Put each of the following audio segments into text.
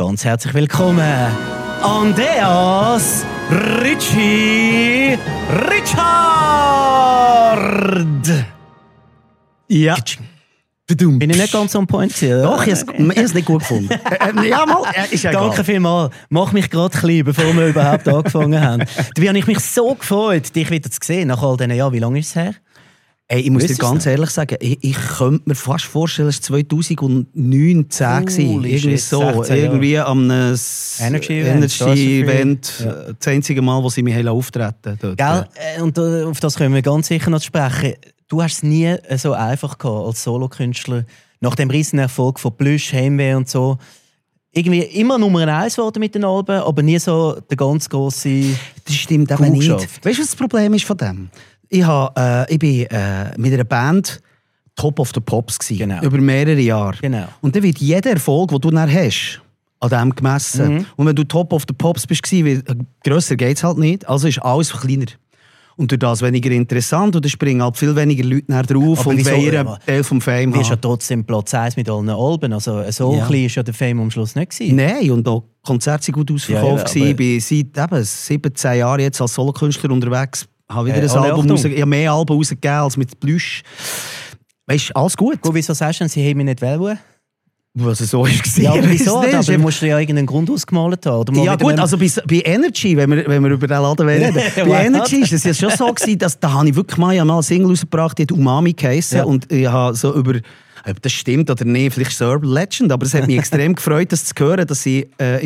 Ganz herzlich willkommen, Andreas Richard. Ja. Bin ich nicht ganz on point gewesen? Doch, ich habe es nicht gut gefunden. Ja, mal, ist ja Danke vielmals. Mach mich gerade klein, bevor wir überhaupt angefangen haben. Dabei habe ich mich so gefreut, dich wieder zu sehen nach all diesen Jahren. Wie lange ist es her? Ey, ich muss dir ganz ehrlich sagen, ich könnte mir fast vorstellen, es war 2009, 10 irgendwie so. Irgendwie am Energy-Event. Ja. Das einzige Mal, wo sie mich auftreten dort. Gell? Und auf das können wir ganz sicher noch sprechen. Du hast es nie so einfach gehabt als Solokünstler. Nach dem riesen Erfolg von Plüsch, Heimweh und so. Irgendwie immer Nummer 1 geworden mit den Alben, aber nie so der ganz grosse. Das stimmt eben nicht. Weißt du, was das Problem ist von dem? Ich bin mit einer Band Top of the Pops gewesen, genau. Über mehrere Jahre. Genau. Und dann wird jeder Erfolg, den du dann hast, an dem gemessen. Mhm. Und wenn du Top of the Pops bist, grösser geht es halt nicht, also ist alles kleiner. Und durch das weniger interessant und dann springen halt viel weniger Leute nachher drauf aber und wollen einen Teil vom Fame haben. Du bist ja trotzdem Platz 1 mit allen Alben, also so klein war ja der Fame am Schluss nicht gewesen. Nein, und auch Konzerte waren gut ausverkauft. Ich bin seit 17 Jahren jetzt als Solokünstler unterwegs. Ich habe wieder ein Album ich habe mehr Alben rausgegeben als mit Plüsch. Weißt du, alles gut. Wieso sagst du denn, sie haben mich nicht wollen? Was es so ist. Ja, aber wieso? Aber musst du ja irgendeinen Grund ausgemalt haben. Oder ja gut, also bei Energy, wenn wir über den Laden reden, bei Energy ist es ja schon so gewesen, dass da habe ich wirklich mal eine Single rausgebracht, die hat Umami geheissen und ich habe so über... Ob das stimmt oder nicht, vielleicht ist es Urban Legend, aber es hat mich extrem gefreut, das zu hören, dass sie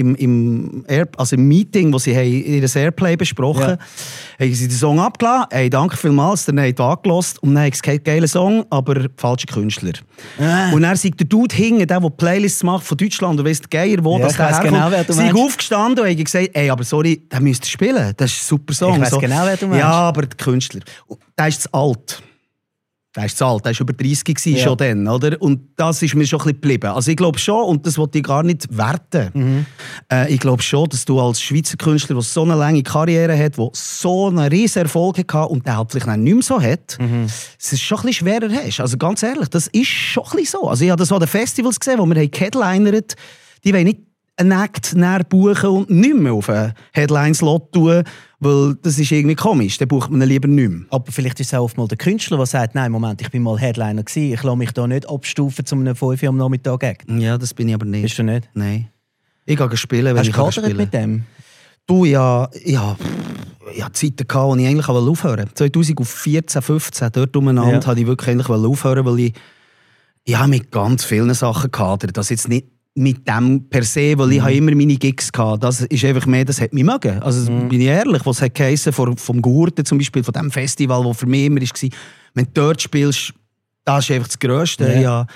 im Meeting, wo sie ihr Airplay besprochen haben, haben sie den Song abgelassen. Hey, danke vielmals, dann haben sie angehört und dann haben sie gesagt, geiler Song, aber falscher Künstler. Und dann sagt der Dude hinten, der Playlists macht von Deutschland, und weiss der Geier, wo das herkommt, genau, sie sind aufgestanden und haben gesagt, ey, aber sorry, den müsst ihr spielen, das ist ein super Song. Ich weiss genau, wer du meinst. Ja, aber der Künstler, der ist zu alt. Der ist zu alt, der war über 30 schon dann, oder? Und das ist mir schon ein bisschen geblieben. Also ich glaube schon, und das wollte ich gar nicht werten, ich glaube schon, dass du als Schweizer Künstler, der so eine lange Karriere hat, der so einen riesen Erfolg hatte und der halt vielleicht nicht mehr so hat, es ist schon ein bisschen schwerer hast. Also ganz ehrlich, das ist schon ein bisschen so. Also ich habe das an den Festivals gesehen, wo wir Headlinert, die wollen nicht einen Act näher buchen und nicht mehr auf einen Headline-Slot tun, weil das ist irgendwie komisch, dann bucht man ihn lieber nicht mehr. Aber vielleicht ist es auch oft mal der Künstler, der sagt, nein, Moment, ich bin mal Headliner gewesen, ich lasse mich da nicht abstufen zu einem 5 Uhr am Nachmittag. Ja, das bin ich aber nicht. Bist du nicht? Nein. Ich gehe spielen, wenn Hast ich spielen kann. Mit dem? Du, ja, Zeiten gehabt, wo ich eigentlich aufhören wollte. 2014, 2015, dort umeinander, hatte ich wirklich eigentlich aufhören, weil ich mit ganz vielen Sachen gehadert. Das jetzt nicht mit dem per se, weil ich habe immer meine Gigs hatte. Das ist einfach mehr, das hat mich mögen. Also bin ich ehrlich, was hat geheissen vom Gurten zum Beispiel, von dem Festival, das für mich immer war, wenn du dort spielst, das ist einfach das Grösste. Ja.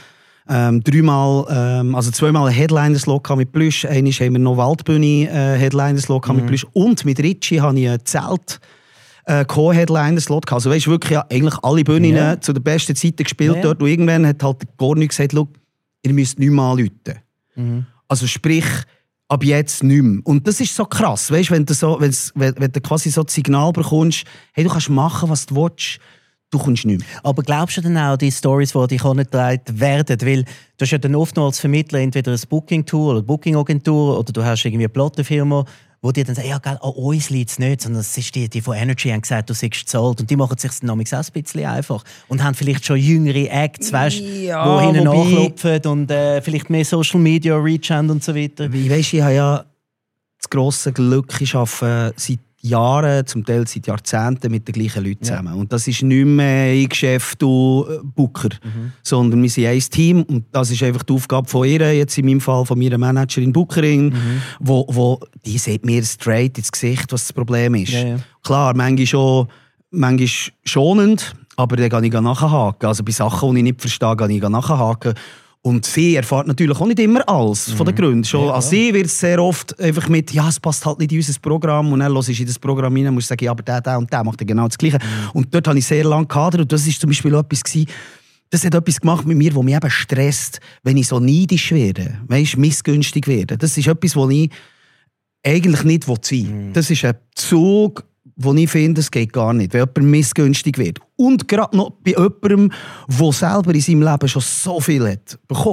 Zweimal einen Headliner-Slot mit Plüsch, einmal haben wir noch Waldbühne Headliner-Slot mit Plüsch und mit Ritchie habe ich ein Zelt Co-Headliner-Slot. Also weißt du, wirklich eigentlich alle Bühnen zu den besten Zeiten gespielt dort. Und irgendwann hat halt der Gorni gesagt, ihr müsst nicht mehr anrufen. Also sprich, ab jetzt nicht mehr. Und das ist so krass, weißt, wenn du quasi so das Signal bekommst, hey, du kannst machen, was du willst, du kommst nicht mehr. Aber glaubst du denn auch die Stories, die dich angetragen werden? Weil du hast ja dann oft noch als Vermittler entweder eine Booking-Tour oder Booking-Agentur oder du hast irgendwie eine Plattenfirma, wo die dann sagen, ja, gell, an uns liegt es nicht, sondern es ist die von Energy haben gesagt, du seist gezahlt. Und die machen es sich dann auch ein bisschen einfach. Und haben vielleicht schon jüngere Acts, weißt, die hinten nachklopfen und vielleicht mehr Social Media Reach haben und so weiter. Ich habe ja das grosse Glück, ich arbeite seit Jahren, zum Teil seit Jahrzehnten mit den gleichen Leuten zusammen. Und das ist nicht mehr ein Geschäft und Booker, sondern wir sind ein Team und das ist einfach die Aufgabe von ihr, jetzt in meinem Fall von meiner Managerin Bookerin, wo die sieht mir straight ins Gesicht, was das Problem ist. Ja. Klar, manchmal schonend, aber dann gehe ich nachhaken. Also bei Sachen, die ich nicht verstehe, gehe ich nachhaken. Und sie erfährt natürlich auch nicht immer alles von den Gründen. Schon an sie wird es sehr oft einfach mit, ja, es passt halt nicht in unser Programm. Und dann hörst du in das Programm rein und musst sagen, ja, aber der und der macht ja genau das Gleiche. Und dort habe ich sehr lange gehadert. Und das war zum Beispiel etwas gewesen, das hat etwas gemacht mit mir, das mich eben stresst, wenn ich so neidisch werde, weißt, missgünstig werde. Das ist etwas, was ich eigentlich nicht sein will. Das ist ein Zug, wo ich finde, es geht gar nicht, wenn jemand missgünstig wird. Und gerade noch bei jemandem, der selber in seinem Leben schon so viel hat bekommen.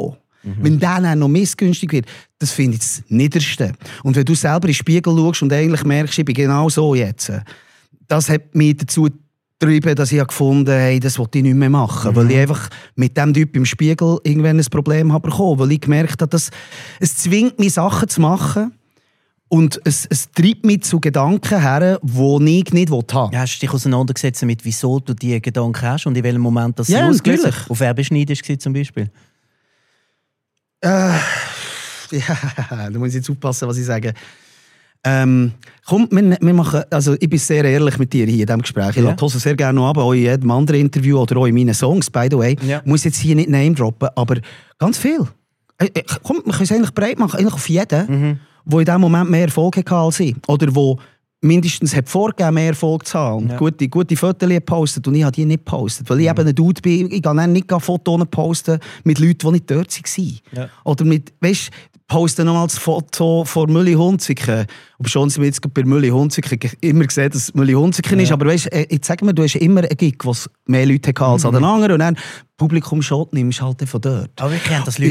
Wenn der dann noch missgünstig wird, das finde ich das Niederste. Und wenn du selber in den Spiegel schaust und eigentlich merkst, ich bin genau so jetzt, das hat mich dazu getrieben, dass ich gefunden habe, hey, das wollte ich nicht mehr machen. Weil ich einfach mit dem Typ im Spiegel irgendwann ein Problem habe bekommen. Weil ich gemerkt habe, dass es zwingt mich, Sachen zu machen. Und es treibt mich zu Gedanken her, die ich nicht haben will. Ja, hast du dich auseinandergesetzt mit, wieso du diese Gedanken hast und in welchem Moment das ausgelöst hat? Auf wer bist du neidisch zum Beispiel? Ja, da muss ich jetzt aufpassen, was ich sage. Komm, wir machen, also ich bin sehr ehrlich mit dir hier in diesem Gespräch. Ich lasse Hose sehr gerne noch ab, auch in jedem anderen Interview oder auch in meinen Songs, by the way. Ja. Muss jetzt hier nicht Name droppen, aber ganz viel. Komm, wir können es eigentlich breit machen, eigentlich auf jeden, der in diesem Moment mehr Erfolg hatte als ich. Oder wo mindestens hat vorgegeben, mehr Erfolg zu haben. Und gute Fotos gepostet und ich habe die nicht gepostet. Weil ich eben ein Dude bin, ich kann nicht Fotos posten mit Leuten, die nicht dort waren. Ja. Oder mit, weißt, posten nochmal das Foto von Mülli Hunziken. Aber schon sind wir jetzt bei Mülli Hunziken immer gesehen, dass es Mülli Hunziken ist. Aber weißt, jetzt sag mir, du hast immer einen Gig, was mehr Leute hatte als an den anderen. Und dann Publikum schon nimmst halt von dort. Aber ich kenne das Leute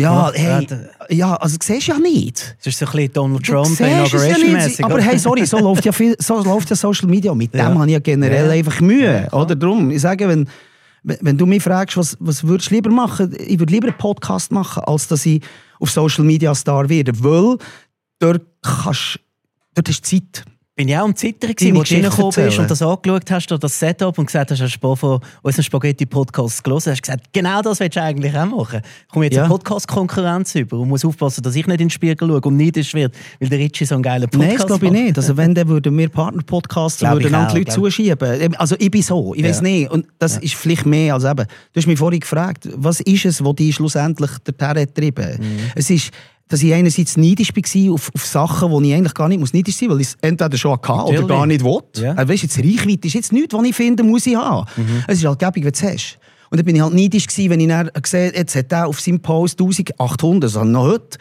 ja, also das siehst du ja nicht. Das ist so ein bisschen Donald Trump Inauguration-mäßig. Aber hey, sorry, so läuft ja Social Media. Mit dem habe ich ja generell einfach Mühe. Oder darum, ich sage, wenn du mich fragst, was würdest du lieber machen? Ich würde lieber einen Podcast machen, als dass ich auf Social Media Star werde. Weil dort hast du Zeit. Bin ich auch am Zittern gewesen, wo du reingekommen bist und das angeschaut hast, das Setup, und gesagt hast, hast du von unserem Spaghetti-Podcast gelesen, hast gesagt, genau das willst du eigentlich auch machen. Ich komme jetzt eine Podcast-Konkurrenz über und muss aufpassen, dass ich nicht in den Spiegel schaue und neidisch werde, weil der Ritchie so einen geilen Podcast macht. Nein, das glaube ich nicht. Also wenn, dann würden wir Partner-Podcasts die Leute zuschieben. Also ich bin so, ich weiß nicht. Und das ist vielleicht mehr als eben. Du hast mich vorhin gefragt, was ist es, was dich schlussendlich dorthin hat getrieben? Es ist, dass ich einerseits neidisch war auf Sachen, wo ich eigentlich gar nicht neidisch sein muss, weil ich es entweder schon hatte oder gar nicht will. Ja. Weißt, jetzt Reichweite ist jetzt nichts, was ich finde, muss ich haben. Es ist halt gäbig, wenn du es hast. Und dann bin ich halt neidisch gewesen, wenn ich dann gesehen habe, jetzt hat er auf seinem Post 1800, also noch heute,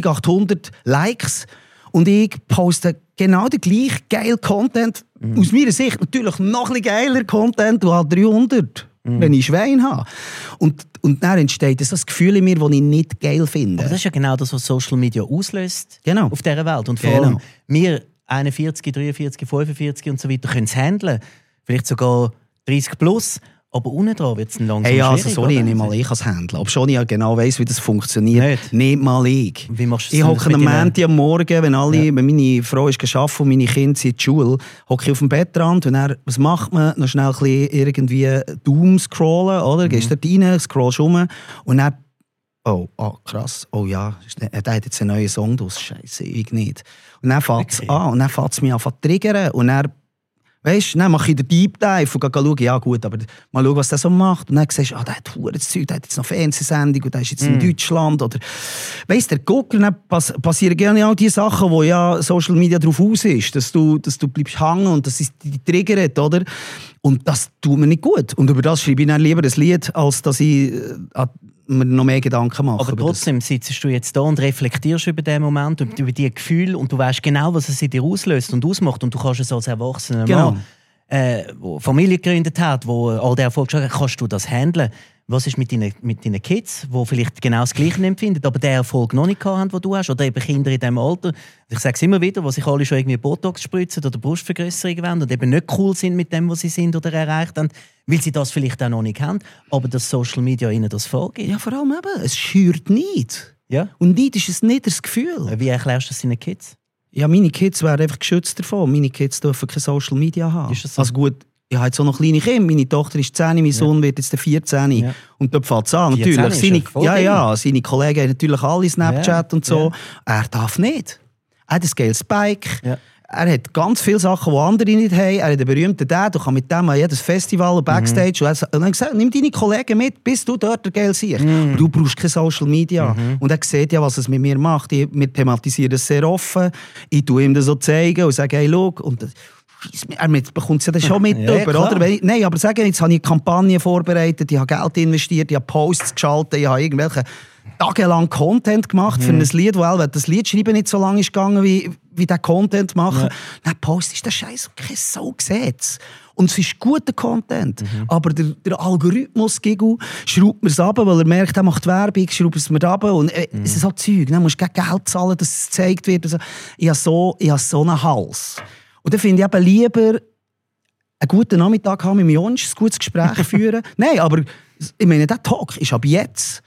1800 Likes. Und ich poste genau den gleichen geilen Content. Aus meiner Sicht natürlich noch ein bisschen geiler Content, du halt 300. Wenn ich Schwein habe. Und dann entsteht das Gefühl in mir, das ich nicht geil finde. Aber das ist ja genau das, was Social Media auslöst auf dieser Welt. Und vor allem wir 41, 43, 45 und so weiter können es handeln. Vielleicht sogar 30 plus. Aber unten dran wird es langsam schwierig. Also sorry, nicht mal ich kann es handeln. Ob schon ich genau weiss, wie das funktioniert. Nicht mal ich. Wie machst du ich hocke am Montag am Morgen, wenn meine Frau ist gearbeitet und meine Kinder sind in der Schule, hocke ich auf dem Bettrand und dann, was macht man? Noch schnell ein bisschen irgendwie Doom scrollen, oder? Gehst dort rein, scrollst rum und dann oh krass, oh ja, der hat jetzt einen neuen Song draus, Scheiße, ich nicht. Und dann fängt es an und dann fängt es mich an zu triggern und dann dann mache ich den Deep Dive und schaue, ja gut, aber mal schauen, was der so macht. Und dann siehst du, der hat das Zeug, der hat jetzt noch Fernsehsendung und der ist jetzt in Deutschland. Oder weißt du, der Gucker, dann passieren gerne auch die Sachen, wo ja Social Media drauf aus ist, dass du bleibst hängen und das ist die triggert, oder? Und das tut mir nicht gut. Und über das schreibe ich dann lieber ein Lied, als dass ich mir noch mehr Gedanken mache. Aber trotzdem sitzt du jetzt da und reflektierst über diesen Moment und über die Gefühle und du weißt genau, was es in dir auslöst und ausmacht und du kannst es als erwachsener Mann, der Familie gegründet hat, wo all der Erfolg schon hat, kannst du das handeln. Was ist mit deinen Kids, die vielleicht genau das Gleiche empfinden, aber den Erfolg noch nicht haben, den du hast, oder eben Kinder in diesem Alter? Ich sage es immer wieder, wo sich alle schon irgendwie Botox spritzen oder Brustvergrösserung wollen und eben nicht cool sind mit dem, was sie sind oder erreicht haben, weil sie das vielleicht auch noch nicht haben, aber dass Social Media ihnen das vorgibt. Ja, vor allem eben, es schürt nicht. Ja. Und Neid ist ein niederes Gefühl. Wie erklärst du das deinen Kids? Ja, meine Kids werden einfach geschützt davon. Meine Kids dürfen kein Social Media haben. Ist das so? Also gut, ich habe jetzt auch noch kleine Kinder. Meine Tochter ist 10, mein Sohn wird jetzt 14. Ja. Und dort fängt es an. Natürlich. Seine Kollegen haben natürlich alle Snapchat und so. Ja. Er darf nicht. Er hat ein geiles Bike. Ja. Er hat ganz viele Sachen, die andere nicht haben. Er hat einen berühmten Dad. Du kannst mit dem an jedes Festival, Backstage. Und er hat gesagt, nimm deine Kollegen mit, bis du dort der Geil siehst. Du brauchst kein Social Media. Und er sieht ja, was es mit mir macht. Wir thematisieren es sehr offen. Ich tue ihm das so zeigen und sage, hey, schau. Und er bekommt es ja dann schon mit über, oder? Nein, aber sagen, jetzt habe ich Kampagnen vorbereitet, ich habe Geld investiert, ich habe Posts geschaltet, ich habe irgendwelche tagelang Content gemacht für ein Lied, weil das Lied schreiben nicht so lange ist gegangen, wie der Content machen. Dann postest du den Scheiß und kein Sau sieht's. Und es ist guter Content. Aber der Algorithmus schraubt mir es ab, weil er merkt, er macht Werbung, schraubt es mir ab. Und es ist so Zeug, dann musst du Geld zahlen, dass es gezeigt wird. Also, ich habe so einen Hals. Und dann finde ich eben lieber einen guten Nachmittag haben mit Jonsch, ein gutes Gespräch führen. Nein, aber ich meine, der Talk ist ab jetzt.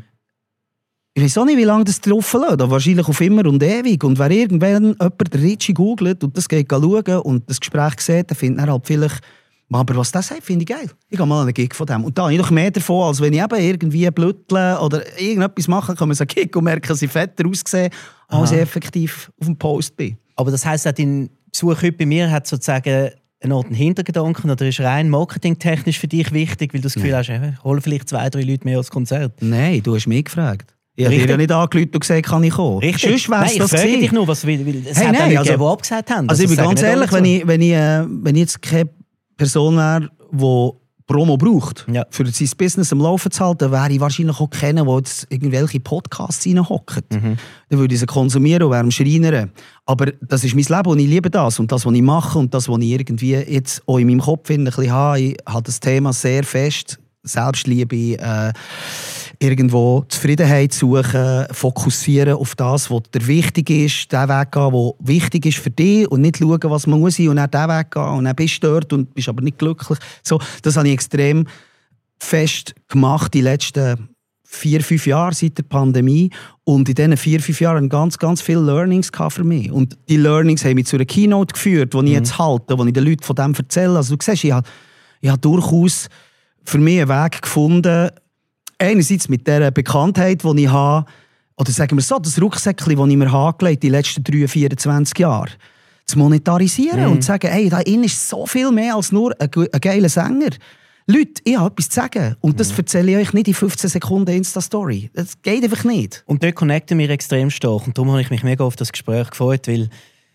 Ich weiß auch nicht, wie lange das drauf lässt. Wahrscheinlich auf immer und ewig. Und wer irgendwann jemand den Ritchie googelt und das geht schauen und das Gespräch sieht, dann findet er halt vielleicht, aber was das sagt, finde ich geil. Ich gehe mal einen Gig von dem. Und da habe ich doch mehr davon, als wenn ich eben irgendwie blüttle oder irgendetwas mache, kann man so einen Gig und merken, dass ich fetter aussehe, als ich effektiv auf dem Post bin. Aber das heisst, dein Besuch heute bei mir hat sozusagen einen Hintergedanken oder ist rein marketingtechnisch für dich wichtig, weil du das Gefühl hast, hol vielleicht 2-3 Leute mehr als Konzert? Nein, du hast mich gefragt. Ich habe dir ja nicht angerufen und gesagt, kann ich kommen. Richtig. Nein, ich frage dich nur, was es hat auch Leute, die abgesagt haben. Also ich bin ganz ehrlich, wenn ich jetzt keine Person wäre, die Promo braucht, für sein Business am Laufen zu halten, wäre ich wahrscheinlich auch kennen, der jetzt irgendwelche Podcasts reinhockt. Dann würde ich sie konsumieren und wäre am Schreinern. Aber das ist mein Leben und ich liebe das. Und das, was ich mache und das, was ich irgendwie jetzt auch in meinem Kopf ein bisschen habe, ich habe das Thema sehr fest. Selbstliebe, irgendwo Zufriedenheit suchen, fokussieren auf das, was dir wichtig ist, den Weg gehen, der wichtig ist für dich und nicht schauen, was man muss sein und dann den Weg gehen und dann bist du dort und bist aber nicht glücklich. So, das habe ich extrem fest gemacht die letzten 4-5 Jahre seit der Pandemie und in diesen 4-5 Jahren ganz, ganz viele Learnings für mich. Und die Learnings haben mich zu einer Keynote geführt, die ich jetzt halte, wo ich den Leuten von dem erzähle. Also du siehst, ich habe durchaus für mich einen Weg gefunden, einerseits mit der Bekanntheit, die ich habe, oder sagen wir so, das Rucksäckchen, das ich mir angelegt die letzten 23 Jahre, zu monetarisieren und zu sagen, hey, da innen ist so viel mehr als nur ein geiler Sänger. Leute, ich habe etwas zu sagen und das erzähle ich euch nicht in 15 Sekunden Insta-Story. Das geht einfach nicht. Und dort connecten wir extrem stark und darum habe ich mich mega auf das Gespräch gefreut, weil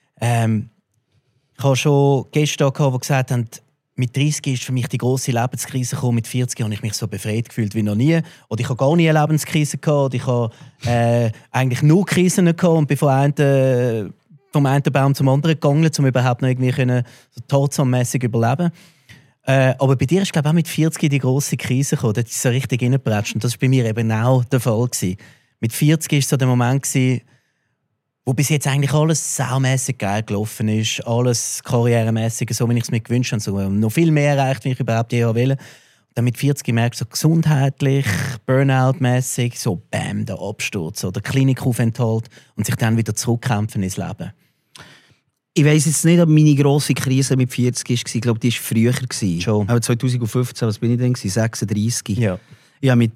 ich habe schon Gäste gehabt, die gesagt haben, mit 30 ist für mich die grosse Lebenskrise gekommen. Mit 40 habe ich mich so befreit gefühlt wie noch nie. Oder ich habe gar nie eine Lebenskrise gehabt. Oder ich habe eigentlich nur Krisen gehabt und bin vom einen Baum zum anderen gegangen, um überhaupt noch irgendwie so Tarzan-mässig überleben. Aber bei dir ist, glaube ich, auch mit 40 die grosse Krise gekommen. Das ist so richtig reingepratscht. Und das war bei mir eben auch der Fall gewesen. Mit 40 war so der Moment gewesen, wo bis jetzt eigentlich alles saumässig geil gelaufen ist, alles karrieremässig, so wie ich es mir gewünscht habe, so noch viel mehr erreicht, wie ich überhaupt je wollte. Und dann mit 40 gemerkt, so gesundheitlich, Burnout-mässig, so bam, der Absturz oder Klinikaufenthalt und sich dann wieder zurückkämpfen ins Leben. Ich weiss jetzt nicht, ob meine grosse Krise mit 40 war. Ich glaube, die war früher. Schon. Aber 2015, was bin ich denn? 36. Ja. Ich habe mit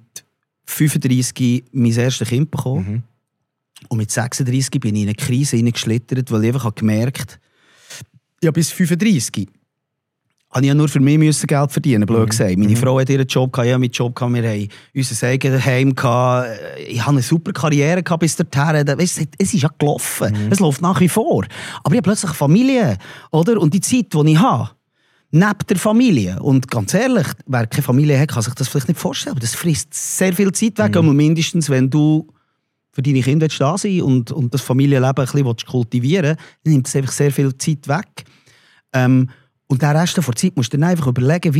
35 mein erstes Kind bekommen. Und mit 36 bin ich in eine Krise hineingeschlittert, weil ich einfach gemerkt habe, bis 35 habe ich ja nur für mich Geld verdienen, blöd gesagt. Meine Frau hat ihren Job gehabt, ich hatte meinen Job gehabt, wir haben unser eigenes Heim gehabt. Ich hatte eine super Karriere gehabt bis dorthin. Es ist ja gelaufen. Es läuft nach wie vor. Aber ich habe plötzlich eine Familie, oder? Und die Zeit, die ich habe, neben der Familie. Und ganz ehrlich, wer keine Familie hat, kann sich das vielleicht nicht vorstellen. Aber das frisst sehr viel Zeit weg. Und mindestens, wenn du für deine Kinder da sein und das Familienleben ein bisschen kultivieren willst, dann nimmt es einfach sehr viel Zeit weg. Und den Rest der Zeit musst du dann einfach überlegen,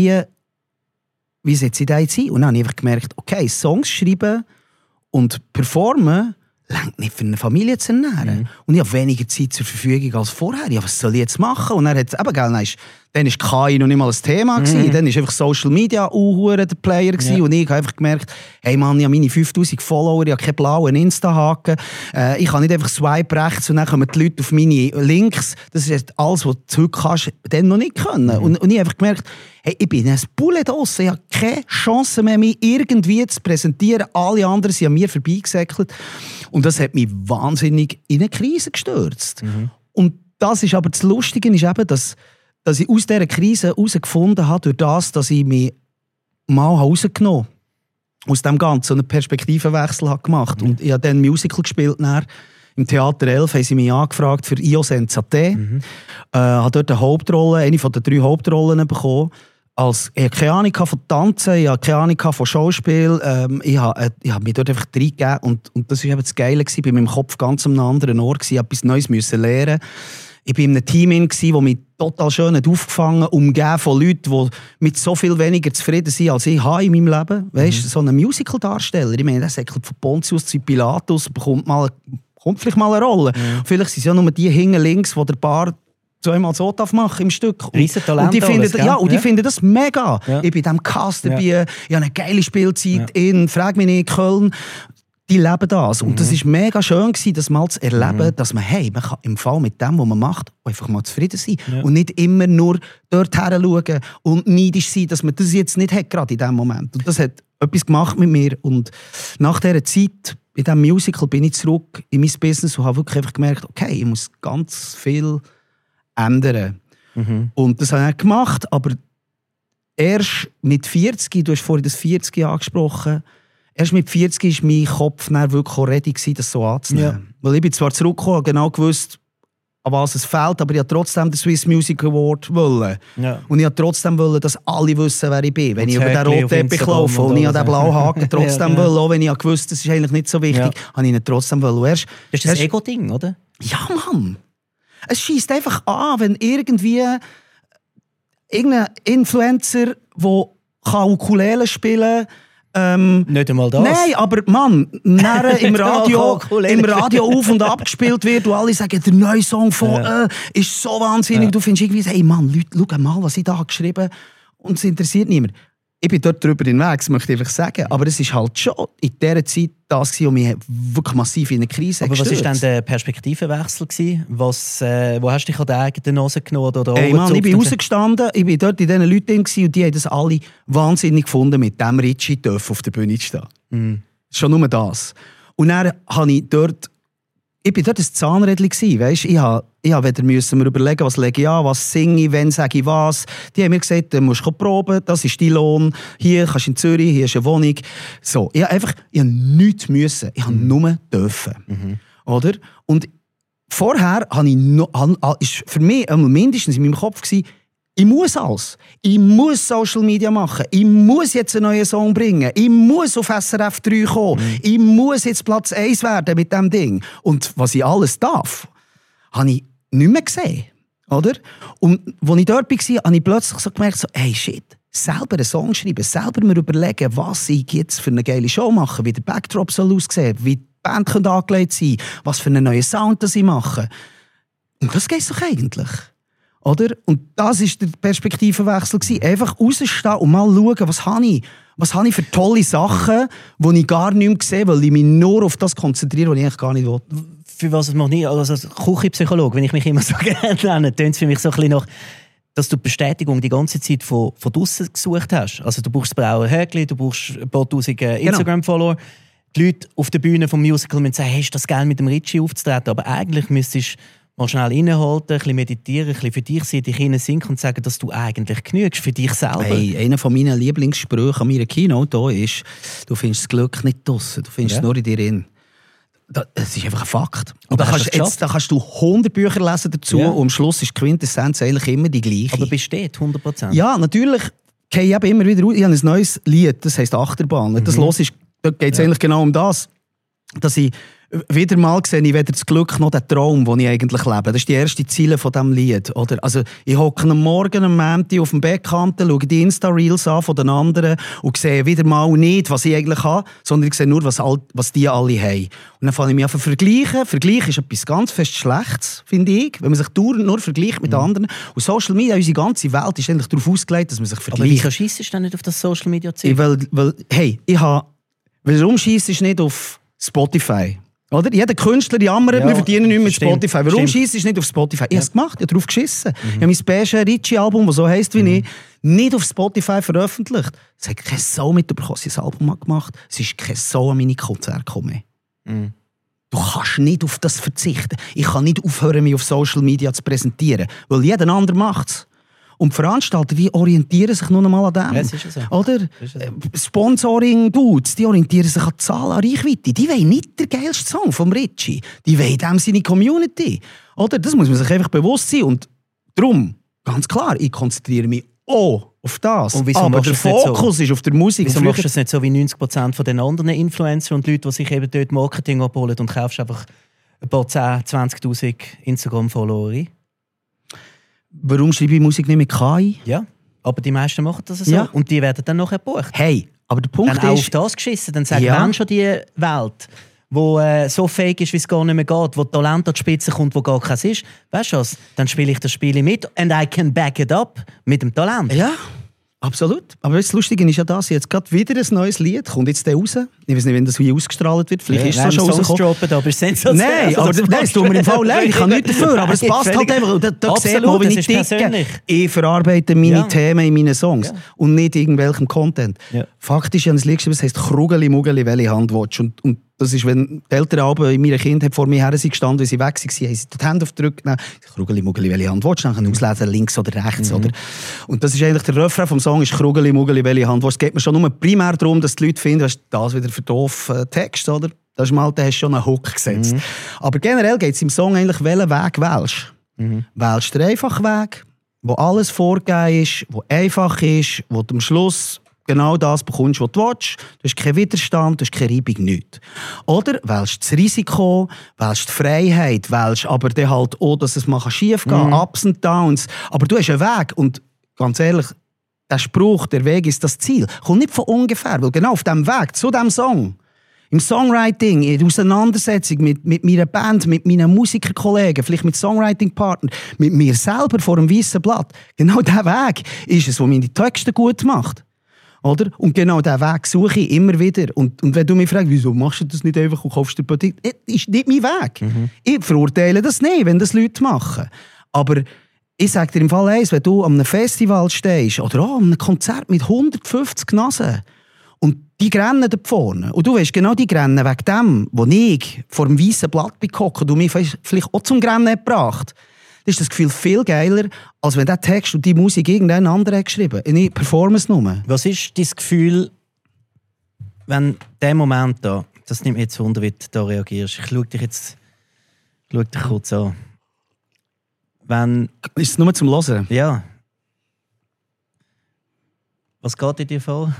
wie setze ich da jetzt ein? Und dann habe ich einfach gemerkt, okay, Songs schreiben und performen reicht nicht für eine Familie zu ernähren. Und ich habe weniger Zeit zur Verfügung als vorher. Ja, was soll ich jetzt machen? Und dann hat es eben, dann war KI noch nicht mal ein Thema. Dann war einfach Social Media der Player. Ja. Und ich habe einfach gemerkt, hey Mann, ich habe meine 5000 Follower, ich habe keinen blauen Insta-Haken. Ich kann nicht einfach swipe rechts und dann kommen die Leute auf meine Links. Das ist alles, was du heute kannst, dann noch nicht können. Und ich habe einfach gemerkt, hey, ich bin ein Bullet aus. Ich habe keine Chance mehr, mich irgendwie zu präsentieren. Alle anderen sind an mir vorbeigesäckelt. Und das hat mich wahnsinnig in eine Krise gestürzt. Und das ist aber das Lustige, ist eben, dass ich aus dieser Krise herausgefunden habe, durch das, dass ich mich mal rausgenommen habe. Aus dem Ganzen einen Perspektivenwechsel habe gemacht. Und ich habe dann ein Musical gespielt. Im Theater 11 haben sie mich angefragt für «Io senza te». Habe dort eine Hauptrolle, eine von den 3 Hauptrollen bekommen. Ich hatte keine Ahnung von Tanzen, ich hatte keine Ahnung von Schauspiel. Ich habe mich dort einfach reingegeben. Und das war eben das Geile. Ich war in meinem Kopf ganz an einem anderen Ort. Ich musste etwas Neues lernen. Ich war in einem Team, das mich total schön hat aufgefangen, umgeben von Leuten, die mit so viel weniger zufrieden sind, als ich habe in meinem Leben. Weißt, so ein Musical-Darsteller, ich meine, der säckelt von Pontius zu Pilatus, bekommt vielleicht mal eine Rolle. Vielleicht sind es ja nur die hinten links, die der Bar zweimal so machen im Stück. Und die finden das mega. Ja. Ich bin in diesem Cast dabei, ich habe eine geile Spielzeit in, frag mich nicht, Köln. Die leben das. Und das war mega schön, das mal zu erleben, dass man kann im Fall mit dem, was man macht, einfach mal zufrieden sein. Ja. Und nicht immer nur dort her schauen und neidisch sein, dass man das jetzt nicht hat, gerade in diesem Moment. Und das hat etwas gemacht mit mir. Und nach dieser Zeit, in diesem Musical, bin ich zurück in mein Business und habe wirklich einfach gemerkt, okay, ich muss ganz viel ändern. Und das habe ich gemacht, aber erst mit 40, du hast vorhin das 40 angesprochen, erst mit 40 war mein Kopf wirklich ready, das so anzunehmen. Ja. Weil ich bin zwar zurückgekommen, habe genau gewusst, an was es fehlt, aber ich wollte trotzdem den Swiss Music Award wollen. Ja. Und ich wollte trotzdem wollen, dass alle wissen, wer ich bin. Wenn ich über den roten Teppich laufe und ich an den blauen Haken trotzdem wollen, auch wenn ich gewusst, das ist eigentlich nicht so wichtig, habe ich ihn trotzdem wollen. Das ist das Ego-Ding, oder? Ja, Mann. Es scheisst einfach an, wenn irgendein Influencer, der Ukulele spielen kann, nicht einmal das. Nein, aber Mann, im Radio auf und ab gespielt wird und alle sagen, der neue Song von ist so wahnsinnig. Du findest irgendwie, hey Mann, Leute, schau mal, was ich da geschrieben habe. Und es interessiert niemand. Ich bin dort drüber hinweg, das möchte ich einfach sagen. Aber es war halt schon in dieser Zeit das, was mich wirklich massiv in eine Krise gestürzt. Aber was war dann der Perspektivenwechsel? Wo hast du dich an der eigenen Nase genommen? Oder hey Mann, ich bin rausgestanden, ich war dort in diesen Leuten und die haben das alle wahnsinnig gefunden, mit dem Ritchie auf der Bühne zu stehen. Schon nur das. Und dann habe ich dort... Ich war dort ein Zahnrädchen, weißt? Ich musste mir überlegen, was lege ich an, was singe ich, wann sage ich was. Die haben mir gesagt, du musst proben, das ist dein Lohn, hier kannst du in Zürich, hier ist eine Wohnung. So, ich habe nichts müssen, ich habe nur dürfen. Oder? Und vorher ist für mich mindestens in meinem Kopf gewesen, ich muss alles. Ich muss Social Media machen. Ich muss jetzt einen neuen Song bringen. Ich muss auf SRF 3 kommen. Ich muss jetzt Platz 1 werden mit diesem Ding. Und was ich alles darf, habe ich nicht mehr gesehen. Oder? Und als ich dort war, habe ich plötzlich so gemerkt, hey shit, selber einen Song schreiben, selber mir überlegen, was ich jetzt für eine geile Show mache, wie der Backdrop soll aussehen, wie die Band könnte angelegt sein, was für einen neuen Sound das ich mache. Und das geht doch eigentlich. Oder? Und das war der Perspektivenwechsel. Einfach rausstehen und mal schauen, was habe ich für tolle Sachen, die ich gar nicht mehr sehe, weil ich mich nur auf das konzentriere, was ich eigentlich gar nicht will. Für was es noch nie, also als Küchenpsychologe, wenn ich mich immer so gerne nenne, tönt es für mich so ein bisschen nach, dass du die Bestätigung die ganze Zeit von draussen gesucht hast. Also du brauchst Brauer Häkli, du brauchst ein paar tausend Instagram-Follower. Die Leute auf der Bühne vom Musical müssen sagen, hast du das geil mit dem Ritchie aufzutreten? Aber eigentlich müsstest mal schnell innehalten, ein bisschen meditieren, ein bisschen für dich sein, dich hineinsinken und sagen, dass du eigentlich genügst für dich selber. Hey, einer von meinen Lieblingssprüchen an meiner Keynote ist, du findest das Glück nicht draussen, du findest es nur in dir drin. Das ist einfach ein Fakt. Und da kannst du 100 Bücher lesen dazu und am Schluss ist die Quintessenz eigentlich immer die gleiche. Aber besteht 100%? Ja, natürlich. Ich habe immer wieder ich habe ein neues Lied, das heisst Achterbahn. Das da geht es eigentlich genau um das, dass ich wieder mal sehe ich weder das Glück noch den Traum, den ich eigentlich lebe. Das ist die erste Ziele von diesem Lied. Oder? Also, ich hocke am Morgen, am Montag auf dem Bettkanten, schaue die Insta-Reels an von den anderen und sehe wieder mal nicht, was ich eigentlich habe, sondern ich sehe nur, was die alle haben. Und dann fange ich mich an zu vergleichen. Vergleich ist etwas ganz fest Schlechtes, finde ich, wenn man sich nur vergleicht mit anderen. Und Social Media, unsere ganze Welt ist eigentlich darauf ausgelegt, dass man sich vergleicht. Aber wieso scheissst du denn nicht auf das Social Media Ziel? Warum scheissst du nicht auf Spotify? Oder? Jeder Künstler jammert, wir verdienen nicht mit Spotify. Warum scheissst du nicht auf Spotify? Ich habe es gemacht, ich habe darauf geschissen. Ich habe mein Beige Ritchie-Album, das so heisst wie ich, nicht auf Spotify veröffentlicht. Es hat keine Sau mitbekommen, dass ich ein Album gemacht habe. Es ist keine Sau an meine Konzerte gekommen. Du kannst nicht auf das verzichten. Ich kann nicht aufhören, mich auf Social Media zu präsentieren, weil jeder andere macht es. Und die Veranstalter, die orientieren sich nur einmal an dem. Ja, so. Oder? Sponsoring-Dudes, die orientieren sich an die Zahl, an Reichweite. Die wollen nicht den geilsten Song vom Ritchie. Die wollen dem seine Community. Oder? Das muss man sich einfach bewusst sein. Und darum, ganz klar, ich konzentriere mich auch auf das. Aber der Fokus ist auf der Musik. Wieso machst du es nicht so wie 90% von den anderen Influencern und Leuten, die sich eben dort Marketing abholen und kaufst einfach ein paar 10.000, 20.000 Instagram-Follower? warum schreibe ich Musik nicht mit KI? Ja, aber die meisten machen das so. Ja. Und die werden dann nachher gebucht. Hey, aber der Punkt Dann auch ist... auf das geschissen. Dann sagen Ja. wenn schon die Welt, wo so fake ist, wie es gar nicht mehr geht, wo Talent an die Spitze kommt, wo gar keins ist, weißt du was? Dann spiele ich das Spiel mit and I can back it up mit dem Talent. Ja, absolut. Aber das Lustige ist ja das, jetzt gerade wieder ein neues Lied, kommt jetzt der raus. Ich weiß nicht, wenn das wie ausgestrahlt wird, vielleicht ist es schon rausgekommen. Droppen, aber ist sensationell. Nein, aber es tut mir im Fall leid, ich kann nichts dafür, aber es passt halt einfach. Da sieht man, wie ich ticke. Ich verarbeite meine Themen in meinen Songs und nicht irgendwelchem Content. Ja. Faktisch, ich habe das Lied geschrieben, es heisst «Krugeli, Mugeli, welche Hand willst du?» Und das ist, wenn die Eltern Alben in meiner Kindheit vor mir her sind gestanden, weil sie weg waren, haben sie die Hände aufgedrückt, «Krugeli, Mugeli, welche Hand willst du?» Dann kann ich auslesen, links oder rechts. Oder? Und das ist eigentlich der Refrain vom Song, ist «Krugeli, Mugeli, welche Hand willst du?» Es geht mir schon nur primär darum, dass die Leute finden, was ist das wieder für doof Text, oder? Das ist mal, da hast du schon einen Hook gesetzt. Aber generell geht es im Song eigentlich, welchen Weg wählst. Wählst du den einfachen Weg, wo alles vorgegeben ist, wo einfach ist, wo du am Schluss genau das bekommst, was du willst. Du hast keinen Widerstand, du hast keine Reibung, nichts. Oder wählst das Risiko, wählst die Freiheit, wählst aber dann halt auch, dass es mal schief gehen kann, Ups und Downs. Aber du hast einen Weg und ganz ehrlich, der Spruch, der Weg ist das Ziel, kommt nicht von ungefähr, weil genau auf diesem Weg zu diesem Song, im Songwriting, in der Auseinandersetzung mit meiner Band, mit meinen Musikerkollegen, vielleicht mit Songwriting-Partnern, mit mir selber vor dem weißen Blatt, genau dieser Weg ist es, der meine Texte gut macht. Oder? Und genau diesen Weg suche ich immer wieder. Und wenn du mich fragst, wieso machst du das nicht einfach und kaufst dir Produkt? Das ist nicht mein Weg. Ich verurteile das nicht, wenn das Leute machen. Aber ich sage dir im Fall eins, wenn du an einem Festival stehst oder auch an einem Konzert mit 150 Nasen und die rennen da vorne. Und du weißt genau, die rennen wegen dem, wo ich vor dem weißen Blatt bin gehockt und mich vielleicht auch zum Rennen gebracht. Das ist das Gefühl viel geiler, als wenn der Text und die Musik irgendein anderer hat geschrieben. Ich performe es nur. Was ist dein Gefühl, wenn der Moment da, das nimmt mich jetzt wunder, wie du da reagierst. Ich schaue dich kurz an. Wenn, ist es nur zum Hören? ja. Was geht in dir vor?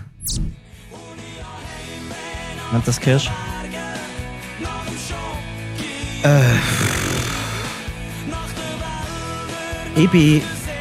Wenn du das hörst? Ich bin...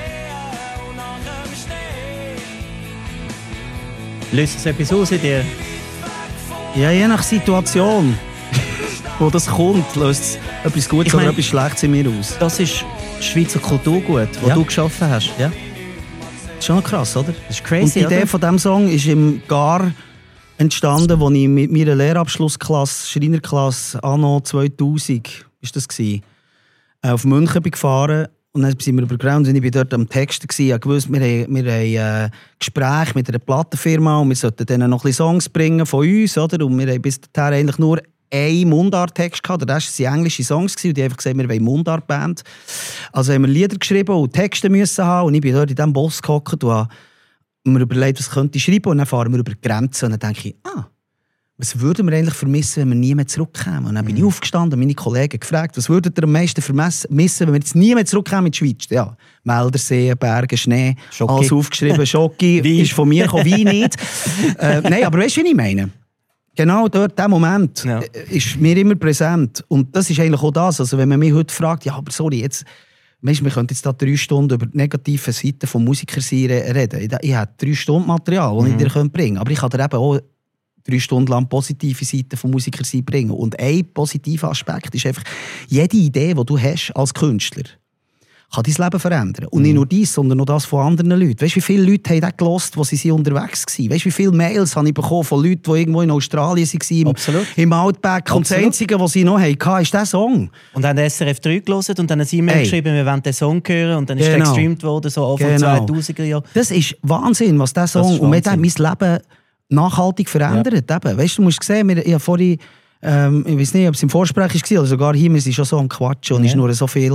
Löst es etwas aus in dir? Ja, je nach Situation, wo das kommt, löst es etwas Gutes oder etwas Schlechtes in mir aus. Das ist Schweizer Kulturgut, das Ja. du geschaffen hast. Ja? Das ist schon noch krass, oder? Das ist crazy, und die Idee oder? von diesem Song ist im Gar entstanden, als ich mit meiner Lehrabschlussklasse, Schreinerklasse, anno 2000, ist das gewesen, auf München bin gefahren. Und dann sind wir übergerannt und ich war dort am Texten. Ich wusste, wir haben Gespräche mit einer Plattenfirma und wir sollten denen noch ein bisschen Songs bringen von uns. Oder? Und wir haben bis dahin eigentlich nur einen Mundart-Text gehabt. Der Rest waren englische Songs und die haben einfach gesagt, wir wollen Mundart-Band. Also haben wir Lieder geschrieben und Texte müssen haben. Und ich bin dort in diesem Boss gehockt und habe mir überlegt, was könnte ich schreiben. Und dann fahren wir über die Grenze und dann denke ich, was würden wir eigentlich vermissen, wenn wir nie mehr zurückkämen? Und dann bin ich aufgestanden und meine Kollegen gefragt, was würdet ihr am meisten vermissen, wenn wir jetzt nie mehr zurückkämen in die Schweiz? Ja, Meldersee, Berge, Schnee, Schoki. alles aufgeschrieben. Schoki ist von mir gekommen, Wein nicht. Nein, aber weißt du, wie ich meine? Genau dort, dieser Moment, ist mir immer präsent. Und das ist eigentlich auch das. Also wenn man mich heute fragt, ja, aber sorry, jetzt... Weißt du, wir können jetzt da 3 Stunden über die negativen Seiten von Musikern reden. Ich habe 3 Stunden Material, das ich dir bringen könnte. Aber ich kann dir eben auch 3 Stunden lang positive Seiten von Musikern bringen. Und ein positiver Aspekt ist einfach, jede Idee, die du hast als Künstler, kann dein Leben verändern. Und nicht nur dies, sondern auch das von anderen Leuten. Weißt du, wie viele Leute haben das gehört, wo sie unterwegs waren? Weißt du, wie viele Mails habe ich bekommen von Leuten, die irgendwo in Australien waren, im Outback. Und das Einzige, was sie noch hatten, ist dieser Song. Und haben SRF 3 gelesen und dann ein E-Mail geschrieben, wir wollen den Song hören. Und dann ist der gestreamt worden, so Anfang 2000er Jahre. Das ist Wahnsinn, was dieser Song... Und mir hat mein Leben nachhaltig verändert. Ja. Weißt du, musst sehen, ich habe vorhin... ich weiß nicht, ob es im Vorsprech war oder sogar hier, wir sind schon so am Quatschen und ist nur so viel.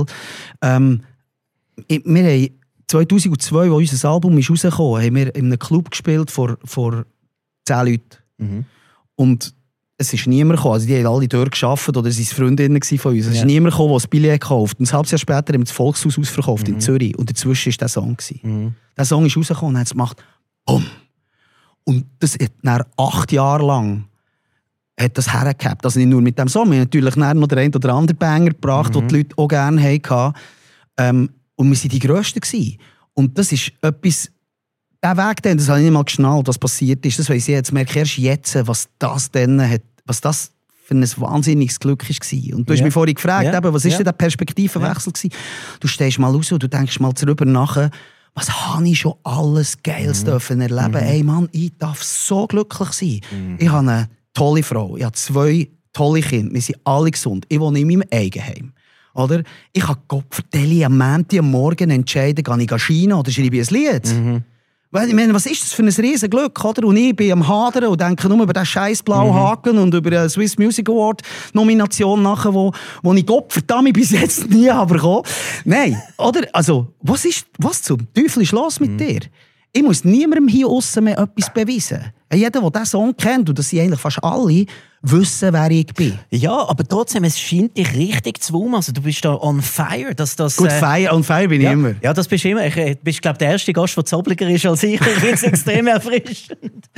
Wir haben 2002, als unser Album ist rausgekommen, haben wir in einem Club gespielt vor 10 Leuten. Und es ist niemand gekommen. Also die haben alle dort gearbeitet oder sie waren Freundinnen von uns. Es ist niemand gekommen, der das Billett gekauft. Und ein halbes Jahr später haben wir das Volkshaus ausverkauft in Zürich. Und dazwischen war der Song. Der Song ist rausgekommen und hat es gemacht. Bumm! Und das hat dann 8 Jahre lang hat das hergehabt. Also nicht nur mit dem Song. Wir haben natürlich noch den einen oder anderen Banger gebracht, den die Leute auch gerne hatten. Und wir waren die Grössten gewesen. Und das ist etwas, der Weg dann, das habe ich nicht mal geschnallt, was passiert ist. Das weiss ich jetzt, merke erst jetzt, was das dann hat, was das für ein wahnsinniges Glück war. Und du hast mich vorhin gefragt, eben, was ist denn der Perspektivenwechsel gewesen? Du stehst mal raus und du denkst mal darüber nach, was habe ich schon alles Geiles dürfen erleben? Ey Mann, ich darf so glücklich sein. Ich habe eine tolle Frau, ich habe 2 tolle Kinder, wir sind alle gesund. Ich wohne in meinem Eigenheim. Oder? Ich kann Gott vertellen, am Montag am Morgen entscheiden, gehe ich Schiene oder schreibe ich ein Lied. Weil, ich meine, was ist das für ein riesen Glück, oder? Und ich bin am Hadern und denke nur über den scheiß blauen Haken und über eine Swiss Music Award Nomination nachher, wo ich Gott verdammt bis jetzt nie habe bekommen. Nein, oder? Also, was zum Teufel ist los mit dir? Ich muss niemandem hier aussen mehr etwas beweisen. Jeder, der diesen Song kennt, und das sind eigentlich fast alle, wissen, wer ich bin. Ja, aber trotzdem, es scheint dich richtig zu wurmen. Also, du bist da on fire. Gut, on fire bin ich immer. Ja, das bist du immer. Du bist, glaube ich, der erste Gast, der zobbliger ist als ich. Ich finde es extrem erfrischend.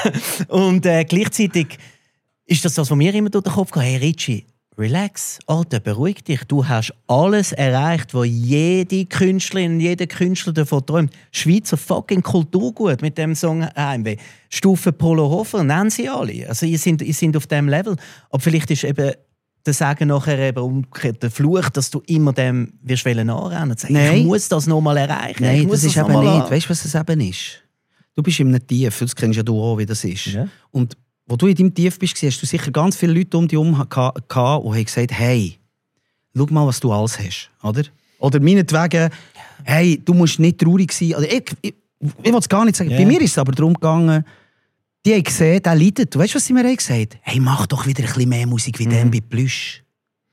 Und gleichzeitig ist das, was mir immer durch den Kopf geht. Hey, Richie, relax, Alter, beruhig dich. Du hast alles erreicht, was jede Künstlerin, jeder Künstler davon träumt. Schweizer fucking Kulturgut mit dem Song Heimweh. Stufe Polo Hofer, nennen sie alle. Also, ihr sind auf diesem Level. Aber vielleicht ist eben der Sagen nachher eben umgekehrt der Fluch, dass du immer dem wirst anrennen. Ich muss das nochmal erreichen. Nein, das ist eben nicht. Weißt du, was es eben ist? Du bist in einem Tief, das kennst ja du auch, wie das ist. Ja. Und wo du in deinem Tief bist, hast du sicher ganz viele Leute um dich herum gehabt, die haben gesagt, hey, schau mal, was du alles hast. Oder meinetwegen, hey, du musst nicht traurig sein. Also ich will es gar nicht sagen. Bei mir ist es aber darum gegangen, die haben gesehen, der leidet. Du weißt, was sie mir gesagt haben? Hey, mach doch wieder ein bisschen mehr Musik wie dem bei Plüsch.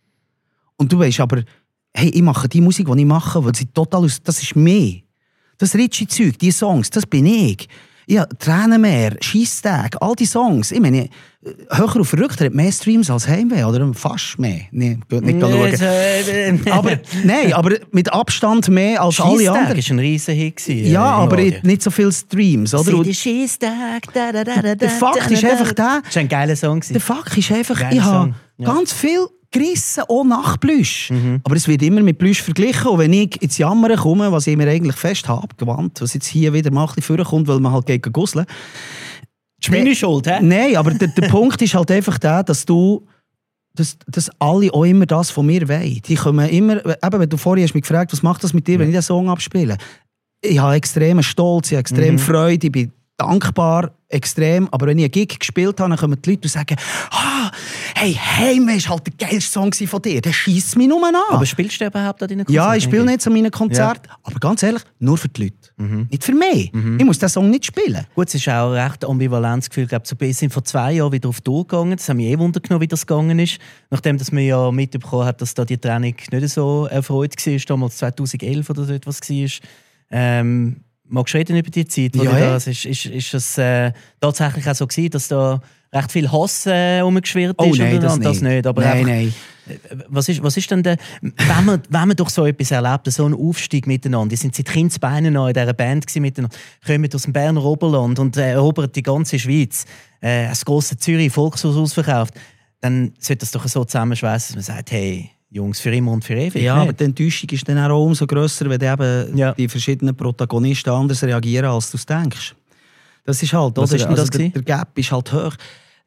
Und du weißt aber, hey, ich mache die Musik, die ich mache, weil sie total das ist mir. Das Ritchie-Zeug, die Songs, das bin ich. Ja, Tränenmeer, Scheisstag, all die Songs. Ich meine, höher und verrückter hat mehr Streams als Heimweh, oder fast mehr. Nee, nicht schauen. aber mit Abstand mehr als alle anderen. Das war ein riesen Hit. Ja, aber nicht so viele Streams, oder? Scheisstag, der Fakt ist einfach der. Das war ein geiler Song. Der Fakt ist einfach, ich habe ganz viel gerissen, auch nach Plüsch. Aber es wird immer mit Plüsch verglichen. Und wenn ich ins Jammern komme, was ich mir eigentlich fest habe, gewandt, was jetzt hier wieder mal ein bisschen vorkommt, weil man halt gegen gusseln. Das ist meine Schuld, hä? Nein, aber der Punkt ist halt einfach der, dass dass alle auch immer das von mir wollen. Die kommen immer, eben, wenn du vorhin hast mich gefragt, was macht das mit dir, wenn ich den Song abspiele? Ich habe extremen Stolz, ich habe extrem Freude, ich bin dankbar, extrem. Aber wenn ich einen Gig gespielt habe, dann kommen die Leute und sagen, hey, Heimweh ist halt der geilste Song von dir. Der schiesst mich nur an. Aber spielst du überhaupt an deinen Konzerten? Ja, ich spiele nicht an meinen Konzerten. Ja. Aber ganz ehrlich, nur für die Leute. Nicht für mich. Ich muss diesen Song nicht spielen. Gut, es ist auch ein recht ambivalentes Gefühl. Ich glaube, wir sind vor 2 Jahren wieder auf Tour gegangen. Das haben mich Wunder genommen, wie das gegangen ist. Nachdem dass man ja mitbekommen hat, dass da die Trennung nicht so erfreut war. Damals 2011 oder so etwas war. Magst du reden über die Zeit? Ist das tatsächlich auch so gewesen, dass da recht viel Hass umgeschwirrt ist? Oh nein, das nicht. Aber nein. Was ist denn wenn man durch so etwas erlebt, so einen Aufstieg miteinander, die sind seit Kindsbeinen noch in dieser Band miteinander, kommen aus dem Berner Oberland und erobern die ganze Schweiz, das grosse Zürich Volkshaus ausverkauft, dann sollte das doch so zusammenschweissen, dass man sagt, hey, Jungs, für immer und für ewig. Ja, aber die Enttäuschung ist dann auch umso grösser, wenn eben die verschiedenen Protagonisten anders reagieren, als du es denkst. Das ist halt, was oder? Ist das der Gap ist halt hoch.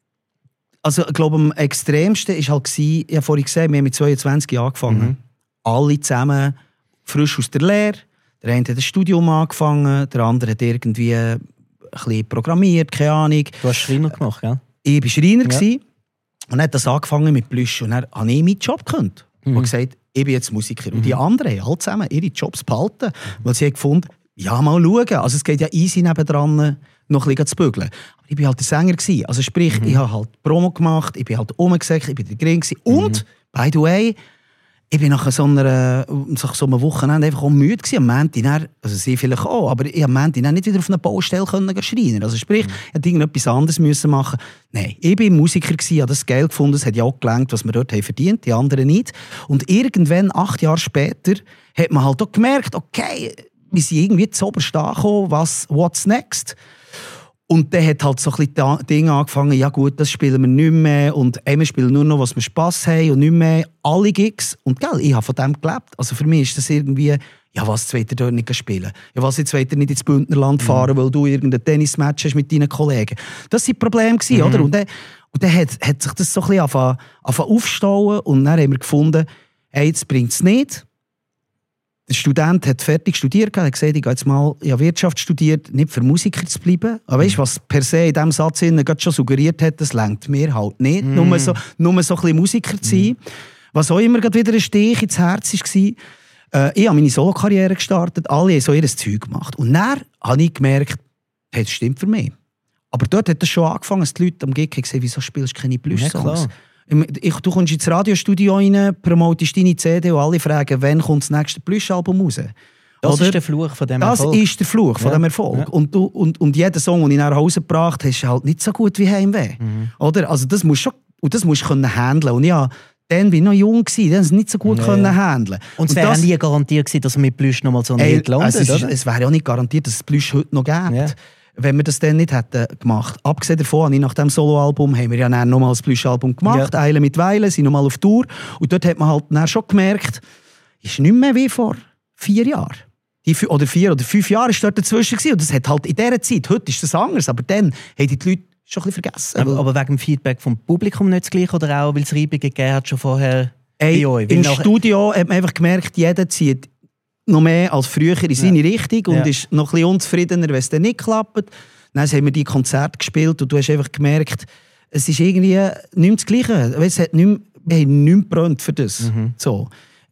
Also, ich glaube, am extremsten war halt, ich habe vorhin gesehen, wir haben mit 22 angefangen. Alle zusammen, frisch aus der Lehre. Der eine hat ein Studium angefangen, der andere hat irgendwie ein bisschen programmiert, keine Ahnung. Du hast Schreiner gemacht, gell? Ich war Schreiner gewesen, und dann hat das angefangen mit Plüsch. Und dann habe ich meinen Job gekündigt. Und gesagt, ich bin jetzt Musiker. Und die anderen haben alle zusammen ihre Jobs behalten, weil sie haben gefunden, ja, mal schauen. Also es geht ja easy nebendran, noch ein bisschen zu bügeln. Aber ich war halt der Sänger gewesen. Also sprich, ich habe halt Promo gemacht, ich bin halt rumgesagt, ich bin der Gring gewesen. Und, by the way, ich bin nach so einem Wochenende einfach auch müde gewesen. Am Montag, also sie vielleicht auch, aber ich am Montag nicht wieder auf einer Baustelle schreien. Also sprich, ich hätte irgendetwas anderes müssen machen. Nein, ich bin Musiker gewesen, habe das geil gefunden, es hat ja auch gelangt, was wir dort haben verdient, die anderen nicht. Und irgendwann, 8 Jahre später, hat man halt auch gemerkt, okay, wir sind irgendwie zu oberst angekommen, what's next? Und dann hat halt so ein bisschen Dinge angefangen, ja gut, das spielen wir nicht mehr und wir spielen nur noch, was wir Spass haben und nicht mehr alle Gigs. Und gell, ich habe von dem gelebt. Also für mich ist das irgendwie, Ja, was, jetzt wollt ihr dort nicht spielen? Ja, was, jetzt wollt ihr nicht ins Bündnerland fahren, weil du irgendein Tennismatch hast mit deinen Kollegen? Das waren die Probleme, oder? Und dann hat sich das so ein bisschen angefangen aufzustauen und dann haben wir gefunden, hey, jetzt bringt es nicht. Der Student hat fertig studiert, hat gesagt, ich gehe jetzt mal Wirtschaft studiert, nicht für Musiker zu bleiben. Aber weißt du, was per se in diesem Satz schon suggeriert hat, das lenkt mir halt nicht, nur so ein bisschen Musiker zu sein. Was auch immer wieder ein Stich ins Herz war. Ich habe meine Solo-Karriere gestartet, alle haben so ihr Zeug gemacht. Und dann habe ich gemerkt, hey, das stimmt für mich. Aber dort hat es schon angefangen, dass die Leute am Gig gesagt, wieso spielst du keine Plüsch-Songs? Ja, du kommst ins Radiostudio rein, promotest deine CD und alle fragen, wann kommt das nächste Plüsch-Album raus? Das ist der Fluch von dem Erfolg. Das ist der Fluch von dem Erfolg. Ja. Und jeder Song, den ich nach Hause gebracht habe, ist halt nicht so gut wie Heimweh. Oder? Also das musst du können handeln. Und ja, dann war ich noch jung, dann es nicht so gut handeln. Und es wäre nie garantiert gewesen, dass er mit Plüsch noch mal so nicht landet, oder? Es wäre auch nicht garantiert, dass es Plüsch heute noch gibt. Wenn wir das dann nicht hätten gemacht. Abgesehen davon, nach dem Soloalbum haben wir ja dann nochmal das Plüsch-Album gemacht, Eile mit Weile, sind nochmal auf Tour. Und dort hat man halt dann schon gemerkt, ist nicht mehr wie vor 4 Jahren. 4 oder 5 Jahre war dort dazwischen. Und das hat halt in dieser Zeit, heute ist das anders, aber dann haben die Leute schon ein bisschen vergessen. Aber wegen dem Feedback vom Publikum nicht das Gleiche oder auch, weil es Reibungen gegeben hat schon vorher bei euch? Im Studio hat man einfach gemerkt, jeder zieht noch mehr als früher in seine Richtung und ist noch ein bisschen unzufriedener, wenn es dann nicht klappt. Dann haben wir die Konzerte gespielt und du hast einfach gemerkt, es ist irgendwie nicht mehr das Gleiche. Wir haben nicht mehr gebrannt für das. So.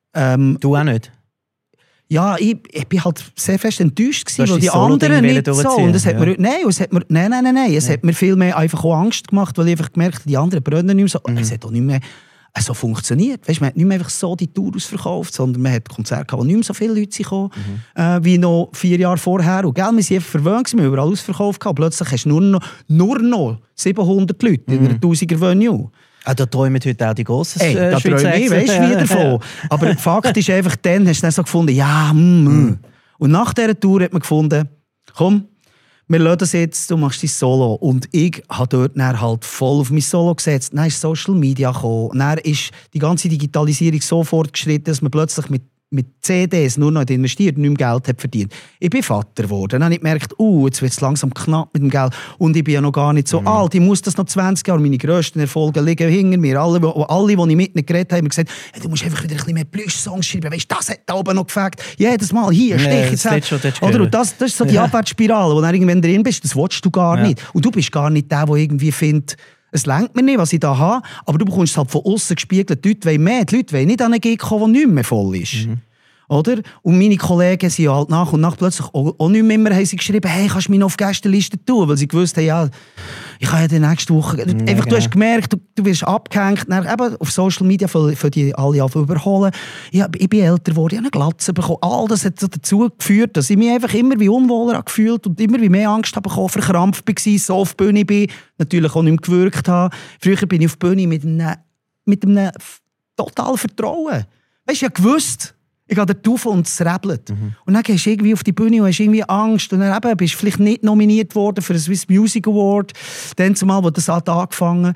Du auch nicht? Ja, ich bin halt sehr fest enttäuscht gewesen, weil die anderen nicht so. Und es hat mir, nein. Es hat mir viel mehr einfach auch Angst gemacht, weil ich einfach gemerkt habe, die anderen brennen nicht mehr so. Es hat auch nicht mehr so funktioniert. Weißt, man hat nicht mehr einfach so die Tour ausverkauft, sondern man hat Konzerte gehabt, wo nicht mehr so viele Leute kamen, wie noch 4 Jahre vorher. Und gell, wir sind einfach verwöhnt, wir haben überall ausverkauft gehabt. Plötzlich hast du nur noch 700 Leute in einer 1000er Venue. Da träumen heute auch die grossen da träume ich, weißt du, wie davon. Aber Fakt ist einfach, dann hast du dann so gefunden, Und nach dieser Tour hat man gefunden, komm, wir lassen das jetzt, du machst dein Solo. Und ich habe dort dann halt voll auf mein Solo gesetzt. Dann ist Social Media gekommen. Dann ist die ganze Digitalisierung so fortgeschritten, dass man plötzlich mit CDs nur noch investiert und nicht mehr Geld hat verdient. Ich bin Vater geworden. Dann habe ich gemerkt, jetzt wird es langsam knapp mit dem Geld. Und ich bin ja noch gar nicht so alt. Ich muss das noch 20 Jahre. Meine grössten Erfolge liegen hinter mir. Alle, die ich mit ihnen geredet habe, haben gesagt, hey, du musst einfach wieder ein bisschen mehr Plüsch-Songs schreiben. Weißt du, das hat da oben noch gefällt. Jedes Mal hier, stich jetzt her. Oder? Und das ist so die Abwärtsspirale, wo du irgendwann drin bist. Das willst du gar nicht. Und du bist gar nicht der, der irgendwie findet, es lenkt mir nicht, was ich da habe, aber du bekommst es halt von außen gespiegelt. Die Leute wollen mehr, die Leute wollen nicht an einen Gig kommen, der nicht mehr voll ist. Oder? Und meine Kollegen sind halt nach und nach plötzlich auch nicht mehr haben sie geschrieben, hey, kannst du mich noch auf die Gästeliste tun? Weil sie gewusst haben, ja, ich kann ja die nächste Woche... Einfach, du hast gemerkt, du wirst abgehängt. Dann, eben, auf Social Media für die alle überholen. Ich bin älter geworden, ich habe eine Glatze bekommen. All das hat dazu geführt, dass ich mich einfach immer wie unwohler gefühlt und immer wie mehr Angst habe bekommen, verkrampft war, so auf die Bühne bin, natürlich auch nicht mehr gewirkt habe. Früher bin ich auf die Bühne mit einem totalen Vertrauen. Weißt du, ich habe gewusst, ich gehe da drauf und es rebelt. Und dann gehst du irgendwie auf die Bühne und hast irgendwie Angst. Und dann bist du vielleicht nicht nominiert worden für den Swiss Music Award. Dann zumal, wo das hat angefangen.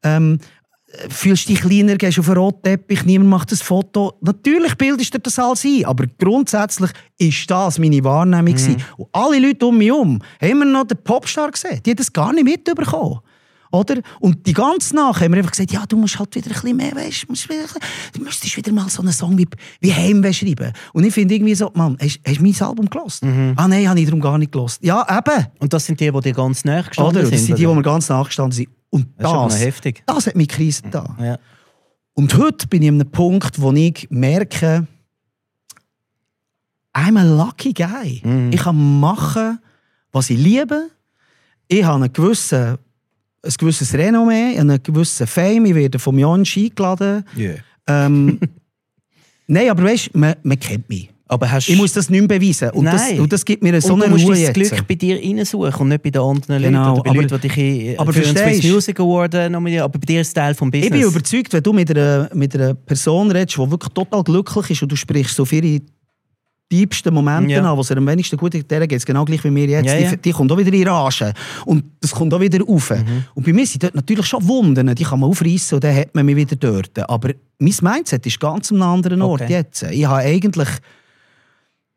Fühlst dich kleiner, gehst auf einen roten Teppich, niemand macht ein Foto. Natürlich bildest du das alles ein, aber grundsätzlich ist das meine Wahrnehmung. Und alle Leute um mich herum haben immer noch den Popstar gesehen. Die haben das gar nicht mitbekommen. Oder? Und die ganze Nacht haben wir einfach gesagt, ja, du musst halt wieder ein bisschen mehr, weißt, du müsstest wieder mal so einen Song wie Heimweh schreiben. Und ich finde irgendwie so, Mann, hast du mein Album gehört? Ah nein, habe ich darum gar nicht gehört. Ja, eben. Und das sind die dir ganz nahe gestanden sind? Das sind die mir ganz nahe gestanden sind. Und das ist heftig. Das hat mich Krise da. Ja. Und heute bin ich an einem Punkt, wo ich merke, I'm a lucky guy. Ich kann machen, was ich liebe. Ich habe ein gewisses Renommee, einen gewissen Fame. Ich werde vom Jonsch eingeladen. Yeah. Nein, aber weißt du, man kennt mich. Aber ich muss das nicht mehr beweisen. Und das gibt mir so eine Ruhe jetzt. Du musst das Glück bei dir reinsuchen und nicht bei den anderen Leuten. Oder bei Leuten, die dich für den Swiss Music Award nominieren. Aber bei dir ist es Teil des Business. Ich bin überzeugt, wenn du mit einer Person redest, die wirklich total glücklich ist und du sprichst so für ihre tiefsten Momente an, wo es am wenigsten gut geht, geht es genau gleich wie mir jetzt. Die kommt auch wieder in Rage. Und das kommt auch wieder rauf. Und bei mir sind dort natürlich schon Wunden, die kann man aufreißen und dann hat man mich wieder dort. Aber mein Mindset ist ganz an einem anderen Ort jetzt. Ich habe eigentlich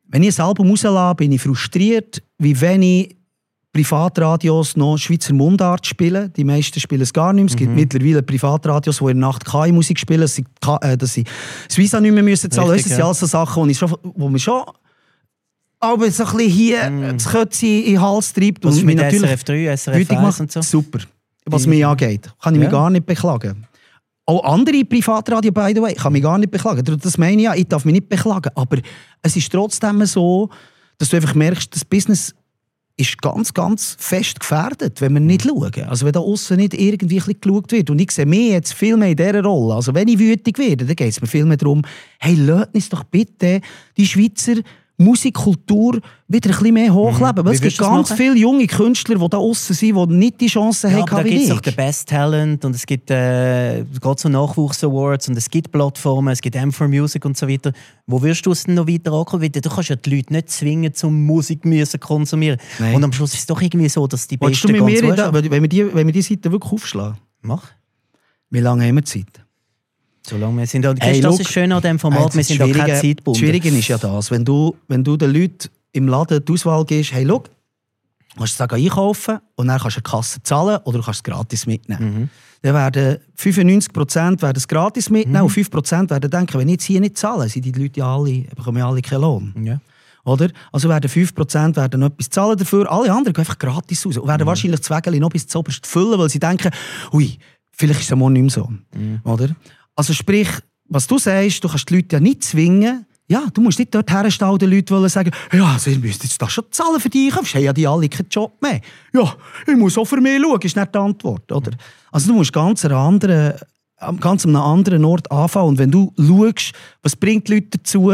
wenn ich ein Album rauslasse, bin ich frustriert, wie wenig Privatradios noch Schweizer Mundart spielen. Die meisten spielen es gar nicht mehr. Es gibt mittlerweile Privatradios, die in der Nacht KI-Musik spielen, dass sie Suisse nicht mehr müssen zahlen müssen. Das sind alles so Sachen, wo man schon aber so ein bisschen hier das Kötze in den Hals treibt. Was und mit SRF 3, SRF 1 und so? Super. Was mich angeht. Kann ich mich gar nicht beklagen. Auch andere Privatradio, by the way, kann mich gar nicht beklagen. Das meine ich ja, ich darf mich nicht beklagen. Aber es ist trotzdem so, dass du einfach merkst, das Business ist ganz, ganz fest gefährdet, wenn wir nicht schauen. Also wenn da aussen nicht irgendwie ein bisschen geschaut wird. Und ich sehe mich jetzt viel mehr in dieser Rolle. Also wenn ich wütig werde, dann geht es mir viel mehr darum, hey, lasst uns doch bitte die Schweizer Musikkultur wieder ein bisschen mehr hochleben. Weil es gibt ganz viele junge Künstler, die da aussen sind, die nicht die Chance haben aber da gibt es auch den Best Talent und es gibt gerade so Nachwuchs-Awards und es gibt Plattformen, es gibt M4 Music und so weiter. Wo wirst du es denn noch weiter ankommen? Du kannst ja die Leute nicht zwingen, zum Musik zu konsumieren. Nein. Und am Schluss ist es doch irgendwie so, dass die Besten ganz wenn wir die Seite wirklich aufschlagen? Mach. Wie lange haben wir Zeit? So lange wir sind. Das ist schön an diesem Format, wir sind auch keine Zeit gebunden. Das Schwierige ist ja das, wenn du den Leuten im Laden die Auswahl gibst, hey, schau, du kannst es einkaufen und dann kannst du eine Kasse zahlen oder du kannst es gratis mitnehmen. Dann werden 95% werden es gratis mitnehmen und 5% werden denken, wenn ich jetzt hier nicht zahle, sind die Leute ja alle, bekommen ja alle keinen Lohn. Ja. Oder? Also werden 5% werden noch etwas zahlen dafür, alle anderen gehen einfach gratis raus und werden wahrscheinlich das Wägeli noch bis zuoberst füllen, weil sie denken, ui, vielleicht ist es morgen nicht mehr so. Oder? Also sprich, was du sagst, du kannst die Leute ja nicht zwingen. Ja, du musst nicht dort herstellen und den Leuten sagen, ja, sie müssen jetzt das schon zahlen für die Einkäufe. Haben ja die alle keinen Job mehr. Ja, ich muss auch für mich schauen, ist nicht die Antwort. Oder? Also du musst ganz an einem anderen Ort anfangen. Und wenn du schaust, was bringt die Leute dazu,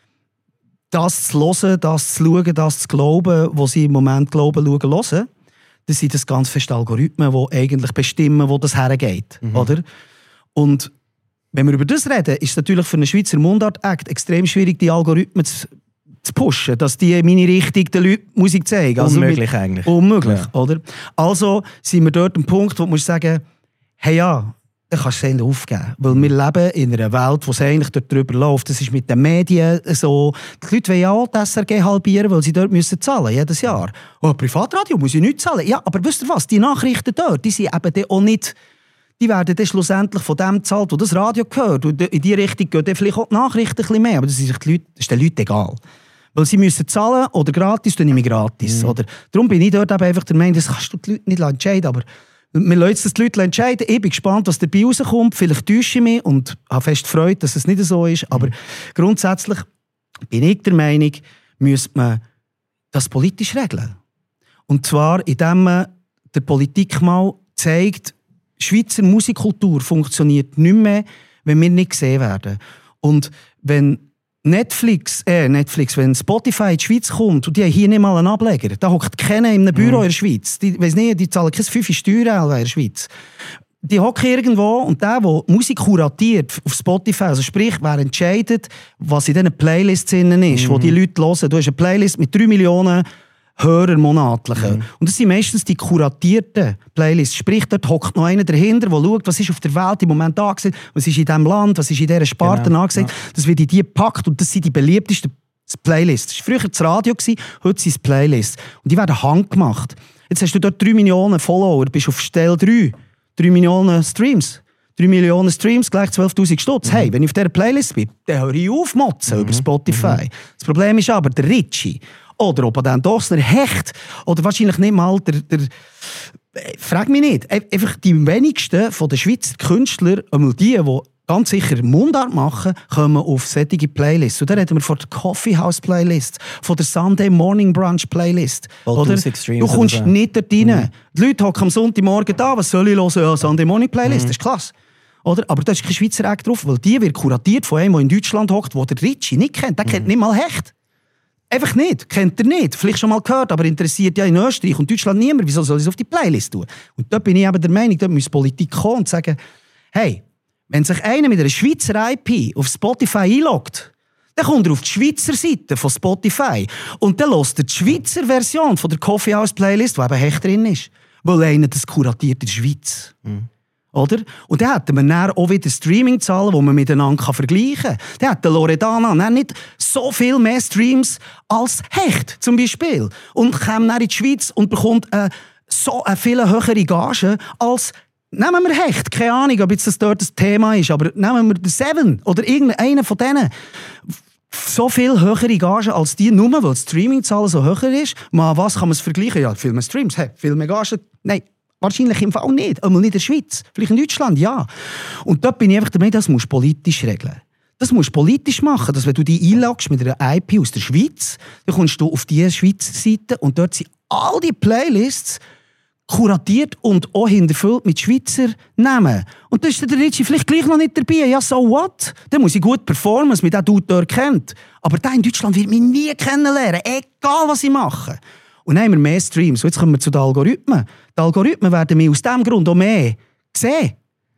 das zu hören, das zu schauen, das zu glauben, was sie im Moment glauben, schauen, hören, dann sind das ganz feste Algorithmen, die eigentlich bestimmen, wo das hergeht. Oder? Und wenn wir über das reden, ist es natürlich für einen Schweizer Mundart-Act extrem schwierig, die Algorithmen zu pushen, dass die in meine Richtung den Leuten Musik zeigen. Also unmöglich eigentlich. Unmöglich, ja. Oder? Also sind wir dort am Punkt, wo du sagen, hey ja, dann kannst du es aufgeben. Weil wir leben in einer Welt, wo es eigentlich dort drüber läuft. Das ist mit den Medien so. Die Leute wollen ja auch die SRG halbieren, weil sie dort müssen zahlen, jedes Jahr. Oh, Privatradio muss ich nicht zahlen. Ja, aber wisst ihr was? Die Nachrichten dort, die sind eben auch nicht... Die werden dann schlussendlich von dem gezahlt, wo das Radio gehört. Und in die Richtung gehen dann vielleicht auch die Nachrichten ein bisschen mehr. Aber das ist den Leuten egal. Weil sie müssen zahlen oder gratis, dann nehme ich gratis. Oder? Darum bin ich dort einfach der Meinung, das kannst du die Leute nicht entscheiden. Aber wir lassen es die Leute entscheiden. Ich bin gespannt, was dabei rauskommt. Vielleicht täusche ich mich und habe fest Freude, dass es nicht so ist. Aber grundsätzlich bin ich der Meinung, müsste man das politisch regeln. Und zwar, indem man der Politik mal zeigt, Schweizer Musikkultur funktioniert nicht mehr, wenn wir nicht gesehen werden. Und wenn wenn Spotify in die Schweiz kommt und die haben hier nicht mal einen Ableger, da hockt keiner in einem Büro in der Schweiz. Die zahlen keine 5 Steuern in der Schweiz. Die hocken irgendwo und der Musik kuratiert auf Spotify, also sprich, wer entscheidet, was in diesen Playlists drin ist, wo die Leute hören. Du hast eine Playlist mit 3 Millionen Hörer monatlichen. Und das sind meistens die kuratierten Playlists. Sprich, dort hockt noch einer dahinter, der schaut, was ist auf der Welt im Moment angesehen, was ist in diesem Land, was ist in dieser Sparte angesehen. Ja. Das wird in die gepackt und das sind die beliebtesten Playlists. Das war früher das Radio, heute sind es Playlists. Und die werden handgemacht. Jetzt hast du dort 3 Millionen Follower, bist auf Stelle 3. 3 Millionen Streams. 3 Millionen Streams gleich 12'000 Stutz. Hey, wenn ich auf dieser Playlist bin, dann höre ich auf motzen über Spotify. Das Problem ist aber, der Ritchie oder ob Dan Dossner Hecht oder wahrscheinlich nicht mal der frag mich nicht. Einfach die wenigsten von den Schweizer Künstlern, die ganz sicher Mundart machen, kommen auf solche Playlists. Und dann reden wir von der Coffee House Playlist, von der Sunday Morning Brunch Playlist. Oder? Du kommst nicht dort rein. Die Leute hocken am Sonntagmorgen da, was soll ich hören? Ja, Sunday Morning Playlist, das ist klasse. Oder? Aber da ist kein Schweizer Act drauf, weil die wird kuratiert von einem, der in Deutschland hockt, der der Ritchie nicht kennt. Der kennt nicht mal Hecht. Einfach nicht. Kennt er nicht. Vielleicht schon mal gehört, aber interessiert ja in Österreich und Deutschland niemand. Wieso soll ich es auf die Playlist tun? Und da bin ich eben der Meinung, da muss Politik kommen und sagen, hey, wenn sich einer mit einer Schweizer IP auf Spotify einloggt, dann kommt er auf die Schweizer Seite von Spotify und dann hört er die Schweizer Version von der Coffee House Playlist, die eben Hecht drin ist. Weil einer das kuratiert in der Schweiz. Oder? Und dann hätten wir dann auch wieder Streaming-Zahlen, die man miteinander vergleichen kann. Dann hat der Loredana dann nicht so viel mehr Streams als Hecht zum Beispiel. Und kommt dann in die Schweiz und bekommt so eine viel höhere Gage als, nehmen wir Hecht, keine Ahnung, ob jetzt das dort das Thema ist, aber nehmen wir den Seven oder irgendeinen von denen. So viel höhere Gage als die, nur weil die Streaming-Zahl so höher ist. Mal, was kann man es vergleichen? Ja, viel mehr Streams, viel mehr Gage. Nein, wahrscheinlich im Fall nicht. Einmal nicht in der Schweiz, vielleicht in Deutschland, ja. Und dort bin ich einfach der Meinung, das musst du politisch regeln. Das musst du politisch machen, dass wenn du dich einloggst mit einer IP aus der Schweiz, dann kommst du auf diese Schweizer Seite und dort sind all die Playlists kuratiert und auch hinterfüllt mit Schweizer Namen. Und da ist der Ritchie vielleicht gleich noch nicht dabei. Ja, so what? Dann muss ich gut performen, dass mich der Dude dort kennt. Aber der in Deutschland wird mich nie kennenlernen, egal was ich mache. Und dann haben wir mehr Streams. Und jetzt kommen wir zu den Algorithmen. Die Algorithmen werden mich aus diesem Grund auch mehr sehen.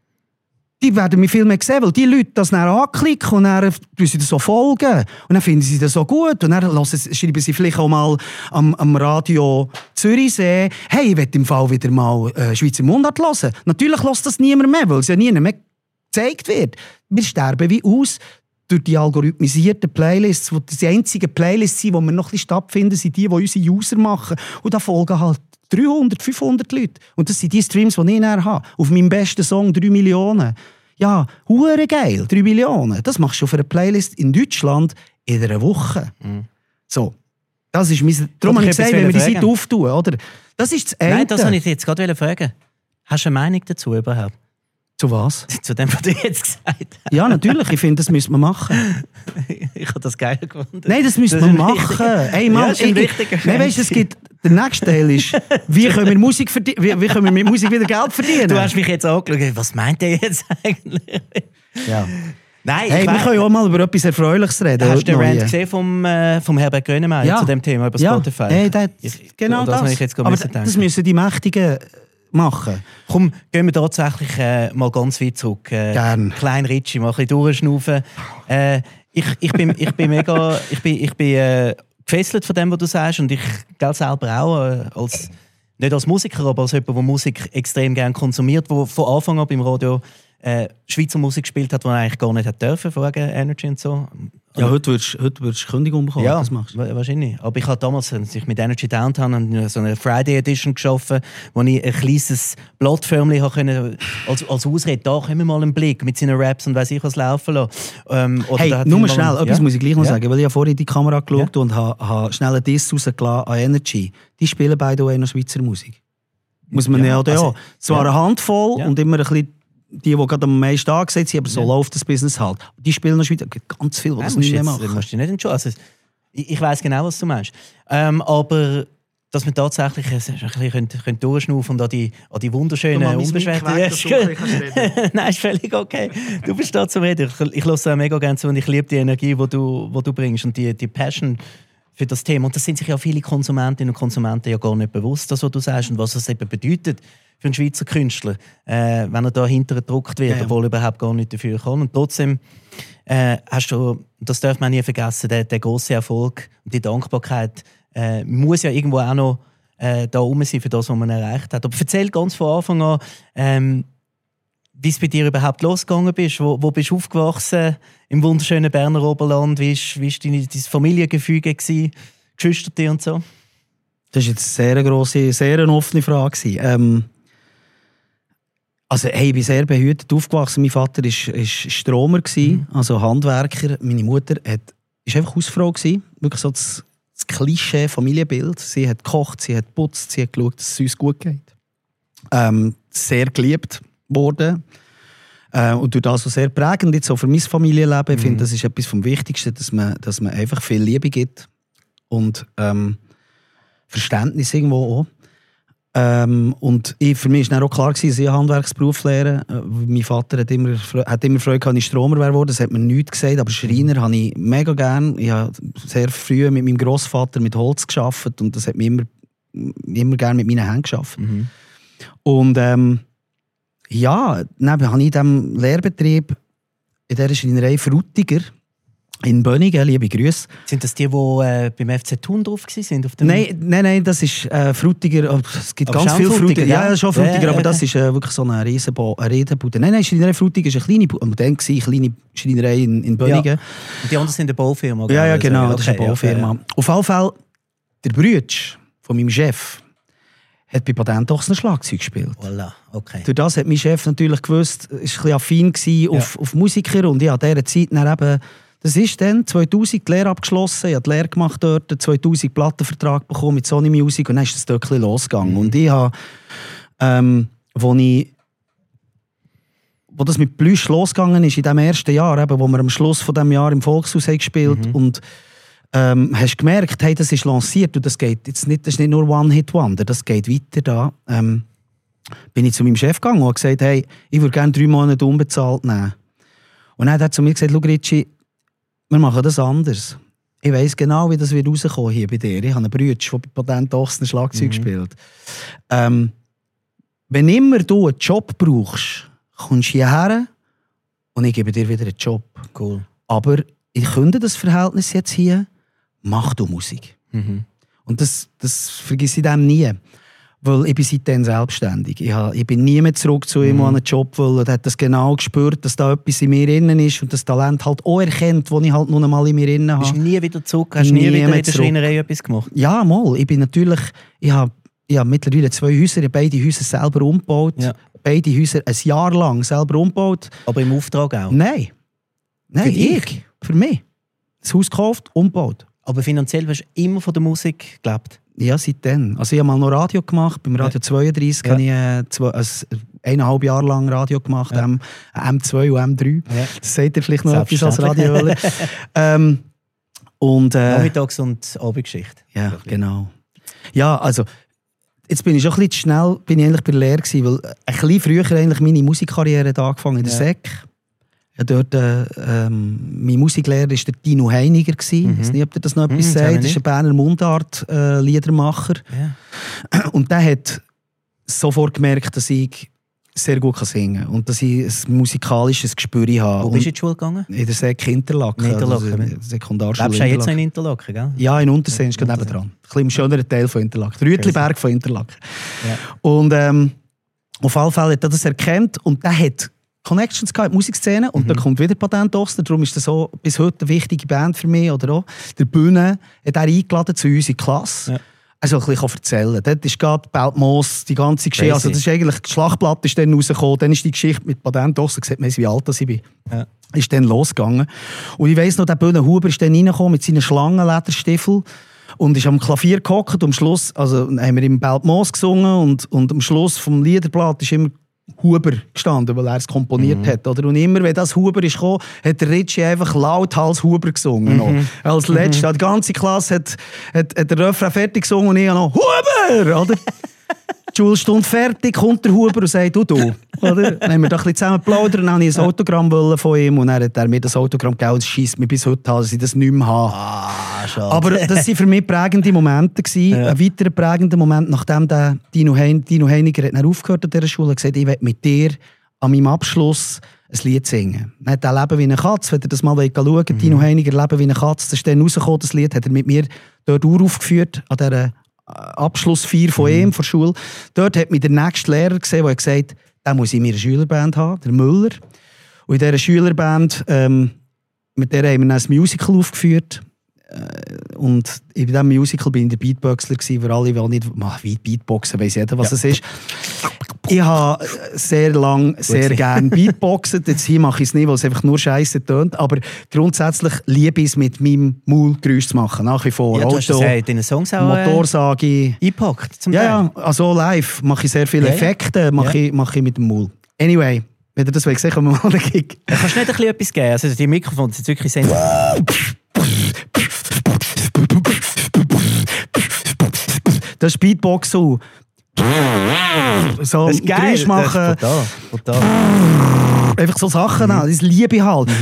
Die werden mich viel mehr sehen, weil die Leute das dann anklicken und dann tun sie das so folgen. Und dann finden sie das so gut. Und dann schreiben sie vielleicht auch mal am Radio Zürichsee, hey, ich will im Fall wieder mal Schweizer Mundart hören. Natürlich hört das niemand mehr, weil es ja niemand mehr gezeigt wird. Wir sterben wie aus durch die algorithmisierten Playlists, die einzigen Playlists sind, die wir noch ein bisschen stattfinden, sind die unsere User machen. Und da folgen halt 300, 500 Leute. Und das sind die Streams, die ich näher habe. Auf meinem besten Song 3 Millionen. Ja, hure geil, 3 Millionen. Das machst du auf einer Playlist in Deutschland in einer Woche. Mhm. So. Das ist mein... Darum habe ich gesagt, wenn wir die Seite auftun, oder? Das ist das Ende. Nein, das wollte ich jetzt gerade fragen. Hast du eine Meinung dazu überhaupt? Zu was? Zu dem, was du jetzt gesagt hast. Ja, natürlich. Ich finde, das müssen wir machen. Ich habe das geil gefunden. Nein, das müssen wir machen. Hey, Mann, ja, nein, weißt du, es gibt... Der nächste Teil ist, wie können wir mit Musik wieder Geld verdienen? Du hast mich jetzt angeschaut. Was meint ihr jetzt eigentlich? Ja. Nein, hey, wir können ja auch mal über etwas Erfreuliches reden. Hast du den Rant gesehen vom Herbert Grönemeyer zu dem Thema über Spotify? Hey, genau das. Aber das müssen die Mächtigen machen. Komm, gehen wir tatsächlich mal ganz weit zurück. Gern. Klein Ritchie, mal ein bisschen durchschnaufen. Ich bin mega... Ich bin gefesselt von dem, was du sagst, und ich gehe selber auch nicht als Musiker, aber als jemand, der Musik extrem gerne konsumiert, der von Anfang an beim Radio Schweizer Musik gespielt hat, die er eigentlich gar nicht hat dürfen, vor Energy und so. Ja, heute würdest du Kündigung bekommen, ja, das machst. Wahrscheinlich. Aber ich habe damals, als ich mit Energy Downtown so eine Friday Edition geschaffen, wo ich ein kleines Blattförmchen als Ausrede, da können wir mal einen Blick mit seinen Raps und weiss ich was laufen lassen. Hey, nur schnell, etwas muss ich gleich noch sagen, weil ich habe vorhin in die Kamera geschaut und habe schnell einen Diss rausgelassen an Energy. Die spielen beide auch noch Schweizer Musik. Muss man ja auch. Zwar eine Handvoll und immer ein bisschen die gerade am meisten angesetzt sind, aber so läuft das Business halt. Die spielen noch Schweizer, ganz viel, die das nicht mehr machen. Musst du nicht entscheiden. Also, ich weiss genau, was du meinst. Aber dass wir tatsächlich ein bisschen durchschnaufen und an die wunderschönen, unbeschwerten... Nein, ist völlig okay. Du bist da zum Reden. Ich höre es mega gerne zu und ich liebe die Energie, die du bringst und die Passion für das Thema. Und das sind sich ja viele Konsumentinnen und Konsumenten ja gar nicht bewusst, das, was du sagst und was das eben bedeutet für einen Schweizer Künstler, wenn er da hintergedruckt wird, obwohl er überhaupt gar nicht dafür kann. Und trotzdem hast du, das darf man nie vergessen, der grosse Erfolg und die Dankbarkeit muss ja irgendwo auch noch da rum sein für das, was man erreicht hat. Aber erzähl ganz von Anfang an, wie es bei dir überhaupt losgegangen ist. Wo bist du aufgewachsen? Im wunderschönen Berner Oberland? Wie war dein Familiengefüge? Geschwister und so? Das war jetzt eine grosse, sehr offene Frage. Also, hey, ich bin sehr behütet aufgewachsen. Mein Vater war Stromer, also Handwerker. Meine Mutter war einfach Hausfrau. Wirklich so das Klischee-Familienbild. Sie hat gekocht, sie hat geputzt, sie hat geschaut, dass es uns gut geht. Sehr geliebt worden. Und durch das, was sehr prägend jetzt auch für mein Familienleben, ich finde, das ist etwas vom Wichtigsten, dass man einfach viel Liebe gibt und Verständnis irgendwo auch. Und für mich war dann auch klar, dass ich einen Handwerksberuf lernen. Mein Vater hat immer Freude gehabt, ich Stromer wäre. Das hat mir nichts gesagt, aber Schreiner habe ich mega gern. Ich habe sehr früh mit meinem Grossvater mit Holz gearbeitet und das hat mich immer gerne mit meinen Händen gearbeitet. Und dann habe ich in diesem Lehrbetrieb, in dieser Schreinerei Frutiger, In Bönigen, liebe Grüße. Sind das die beim FC Thun drauf waren? Auf dem Nein, das ist Frutiger. Es gibt aber ganz viele Frutiger. Ja, schon Frutiger, aber okay. Das ist wirklich so eine Riesenbude. Nein, Schreinerei Frutiger ist eine kleine Bude. Und dann war eine kleine Schreinerei in Bönigen. Ja. Und die anderen sind eine Baufirma. Ja, genau, okay, das ist eine Baufirma. Okay, ja. Auf jeden Fall, der Brütsch von meinem Chef hat bei Patent auch ein Schlagzeug gespielt. Voilà, okay. Durch das hat mein Chef natürlich gewusst, er war ein bisschen affin auf Musiker. Und ja, an dieser Zeit dann eben, das ist dann 2000 die Lehre abgeschlossen, ich habe die Lehre gemacht dort, 2000 Plattenvertrag bekommen mit Sony Music und dann ist das dort ein bisschen losgegangen. Und ich habe, wo das mit Plüsch losgegangen ist, in dem ersten Jahr, eben, wo wir am Schluss von dem Jahr im Volkshaus haben gespielt und hast gemerkt, hey, das ist lanciert und das geht jetzt nicht, das ist nicht nur One-Hit-Wonder, das geht weiter da. Bin ich zu meinem Chef gegangen und habe gesagt, hey, ich würde gerne 3 Monate unbezahlt nehmen. Und dann hat er zu mir gesagt, schau Ritschi, wir machen das anders. Ich weiss genau, wie das wird rauskommen hier bei dir. Ich habe einen Bruder, der bei Patent Ochsen Schlagzeug spielt. Wenn immer du einen Job brauchst, kommst du hierher und ich gebe dir wieder einen Job. Cool. Aber ich könnte das Verhältnis jetzt hier, mach du Musik. Und das vergesse ich dem nie. Weil ich bin seitdem selbstständig. Ich bin nie mehr zurück zu ihm an einen Job, weil er hat das genau gespürt, dass da etwas in mir innen ist und das Talent halt auch erkennt, das ich halt noch einmal in mir innen habe. Bist du nie wieder zurück? Hast du nie wieder in der Schreinerei etwas gemacht? Ja, mal. Ich habe mittlerweile 2 Häuser, ich habe beide Häuser selber umgebaut. Ja. Beide Häuser ein Jahr lang selber umgebaut. Aber im Auftrag auch? Nein, Für dich? ich. Für mich. Das Haus gekauft, umgebaut. Aber finanziell hast du immer von der Musik gelebt? Ja, seitdem. Also ich habe mal noch Radio gemacht. Beim Radio 32 habe ich 1,5 Jahre lang Radio gemacht. M2 und M3. Ja. Das sagt ihr vielleicht noch etwas als Radiohörer. Nachmittags- und Abendgeschichte. Ja, genau. Ja, also jetzt bin ich schon ein bisschen schnell bin ich eigentlich bei der Lehre gewesen, weil ein bisschen früher eigentlich meine Musikkarriere angefangen in der SEC. Ja, dort, mein Musiklehrer war der Dino Heiniger. Ich weiß nicht, ob ihr das noch etwas sagt. Das ist ein Berner Mundart-Liedermacher. Und der hat sofort gemerkt, dass ich sehr gut singen kann und dass ich ein musikalisches Gespür habe. Wo bist du in die Schule gegangen? In der SEC Interlaken. Lebst Sekundarschule. du jetzt noch in Interlaken, gell? Ja, in Unterseen ist gerade nebendran. Ein bisschen im schöneren Teil von Interlaken. Der Rütliberg von Interlaken. Ja. Und auf alle Fälle hat er das erkannt und der hat Connections in die Musikszene und da kommt wieder Patent Ochsen. Darum ist das so bis heute eine wichtige Band für mich. Oder auch. Der Bühne hat er eingeladen zu uns in die Klasse. Ja. Also ein bisschen erzählen. Dort ist gerade Beltmoos, die ganze Geschichte. Also das ist eigentlich, das Schlachtblatt ist dann rausgekommen. Dann ist die Geschichte mit Patent Ochsen, sieht man, wie alt ich bin. Ja. Ist dann losgegangen. Und ich weiss noch, der Bühne Huber ist dann reingekommen mit seinen Schlangenlederstiefeln und ist am Klavier gehockt. Am Schluss, also haben wir im Beltmoos gesungen und am Schluss vom Liederblatt ist immer Huber gestanden, weil er es komponiert hat. Oder? Und immer, wenn das Huber ist gekommen, hat der Ritchie einfach lauthals Huber gesungen. Als letzter. Die ganze Klasse hat den Refrain fertig gesungen und ich habe noch Huber! Oder? Die Schulstunde fertig, kommt der Huber und sagt, du. Oder? Dann haben wir da ein bisschen zusammen geplaudert und dann wollte ich ein Autogramm von ihm und dann hat er mir das Autogramm gegeben und es scheisst mir bis heute an, dass ich das nicht mehr habe. Aber das waren für mich prägende Momente. Ja. Ein weiterer prägender Moment, nachdem der Dino Heiniger hat aufgehört an dieser Schule und gesagt, ich will mit dir an meinem Abschluss ein Lied singen. Dann hat er «Leben wie eine Katze», wenn ihr das mal schauen Dino Heiniger «Leben wie eine Katze», das ist dann rausgekommen, das Lied, hat er mit mir dort aufgeführt, an dieser Abschlussfeier von ihm, von der Schule. Dort hat mich der nächste Lehrer gesehen, der gesagt hat, der muss in meiner Schülerband haben, der Müller. Und in dieser Schülerband, mit der haben wir dann ein Musical aufgeführt. Und in diesem Musical bin ich der Beatboxer gewesen, für alle, die nicht Beatboxen, weiss jeder, was es ist. Ich habe sehr lange, sehr gerne Beatboxen. Jetzt hier mache ich es nicht, weil es einfach nur Scheiße tönt. Aber grundsätzlich liebe ich es, mit meinem Maul Geräusche zu machen. Nach wie vor. Ja, du hast das in den Songs auch Motorsage. eingepackt zum Teil. Ja, also live mache ich sehr viele Effekte mache ich mit dem Maul. Anyway, wenn ihr das wollt, kommen wir mal an den Gig. Kannst du nicht ein bisschen etwas geben? Also die Mikrofone sind wirklich sensitiv. Das ist Beatbox so. So Geräusch machen. Das ist brutal. Einfach so Sachen an. Das liebe ich halt.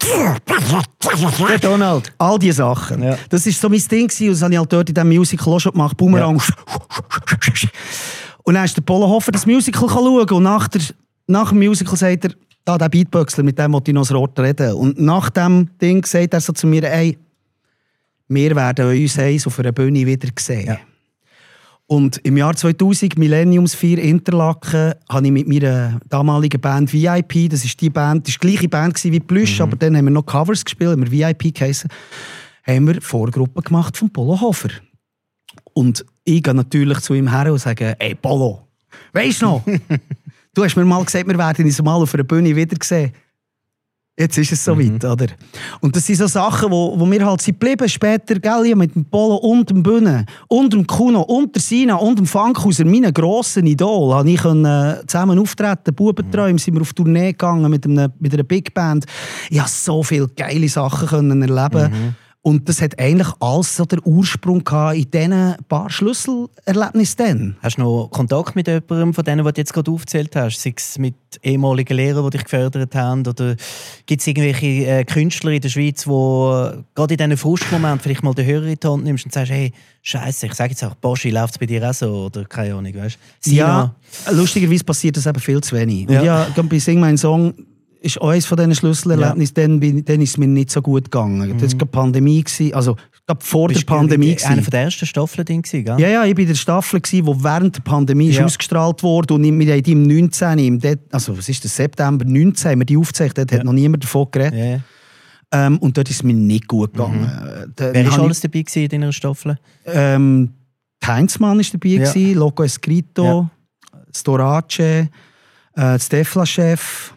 Der Donald. All diese Sachen. Ja. Das war so mein Ding und das habe ich halt dort in diesem Musical auch schon gemacht. Boomerang. Ja. Und dann ist der Polo Hofer das Musical schauen und nach dem Musical sagt er, der Beatboxer, mit dem wollte ich noch das Wort reden. Und nach dem Ding sagt er so zu mir, ey, wir werden uns eins auf einer Bühne wieder sehen. Ja. Und im Jahr 2000, Millenniumsfeier Interlaken, habe ich mit meiner damaligen Band VIP, das ist die Band, das war die gleiche Band wie Plüsch, aber dann haben wir noch Covers gespielt, haben wir VIP geheißen, haben wir Vorgruppen gemacht von Polo Hofer. Und ich gehe natürlich zu ihm her und sage, ey Polo, weisst du noch? Du hast mir mal gesagt, wir werden uns mal auf einer Bühne wiedersehen. Jetzt ist es soweit, oder? Und das sind so Sachen, wo wir halt sind geblieben. Später, gell, mit dem Polo und dem Bühne, und dem Kuno, und der Sina, und dem Funkhauser, meinen grossen Idol, habe ich zusammen auftreten. Bubenträume sind wir auf Tournee gegangen mit einer Big Band. Ich konnte so viele geile Sachen erleben. Und das hat eigentlich alles so den Ursprung gehabt in diesen paar Schlüsselerlebnissen. Hast du noch Kontakt mit jemandem von denen, die du jetzt gerade aufgezählt hast? Sei es mit ehemaligen Lehrern, die dich gefördert haben? Oder gibt es irgendwelche Künstler in der Schweiz, die gerade in diesen Frustmomenten vielleicht mal den Hörer in die Hand nimmst und sagst, hey, Scheiße, ich sage jetzt auch, Boschi, läuft es bei dir auch so? Oder keine Ahnung, weißt du? Ja, lustigerweise passiert das eben viel zu wenig. Und ja, bei Sing mein Song ist eines von diesen Schlüsselerlebnissen, dann ist es mir nicht so gut gegangen. Das war die Pandemie, also vor der Pandemie. Eine der ersten Staffeln, gell? Ja, ich war in der Staffel, die während der Pandemie ist ausgestrahlt wurde. Und wir haben die im 19, was ist das, September 19, haben wir die aufgezeichnet, da hat noch niemand davon geredet. Ja. Und dort ist es mir nicht gut gegangen. Wer war alles dabei in deiner Staffel? Heinzmann war dabei, Loco Escrito, Storace, Stefla-Chef,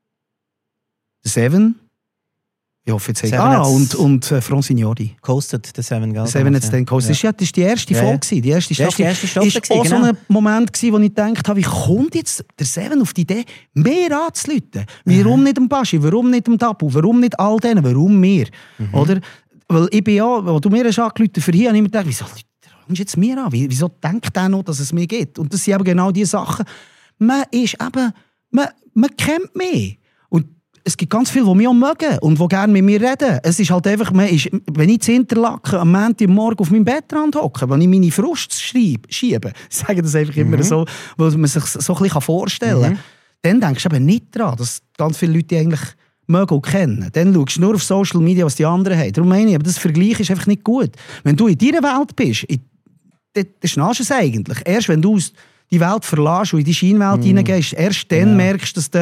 Seven. Ich hoffe jetzt und Francignori. Coasted, der Seven, gell? Seven hat es dann coasted. Das war die erste Folge. Die erste Staffel war auch so ein Moment, wo ich gedacht habe, wie kommt jetzt der Seven auf die Idee, mehr anzuleiten? Warum nicht dem Baschi? Warum nicht dem Tabu? Warum nicht all denen? Warum mehr? Oder? Weil ich bin ja, als du mir hast angerufen für hier, habe ich mir gedacht, wieso kommst du jetzt mir an? Wieso denkt der noch, dass es mir geht? Und das sind eben genau die Sachen. Man kennt mich. Es gibt ganz viele, die mich auch mögen und die gerne mit mir reden. Es ist halt einfach, wenn ich zu Interlaken am Montagmorgen auf meinem Bettrand hocke, wenn ich meine Frust schiebe, ich sage das einfach immer so, weil man sich so ein bisschen vorstellen kann, dann denkst du eben nicht daran, dass ganz viele Leute eigentlich mögen und kennen. Dann schaust du nur auf Social Media, was die anderen haben. Darum meine ich, aber das Vergleich ist einfach nicht gut. Wenn du in deiner Welt bist, dann schnallst du es eigentlich. Erst wenn du die Welt verlässt und in die Scheinwelt hineingehst, erst dann merkst du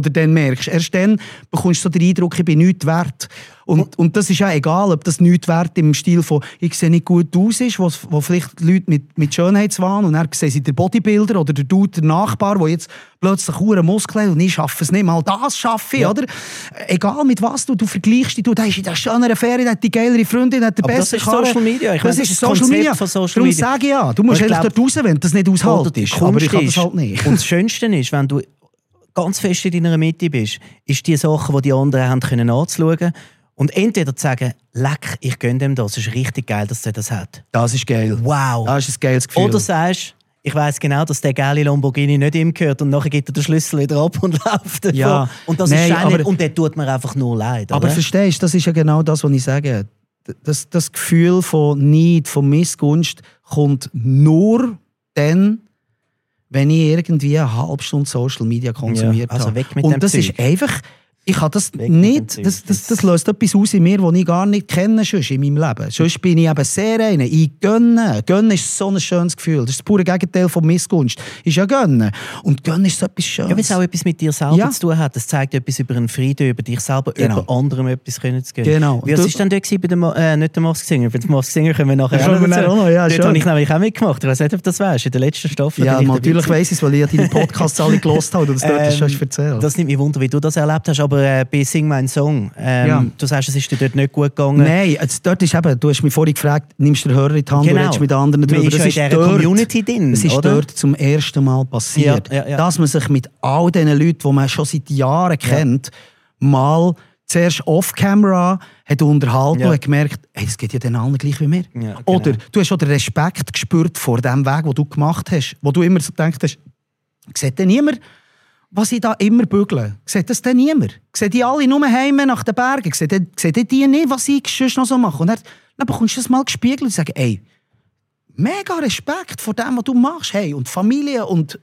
das, erst dann bekommst du so den Eindruck, ich bin nichts wert. Und das ist ja egal, ob das nichts wert im Stil von «ich sehe nicht gut aus» ist, wo vielleicht Leute mit Schönheitswahn und dann sehen sie den Bodybuilder oder der Dude, der Nachbar, der jetzt plötzlich hure Muskeln hat und ich schaffe es nicht, mal das schaffe ich, oder? Egal mit was du vergleichst dich, der ist in der schöneren Ferien, der hat die geilere Freundin, der hat den besseren Karren. Das ist Social Media. Das ist Social Media. Darum sage ich ja, du musst eigentlich dort raus, wenn das nicht aushaltest. Aber ich kann das halt nicht. Und das Schönste ist, wenn du ganz fest in deiner Mitte bist, ist die Sachen, die die anderen haben können anzuschauen. Und entweder zu sagen, leck, ich gönne dem das, es ist richtig geil, dass der das hat. Das ist geil. Wow. Das ist ein geiles Gefühl. Oder sagst, ich weiss genau, dass der geile Lamborghini nicht ihm gehört und nachher gibt er den Schlüssel wieder ab und läuft davon. Ja. Und das ist und der tut mir einfach nur leid. Aber verstehst du, das ist ja genau das, was ich sage. Das Gefühl von Neid, von Missgunst kommt nur dann, wenn ich irgendwie eine halbe Stunde Social Media konsumiert habe. Weg mit und dem das Zeug. Ist einfach... Ich kann das nicht, das löst etwas aus in mir, das ich gar nicht kenne sonst in meinem Leben. Sonst bin ich eben sehr einer. Ich gönne. Gönnen ist so ein schönes Gefühl. Das ist das pure Gegenteil von Missgunst. Ist ja gönnen. Und gönnen ist so etwas Schönes. Ja, weil es auch etwas mit dir selber zu tun hat. Das zeigt etwas über einen Frieden, über dich selber, über anderem etwas zu geben. Genau. Wie war es denn dort bei der, nicht der Masked Singer? Bei der Masked Singer können wir nachher auch noch. Ja, dort habe ich nämlich auch mitgemacht. Ich weiss nicht, ob du das weißt. In der letzten Staffel. Ja, natürlich weiss ich es, weil ich deine Podcasts alle gehört habe und das dort schon erzählt. Das nimmt mich wunder, wie du das erlebt hast. Aber bei Sing mein Song, du sagst, es ist dir dort nicht gut gegangen. Nein, dort ist eben, du hast mich vorhin gefragt, nimmst du den Hörer in die Hand und redest mit anderen drüber. Das ist in dieser Community drin, das ist oder? Dort zum ersten Mal passiert. Ja. Dass man sich mit all diesen Leuten, die man schon seit Jahren kennt, mal zuerst off-camera hat unterhalten und hat gemerkt, hey, das geht ja den allen gleich wie mir. Ja, genau. Oder du hast auch den Respekt gespürt vor dem Weg, den du gemacht hast, wo du immer so gedacht hast, sieht denn niemand, was ich da immer bügle? Sieht das denn niemand? Sehen die alle nur heim nach den Bergen? Sehen die nicht, was ich sonst noch so mache? Und dann bekommst du das mal gespiegelt und sagst, ey, mega Respekt vor dem, was du machst. Hey, und Familie und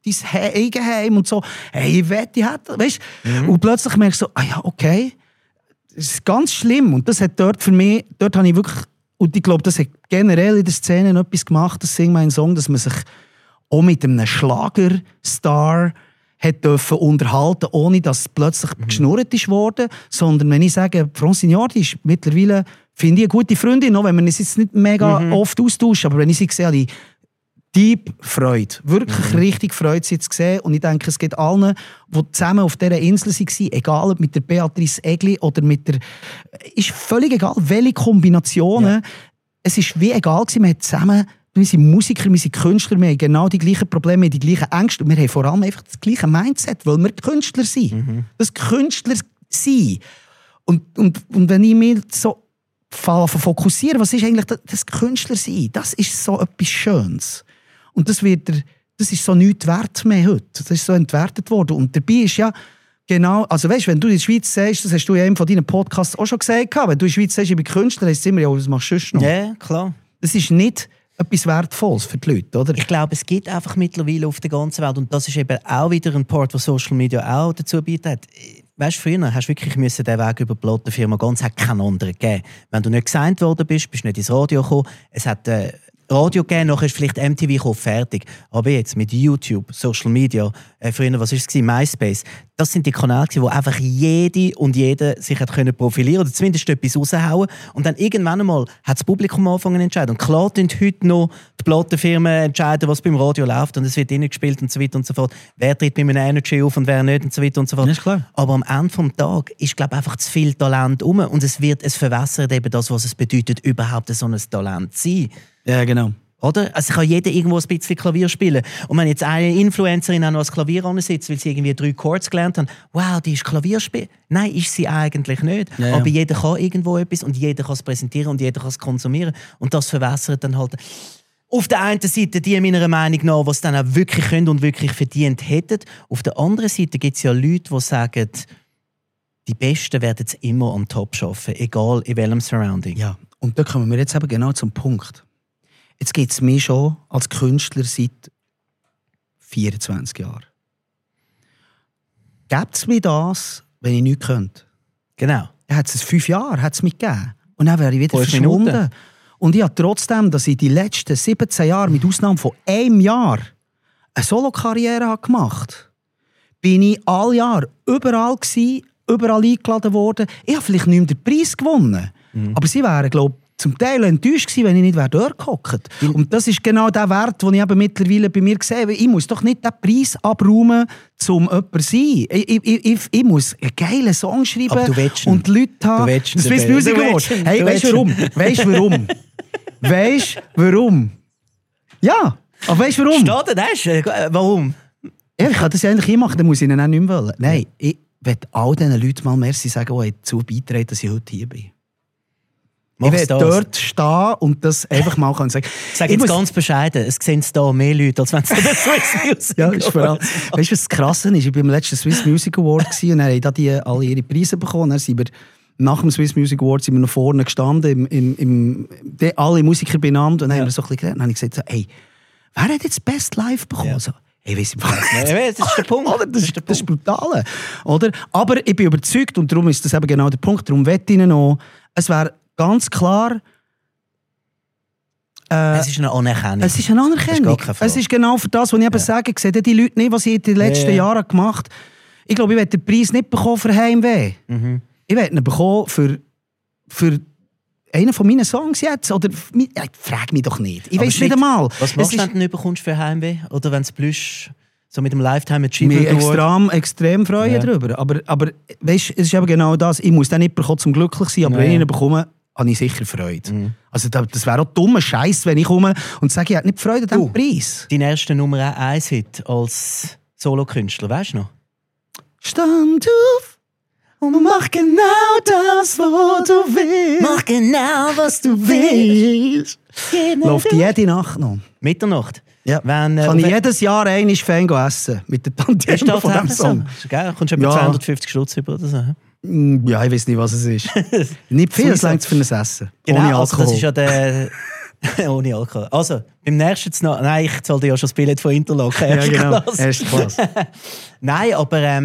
Eigenheim und so. Hey, ich wette, ich hätte, weißt? Und plötzlich merkst du so, okay, das ist ganz schlimm. Und das hat dort für mich, dort habe ich wirklich, und ich glaube, das hat generell in der Szene etwas gemacht, das Sing mein Song, dass man sich auch mit einem Schlagerstar hat dürfen unterhalten, ohne dass es plötzlich geschnurrt ist worden, sondern wenn ich sage, Francine die ist mittlerweile, finde ich, eine gute Freundin, auch wenn man es jetzt nicht mega oft austauscht, aber wenn ich sie sehe, habe ich deep Freude, wirklich richtig Freude, sie zu sehen. Und ich denke, es geht allen, die zusammen auf dieser Insel waren, egal ob mit der Beatrice Egli oder mit der, ist völlig egal, welche Kombinationen, es ist wie egal gewesen, man hat zusammen, wir sind Musiker, wir sind Künstler, wir haben genau die gleichen Probleme, die gleichen Ängste und wir haben vor allem einfach das gleiche Mindset, weil wir Künstler sind. Das Künstler sein. Und wenn ich mich so fokussiere, was ist eigentlich das Künstler sein? Das ist so etwas Schönes. Und das ist so nichts wert mehr heute. Das ist so entwertet worden. Und dabei ist ja genau, also weißt, wenn du in der Schweiz sagst, das hast du ja in einem von deinen Podcasts auch schon gesagt, wenn du in der Schweiz sagst, ich bin Künstler, heisst es immer, ja, was machst du sonst noch? Ja, klar. Das ist nicht etwas Wertvolles für die Leute, oder? Ich glaube, es gibt einfach mittlerweile auf der ganzen Welt, und das ist eben auch wieder ein Part, was Social Media auch dazu bietet. Weißt du, früher hast du wirklich den Weg über die Plattenfirma gehen, es hat keinen anderen gegeben. Wenn du nicht gesigned worden bist du nicht ins Radio gekommen, es hat Radio gegeben, nachher ist vielleicht MTV gekommen, fertig. Aber jetzt mit YouTube, Social Media, früher, was war es? MySpace. Das sind die Kanäle, wo einfach jede und jeder sich hat können profilieren oder zumindest etwas raushauen. Und dann irgendwann einmal hat das Publikum angefangen zu entscheiden. Und klar tun heute noch die Plattenfirmen entscheiden, was beim Radio läuft und es wird innen gespielt und so weiter und so fort. Wer tritt bei einem Energy auf und wer nicht und so weiter und so fort. Ja, ist klar. Aber am Ende des Tages ist, glaube ich, einfach zu viel Talent rum und es verwässert eben das, was es bedeutet, überhaupt so ein Talent zu sein. Ja, genau. Oder? Also kann jeder irgendwo ein bisschen Klavier spielen. Und wenn jetzt eine Influencerin auch noch ans Klavier sitzt, weil sie irgendwie 3 Chords gelernt hat, wow, die ist Klavierspiel. Nein, ist sie eigentlich nicht. Ja. Aber jeder kann irgendwo etwas und jeder kann es präsentieren und jeder kann es konsumieren. Und das verwässert dann halt auf der einen Seite die meiner Meinung nach, die es dann auch wirklich können und wirklich verdient hätten. Auf der anderen Seite gibt es ja Leute, die sagen, die Besten werden es immer on top schaffen, egal in welchem Surrounding. Ja, und da kommen wir jetzt eben genau zum Punkt. Jetzt gibt es mich schon als Künstler seit 24 Jahren. Gibt es mir das, wenn ich nichts könnte? Genau. Hat es 5 Jahre hat's mich gegeben. Und dann wäre ich wieder 5 verschwunden. Minuten. Und ich habe trotzdem, dass ich die letzten 17 Jahre, mit Ausnahme von einem Jahr, eine Solo-Karriere gemacht habe, bin ich alle Jahre überall gewesen, überall eingeladen worden. Ich habe vielleicht nicht mehr den Preis gewonnen. Aber sie wären, glaube ich, zum Teil enttäuscht gewesen, wenn ich nicht dort gehockt wäre. Und das ist genau der Wert, den ich eben mittlerweile bei mir sehe. Ich muss doch nicht den Preis abräumen, um jemand zu sein. Ich muss einen geilen Song schreiben und die Leute haben. Swiss Music Award. Hey, weißt du warum? Weißt du warum? Ja, aber weißt du warum? Steht da, warum? Ja, ich kann das ja eigentlich hier machen, dann muss ich ihnen auch nicht mehr wollen. Nein, ich will all diesen Leuten mal merci sagen, die dazu beitragen, dass ich heute hier bin. Ich will dort stehen und das einfach mal sagen. Ich sage jetzt ganz bescheiden, es sehen da mehr Leute, als wenn es der Swiss Music ja, ist vor allem. Weißt du, was das Krasse ist? Ich war beim letzten Swiss Music Award und dann haben die alle ihre Preise bekommen. Dann sind wir, nach dem Swiss Music Award sind wir noch vorne gestanden, alle Musiker benannt und dann haben wir so ein bisschen geredet. Und dann habe ich gesagt, hey, wer hat jetzt Best Live bekommen? Ja. So, hey, weiss ich nicht. Das ist der Punkt. Oder? Das ist brutal. Oder? Aber ich bin überzeugt, und darum ist das eben genau der Punkt, darum wette ich Ihnen noch, es wäre ganz klar. Es ist eine Anerkennung. Es ist eine Anerkennung. Es ist genau für das, was ich eben sage. Seht die Leute nicht, was ich in den letzten Jahren gemacht habe. Ich glaube, ich werde den Preis nicht bekommen für Heimweh. Ich werde ihn bekommen für einen von meinen Songs jetzt. Oder frag mich doch nicht. Ich weiß nicht einmal. Was machst du, wenn du nicht bekommst für Heimweh? Oder wenn du so mit dem Lifetime Achievement Award? Mich extrem freuen darüber. Aber weißt, es ist eben genau das. Ich muss den nicht bekommen, zum glücklich sein. Aber wenn ich ihn bekomme, habe ich sicher Freude. Also das wäre auch dummer Scheiß, wenn ich komme und sage, ich habe nicht Freude an diesem Preis. Dein erster Nummer 1 Hit als Solokünstler, weißt du noch? Stand auf und mach genau das, was du willst. Mach genau, was du willst. Läuft jede Nacht noch. Mitternacht? Ja. Kann ich jedes Jahr einmal Fan essen mit der Tante von diesem Song. So? Geil, kommst du etwa 250 Stutz über oder so? Ja, ich weiß nicht, was es ist. Nicht viel, es reicht für ein Essen. Genau, ohne Alkohol. Also das ist ja Ohne Alkohol. Also, beim nächsten noch... Nein, ich zahle dir ja schon das Billett von Interlaken. Ja, genau. Erste Klasse. Nein, aber...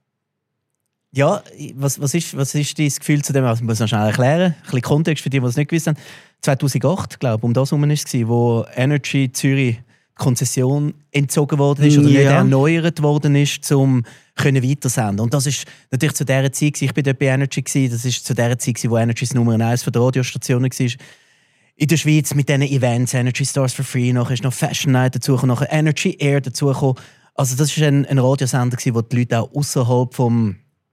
ja, was ist dein Gefühl zu dem? Also, ich muss noch schnell erklären. Ein bisschen Kontext für die, die es nicht gewusst haben. 2008, glaube ich, um das herum war es, wo Energy Zürich die Konzession entzogen worden ist oder nicht erneuert worden ist, um weitersenden. Und das ist natürlich zu dieser Zeit, ich war dort bei Energy, das ist zu dieser Zeit, wo Energy das Nummer 1 von der Radiostationen war. In der Schweiz mit diesen Events, Energy Stars for Free, nachher ist noch Fashion Night dazu, nachher Energy Air dazu gekommen. Also das war ein Radiosender, wo die Leute auch außerhalb vom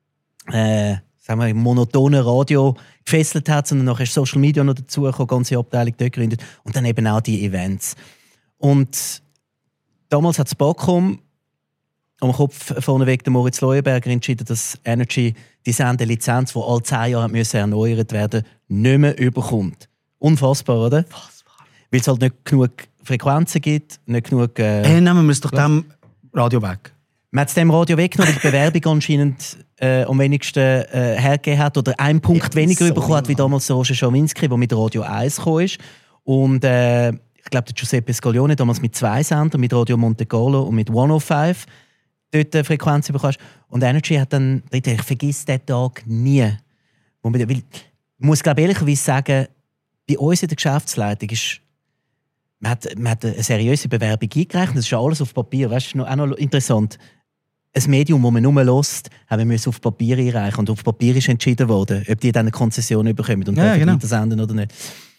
sagen wir, monotonen Radio gefesselt hat, sondern nachher ist Social Media noch dazu gekommen, ganze Abteilung dort gegründet und dann eben auch die Events. Und damals hat das Bacom am Kopf vorneweg der Moritz Leuenberger entschieden, dass Energy die Sendelizenz, die alle 10 Jahre erneuert werden müssen, nicht mehr überkommt. Unfassbar, oder? Unfassbar. Weil es halt nicht genug Frequenzen gibt, nicht genug... nehmen wir es doch dem Radio weg. Man hat es dem Radio weggenommen, weil die Bewerbung anscheinend am wenigsten hergegeben hat oder einen Punkt weniger bekommen hat, wie damals der Roger Schawinski, der mit Radio 1 gekommen ist. Und ich glaube, der Giuseppe Scaglione damals mit 2 Sendern, mit Radio Monte Carlo und mit 105, dort Frequenz bekommst. Und Energy hat dann, ich vergesse diesen Tag nie. Ich muss glaube ehrlicherweise sagen, bei uns in der Geschäftsleitung ist man hat eine seriöse Bewerbung eingereicht. Das ist ja alles auf Papier. Weißt, das ist auch noch interessant. Ein Medium, das man nur hört, haben wir auf Papier einreichen. Und auf Papier ist entschieden worden, ob die dann eine Konzession bekommen und dürfen weiter senden oder nicht.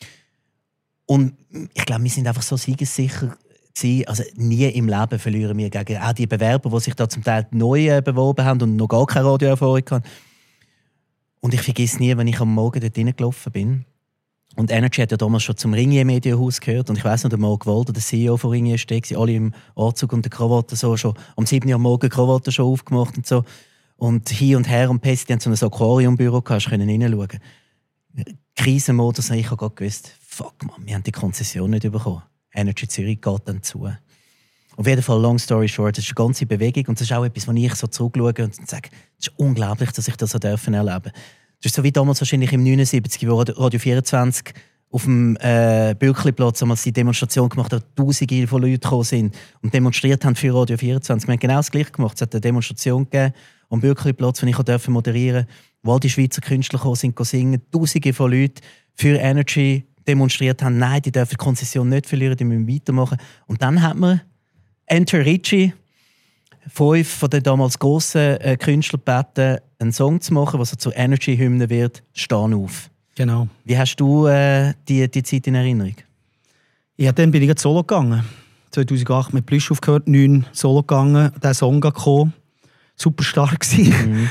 Und ich glaube, wir sind einfach so siegessicher gewesen. Also nie im Leben verlieren wir gegen auch die Bewerber, die sich da zum Teil neu beworben haben und noch gar keine Radioerfahrung hatten. Und ich vergesse nie, wenn ich am Morgen dort reingelaufen bin. Und Energy hat ja damals schon zum Ringier Medienhaus gehört. Und ich weiss noch, der Marc Walder, der CEO von Ringier, war alle im Anzug und der Krawatte so schon. Am 7. Uhr am Morgen Krawatte schon aufgemacht und so. Und hin und her und Pest, die haben so ein Aquariumbüro gehabt, hast können reinschauen. Krisenmodus, ich habe gerade gewusst, fuck man, wir haben die Konzession nicht bekommen. Energy Zürich geht dann zu. Auf jeden Fall, long story short, das ist eine ganze Bewegung. Und das ist auch etwas, wo ich so zurückschaue und sage, es ist unglaublich, dass ich das so erleben durfte. Das ist so wie damals wahrscheinlich im 79, wo Radio 24 auf dem Bürkliplatz damals die Demonstration gemacht hat, Tausende von Leuten gekommen sind und demonstriert haben für Radio 24. Wir haben genau das Gleiche gemacht. Es hat eine Demonstration gegeben am Bürkliplatz, den ich moderieren durfte, wo all die Schweizer Künstler gekommen sind, singen, Tausende von Leuten für Energy demonstriert haben. Nein, die dürfen die Konzession nicht verlieren, die müssen weitermachen. Und dann hat man Enter Ritchie, 5 von den damals grossen Künstlern gebeten, einen Song zu machen, was zur Energy-Hymne wird, «Stehen auf». Genau. Wie hast du die Zeit in Erinnerung? Ja, dann bin ich solo gegangen. 2008 mit Plüsch aufgehört, 9 solo gegangen, der Song gekommen. Super stark gewesen.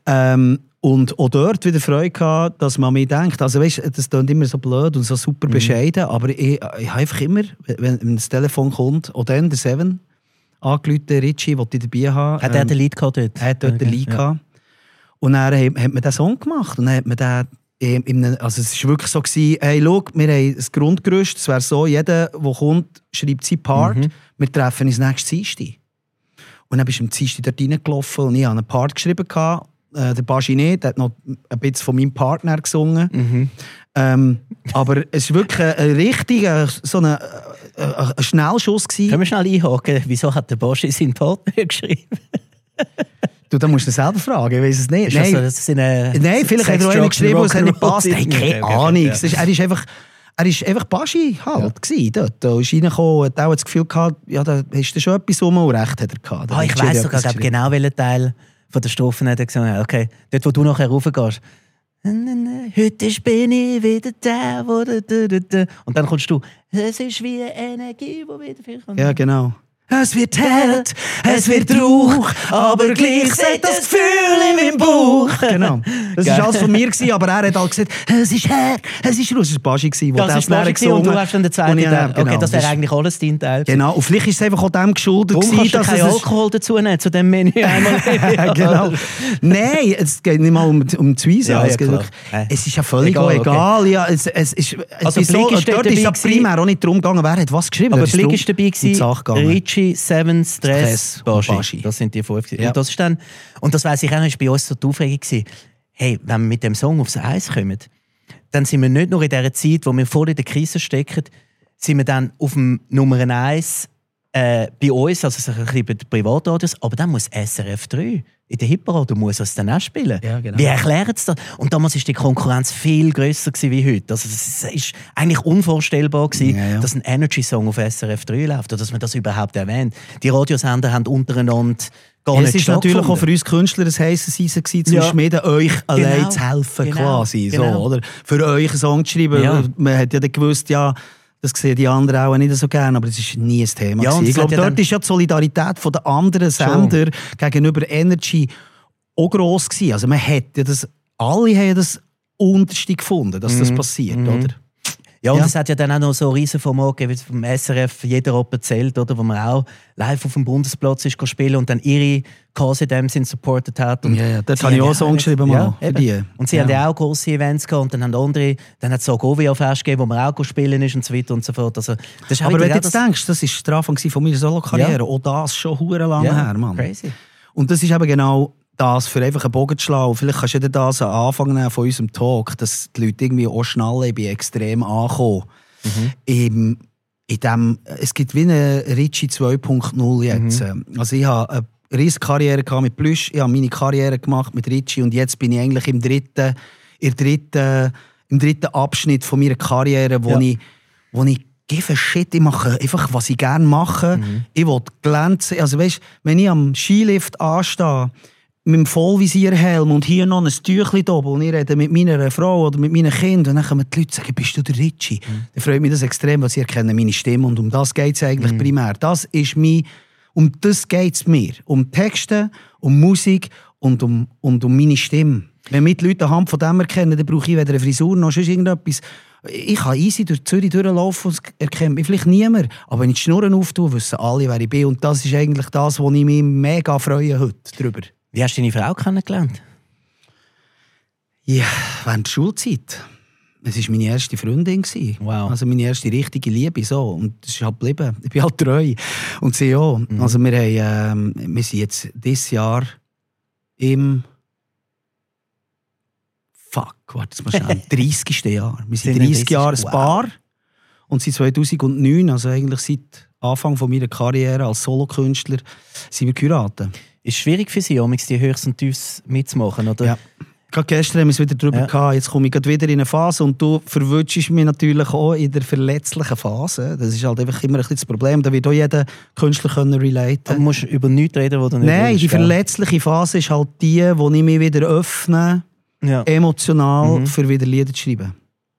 Und auch dort wieder Freude gehabt, dass man mir denkt, also weißt, das klingt immer so blöd und so super bescheiden, aber ich habe einfach immer, wenn das Telefon kommt, auch dann der Seven, angerufen, Ritchie, den ich dabei habe. Hat er den Lied gehabt dort? Er hat dort den Lied gehabt. Und dann hat man den Song gemacht. Und dann hat man den, also es war wirklich so gewesen, hey, schau, wir haben ein Grundgerüst, es wäre so, jeder, der kommt, schreibt seinen Part, wir treffen uns nächstes Dienstag. Und dann bist du am Dienstag dort reingelaufen und ich habe einen Part geschrieben. Der Baginet, der hat noch ein bisschen von meinem Partner gesungen. Aber es war wirklich ein richtiger so ein Schnellschuss gewesen. Können wir schnell einhaken? Wieso hat der Baschi seinen Partner geschrieben? Du, da musst du selber fragen, ich weiß es nicht. Nein, nein, vielleicht hat er auch einen geschrieben, was nicht passt. Hey, keine Ahnung. Ja. Er ist einfach Baschi halt gewesen, dort. Da ist reingekommen, hat auch das Gefühl gehabt, ja, da hast du schon etwas rum und recht hat er gehabt. Ich weiss sogar genau, welchen Teil von der Strophe hat er gesagt. Okay, dort, wo du nachher raufgehst. Heute bin ich wieder der, wo und dann kommst du, es ist wie eine Energie, die wieder viel kommt. Ja, genau. Es wird hart, es wird Rauch, aber gleich seht das Gefühl in meinem Bauch. Genau. Das war alles von mir, aber er hat halt gesagt, es ist hart, es ist Rauch. Das war Baschi, der das Baschi gesungen und du hast dann den zweiten Teil. Genau, okay, das wäre eigentlich alles dein Teil. Genau, und vielleicht ist es einfach auch dem geschuldet. Warum kannst du keinen Alkohol dazu nehmen, zu dem Menü einmal? Genau. Nein, es geht nicht mal um Zwiese. Ja, es ist ja völlig egal. Okay. Ja, es ist, also so, dort ist es primär auch nicht darum gegangen, wer hat was geschrieben. Aber Blick ist dabei gewesen, Seven, Stress, Baschi. Das sind die 5. Ja. Und das ist dann, und das weiss ich auch noch, ist bei uns so die Aufregung gewesen. Hey, wenn wir mit dem Song aufs Eis kommen, dann sind wir nicht nur in dieser Zeit, wo wir voll in der Krise stecken, sind wir dann auf dem Nummer 1 bei uns, also so ein bisschen bei den Privatradios, aber dann muss SRF 3 in der Hitparade muss es dann auch spielen. Ja, genau. Wie erklären Sie das? Und damals war die Konkurrenz viel grösser wie heute. Also es ist eigentlich unvorstellbar gewesen, dass ein Energy-Song auf SRF 3 läuft oder dass man das überhaupt erwähnt. Die Radiosender haben untereinander gar nicht es ist natürlich auch für uns Künstler ein heisses Eisen gewesen, zu schmieden, euch allein zu helfen quasi. So, oder? Für euch einen Song zu schreiben. Ja. Man hat ja dann gewusst, das sehen die anderen auch nicht so gerne, aber das war nie ein Thema. Ja, ich glaube, dort ist ja die Solidarität der anderen Sender gegenüber Energy auch gross gewesen. Also man hätte das, alle haben das unterste gefunden, dass das passiert, oder? Ja, und es hat ja dann auch noch so riesen Format gegeben, wie vom SRF «Jeder Open zählt», oder, wo man auch live auf dem Bundesplatz ist spielen und dann ihre Cause in dem Sinn supportet hat. Und dort habe ich auch Song geschrieben für die. Und sie haben ja auch grosse Events gehabt und dann haben andere, dann hat es so Govia-Fest gegeben, wo man auch spielen ist und so weiter und so fort. Also, das ist aber wenn du jetzt denkst, das war der Anfang von meiner Solo-Karriere, auch das schon verdammt lange her, Mann. Crazy. Und das ist eben genau das, für einfach einen Bogen zu schlagen. Vielleicht kannst du dir das am Anfang nehmen von unserem Talk, dass die Leute irgendwie auch schnallen, ich bin extrem angekommen. In dem, es gibt wie eine Ritchie 2.0 jetzt. Also ich habe eine riesige Karriere mit Plüsch, ich habe meine Karriere gemacht mit Ritchie und jetzt bin ich eigentlich im dritten Abschnitt von meiner Karriere, wo ich give a shit, ich mache einfach, was ich gerne mache. Ich will glänzen. Also weißt, wenn ich am Skilift anstehe, mit dem Vollvisierhelm und hier noch ein Tüchlein oben und ich rede mit meiner Frau oder mit meinen Kindern und dann kommen die Leute sagen, bist du der Ritchie? Dann freut mich das extrem, weil sie erkennen meine Stimme und um das geht es eigentlich primär. Das ist um das geht es mir. Um Texte, um Musik und um meine Stimme. Wenn mich die Leute anhand von dem erkennen, dann brauche ich weder eine Frisur noch sonst irgendetwas. Ich kann easy durch Zürich durchlaufen und erkennt mich vielleicht niemand. Aber wenn ich die Schnurren auftue, wissen alle, wer ich bin. Und das ist eigentlich das, wo ich mich mega freue heute drüber. Wie hast du deine Frau kennengelernt? Ja, während der Schulzeit. Es war meine erste Freundin. Wow. Also meine erste richtige Liebe. So. Und das ist halt geblieben. Ich bin halt treu. Und sie auch. Also wir sind jetzt dieses Jahr im... warte mal schnell. 30. Jahr. Wir sind 30 Jahre ein Paar. Und seit 2009, also eigentlich seit Anfang von meiner Karriere als Solokünstler, sind wir geheiratet. Ist es schwierig für Sie, die Höchst und Tiefs mitzumachen, oder? Ja. Gerade gestern haben wir es wieder darüber gehabt. Jetzt komme ich gerade wieder in eine Phase und du verwünschst mich natürlich auch in der verletzlichen Phase. Das ist halt einfach immer ein bisschen das Problem. Da wird auch jeder Künstler relaten können. Du musst über nichts reden, wo du nicht willst. Die verletzliche Phase ist halt die, wo ich mich wieder öffne, emotional, für wieder Lieder zu schreiben.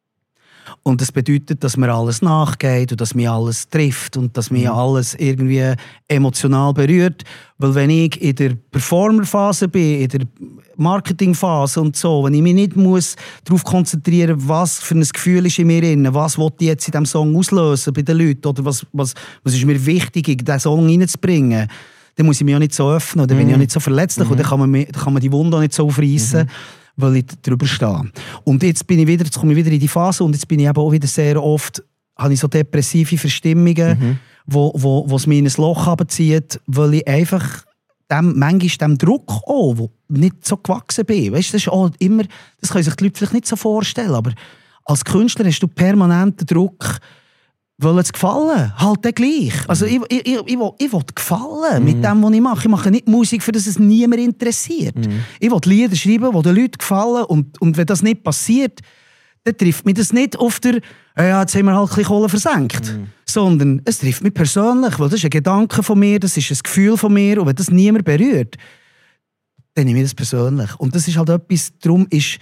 Und das bedeutet, dass mir alles nachgeht und dass mich alles trifft und dass mich alles irgendwie emotional berührt. Weil wenn ich in der Performer-Phase bin, in der Marketing-Phase und so, wenn ich mich nicht darauf konzentrieren muss, was für ein Gefühl ist in mir drin, was will ich jetzt in diesem Song auslösen bei den Leuten oder was ist mir wichtig, in diesen Song reinzubringen, dann muss ich mich auch nicht so öffnen oder bin ich auch nicht so verletzlich und dann kann man die Wunde auch nicht so aufreißen. Weil ich drüber stehe. Und jetzt komme ich wieder in die Phase und jetzt bin ich eben auch wieder sehr oft, habe ich so depressive Verstimmungen, wo es mich in ein Loch runterzieht, weil ich einfach manchmal dem Druck auch, wo nicht so gewachsen bin. Weißt, das ist auch immer, das können sich die Leute vielleicht nicht so vorstellen, aber als Künstler hast du permanenten Druck, wollen es gefallen, halt dann gleich. Also ich will gefallen mit dem, was ich mache. Ich mache nicht Musik, für das es niemand interessiert. Ich will Lieder schreiben, die den Leuten gefallen und wenn das nicht passiert, dann trifft mich das nicht auf der jetzt haben wir halt ein bisschen Kohle versenkt. Sondern es trifft mich persönlich, weil das ist ein Gedanke von mir, das ist ein Gefühl von mir und wenn das niemand berührt, dann nehme ich das persönlich. Und das ist halt etwas, darum ist,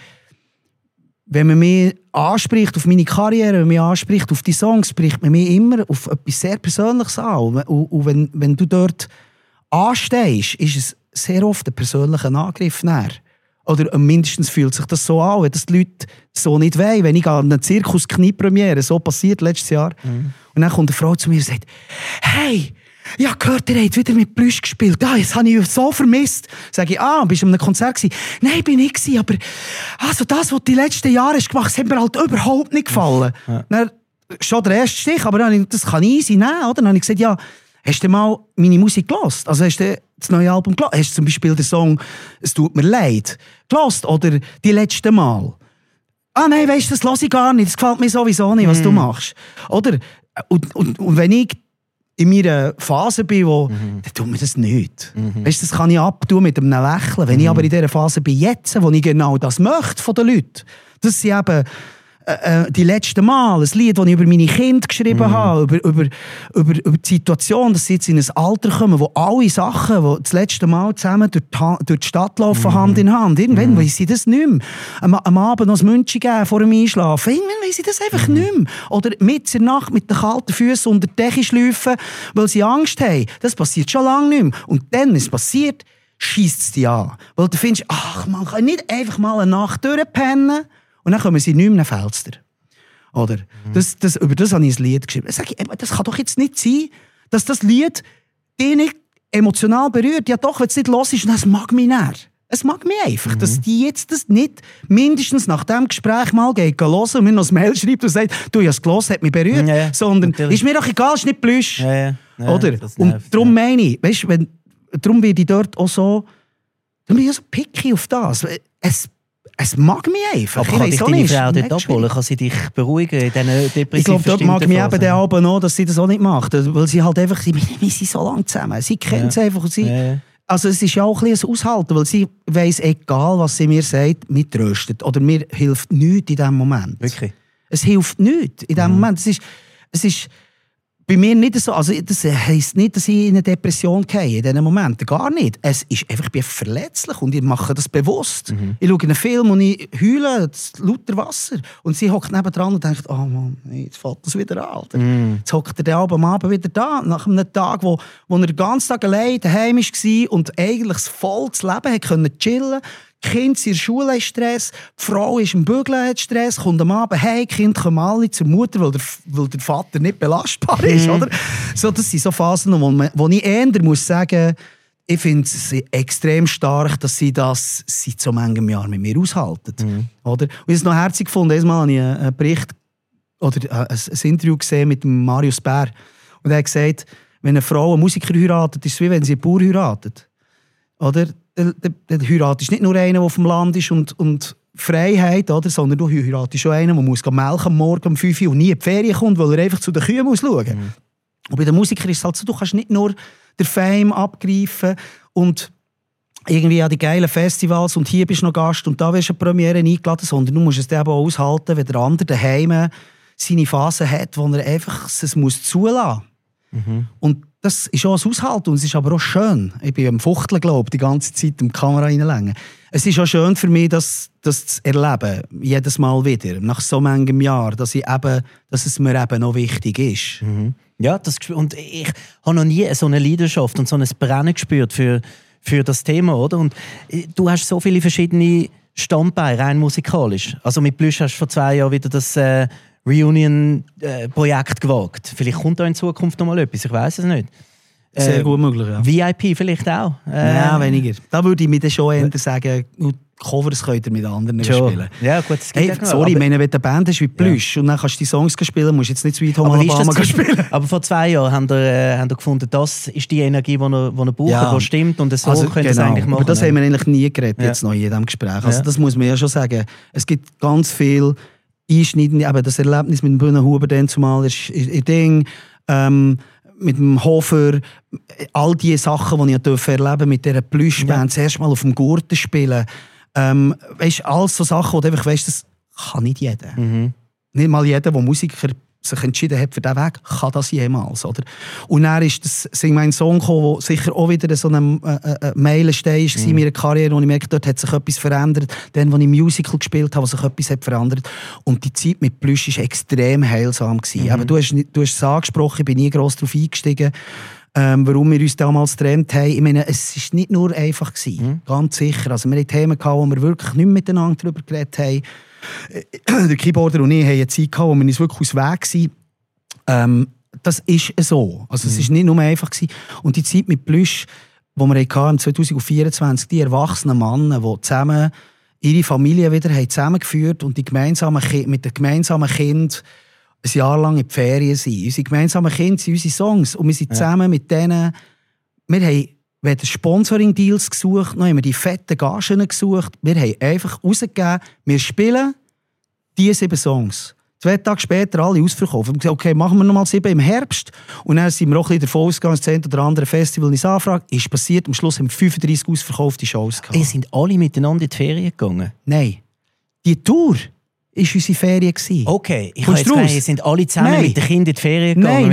wenn man mich anspricht auf meine Karriere, wenn man mich anspricht auf die Songs, spricht man mich immer auf etwas sehr Persönliches an. Und wenn du dort anstehst, ist es sehr oft ein persönlicher Angriff näher. Oder mindestens fühlt sich das so an, wenn das die Leute so nicht wollen. Wenn ich an einer Zirkus-Knie-Premiere, so passiert letztes Jahr, und dann kommt eine Frau zu mir und sagt, hey, ich habe gehört, ihr habt wieder mit Plüsch gespielt. Jetzt habe ich so vermisst. Sag ich, bist du an einem Konzert gewesen? Nein, bin ich gewesen, aber also das, was du die letzten Jahre hast gemacht, hat mir halt überhaupt nicht gefallen. Dann, schon der erste Stich, aber dann, das kann easy nehmen, oder? Dann habe ich gesagt, hast du mal meine Musik gehört? Also hast du das neue Album gehört? Hast du zum Beispiel den Song «Es tut mir leid» gehört? Oder «Die letzte Mal»? Nein, weisst du, das höre ich gar nicht. Das gefällt mir sowieso nicht, was du machst. Oder Und wenn ich in meiner Phase bin, dann tut mir das nicht. Weißt, das kann ich abtun mit einem Lächeln. Wenn ich aber in dieser Phase bin, jetzt, wo ich genau das möchte von den Leuten, das sind eben die letzten Mal, ein Lied, das ich über meine Kinder geschrieben habe, über die Situation, dass sie jetzt in ein Alter kommen, wo alle Sachen, die das letzte Mal zusammen durch die Stadt laufen, Hand in Hand. Irgendwann weiss ich das nicht mehr. Am Abend noch ein München geben vor dem Einschlafen. Irgendwann weiss ich das einfach nicht mehr. Oder mit der Nacht mit den kalten Füßen unter die Decke schleifen, weil sie Angst haben. Das passiert schon lange nicht mehr. Und dann, wenn es passiert, scheisst es dich an. Weil du findest, ach, man kann nicht einfach mal eine Nacht durchpennen. Und dann kommen sie nicht mehr Felster. Oder? Über das habe ich ein Lied geschrieben. Sag ich, das kann doch jetzt nicht sein, dass das Lied dich nicht emotional berührt. Ja doch, wenn es nicht los ist, das mag mich nicht. Es mag mich einfach, dass die jetzt das nicht mindestens nach dem Gespräch mal hören und mir noch ein Mail schreibt und sagt, du, ich habe es gehört, hat mich berührt. Ja, sondern, natürlich. Ist mir doch egal, ist nicht Plüsch. Ja, oder? Und darum meine ich, weißt, darum werde ich dort auch so, darum bin ich so picky auf das. Es mag mich einfach. Aber kann dich deine Frau dort abholen? Kann sie dich beruhigen in diesen depressiven Ich glaube, dort mag mich eben der Abend noch, dass sie das auch nicht macht. Weil sie halt einfach, wir sind so lange zusammen. Sie kennt es einfach. Und sie, also es ist ja auch ein bisschen ein Aushalten, weil sie weiss, egal was sie mir sagt, mir tröstet. Oder mir hilft nichts in diesem Moment. Wirklich? Es hilft nichts in diesem Moment. Es ist bei mir nicht so, also das heisst nicht, dass ich in eine Depression gehe in diesen Momenten, gar nicht. Es ist einfach, ich bin verletzlich und ich mache das bewusst. Ich schaue einen Film und ich heule, lauter Wasser. Und sie hockt nebendran und denkt, oh Mann, jetzt fällt das wieder an. Jetzt hockt er am Abend wieder da, nach einem Tag, wo er den ganzen Tag allein daheim war und eigentlich das volles Leben konnte chillen. Die Kinder sind in der Schule haben Stress, die Frau ist im Bügeln, hat Stress, kommt am Abend, hey, die Kinder kommen alle zur Mutter, weil der Vater nicht belastbar ist. Oder? So, das sind so Phasen, wo ich eher muss sagen, ich finde es extrem stark, dass sie das seit so manchem Jahr mit mir aushalten. Oder? Und ich habe es noch herzig gefunden, einmal habe ich einen Bericht oder ein Interview gesehen mit Marius Bär. Und er hat gesagt, wenn eine Frau einen Musiker heiratet, ist es wie wenn sie einen Bauer heiratet. Oder? Der heiratest nicht nur einen, der auf dem Land ist und Freiheit, oder? Sondern du heiratest schon einen, der muss melken am Morgen um 5 Uhr und nie in die Ferien kommt, weil er einfach zu den Kühen muss schauen muss. Und bei den Musikern ist es halt so, du kannst nicht nur den Fame abgreifen und irgendwie an die geilen Festivals und hier bist du noch Gast und da wirst du eine Premiere eingeladen, sondern du musst es eben auch aushalten, wenn der andere daheim seine Phase hat, wo er einfach es muss zulassen muss. Und das ist auch ein Aushalten und es ist aber auch schön. Ich bin am Fuchteln, glaube ich, die ganze Zeit in die Kamera reinlängen. Es ist auch schön für mich, das zu erleben, jedes Mal wieder, nach so manchem Jahr, dass es mir eben noch wichtig ist. Ja, und ich habe noch nie so eine Leidenschaft und so ein Brennen gespürt für das Thema, oder? Und du hast so viele verschiedene Standbeine, rein musikalisch. Also mit Plüsch hast du vor 2 Jahren wieder das Reunion-Projekt gewagt. Vielleicht kommt da in Zukunft noch mal etwas, ich weiß es nicht. Sehr gut möglich, ja. VIP vielleicht auch? Ja, weniger. Da würde ich mir dann schon eher sagen, Covers könnt ihr mit anderen spielen. Ja, gut, das gibt sorry, wenn du eine Band hast wie Plüsch und dann kannst du die Songs spielen, musst du jetzt nicht Sweet Home Alabama spielen. Aber vor 2 Jahren haben wir gefunden, das ist die Energie, die er braucht, die stimmt und so also, könnt ihr es eigentlich machen. Aber das haben wir eigentlich nie geredet, jetzt noch in jedem Gespräch. Also das muss man ja schon sagen. Es gibt ganz viel einschneidende, eben das Erlebnis mit dem Bühnenhuber dann zumal ist ein Ding, mit dem Hofer, all die Sachen, die ich erleben durfte, mit dieser Plüschband, das erste Mal auf dem Gurten spielen. Weißt, alles so Sachen, wo du einfach weißt, das kann nicht jeder. Nicht mal jeder, der Musiker sich entschieden hat für diesen Weg, kann das jemals. Oder? Und dann ist das mein Song gekommen, der sicher auch wieder so ein Meilenstein war in meiner Karriere, wo ich merke, dort hat sich etwas verändert. Dann, als ich Musical gespielt habe, wo sich etwas hat verändert. Und die Zeit mit Plüsch war extrem heilsam. Aber du hast es angesprochen, ich bin nie gross darauf eingestiegen, warum wir uns damals getrennt haben. Ich meine, es war nicht nur einfach ganz sicher. Also wir hatten Themen gehabt, wo wir wirklich nicht miteinander darüber geredet haben. Der Keyboarder und ich hatten eine Zeit gehabt, wo wir uns wirklich aus Weg waren. Das ist so. Also es war nicht nur einfach. Und die Zeit mit Plüsch, die wir hatten, 2024, die erwachsenen Männer, die zusammen ihre Familie wieder zusammengeführt und mit den gemeinsamen Kindern ein Jahr lang in die Ferien sind. Unsere gemeinsamen Kinder sind unsere Songs und wir sind zusammen mit denen. Wir haben weder Sponsoring-Deals gesucht, noch haben wir die fetten Gagen gesucht. Wir haben einfach rausgegeben, wir spielen diese 7 Songs. 2 Tage später alle ausverkauft. Wir haben gesagt, okay, machen wir nochmal 7 im Herbst. Und dann sind wir auch ein bisschen davon ausgegangen, das 10 oder andere Festival in Anfrage. Ist passiert, am Schluss haben wir 35 ausverkaufte Shows gehabt. Ihr sind alle miteinander in die Ferien gegangen? Nein. Die Tour war unsere Ferien. Okay, ich habe jetzt gedacht, ihr sind alle zusammen mit den Kindern in die Ferien gegangen.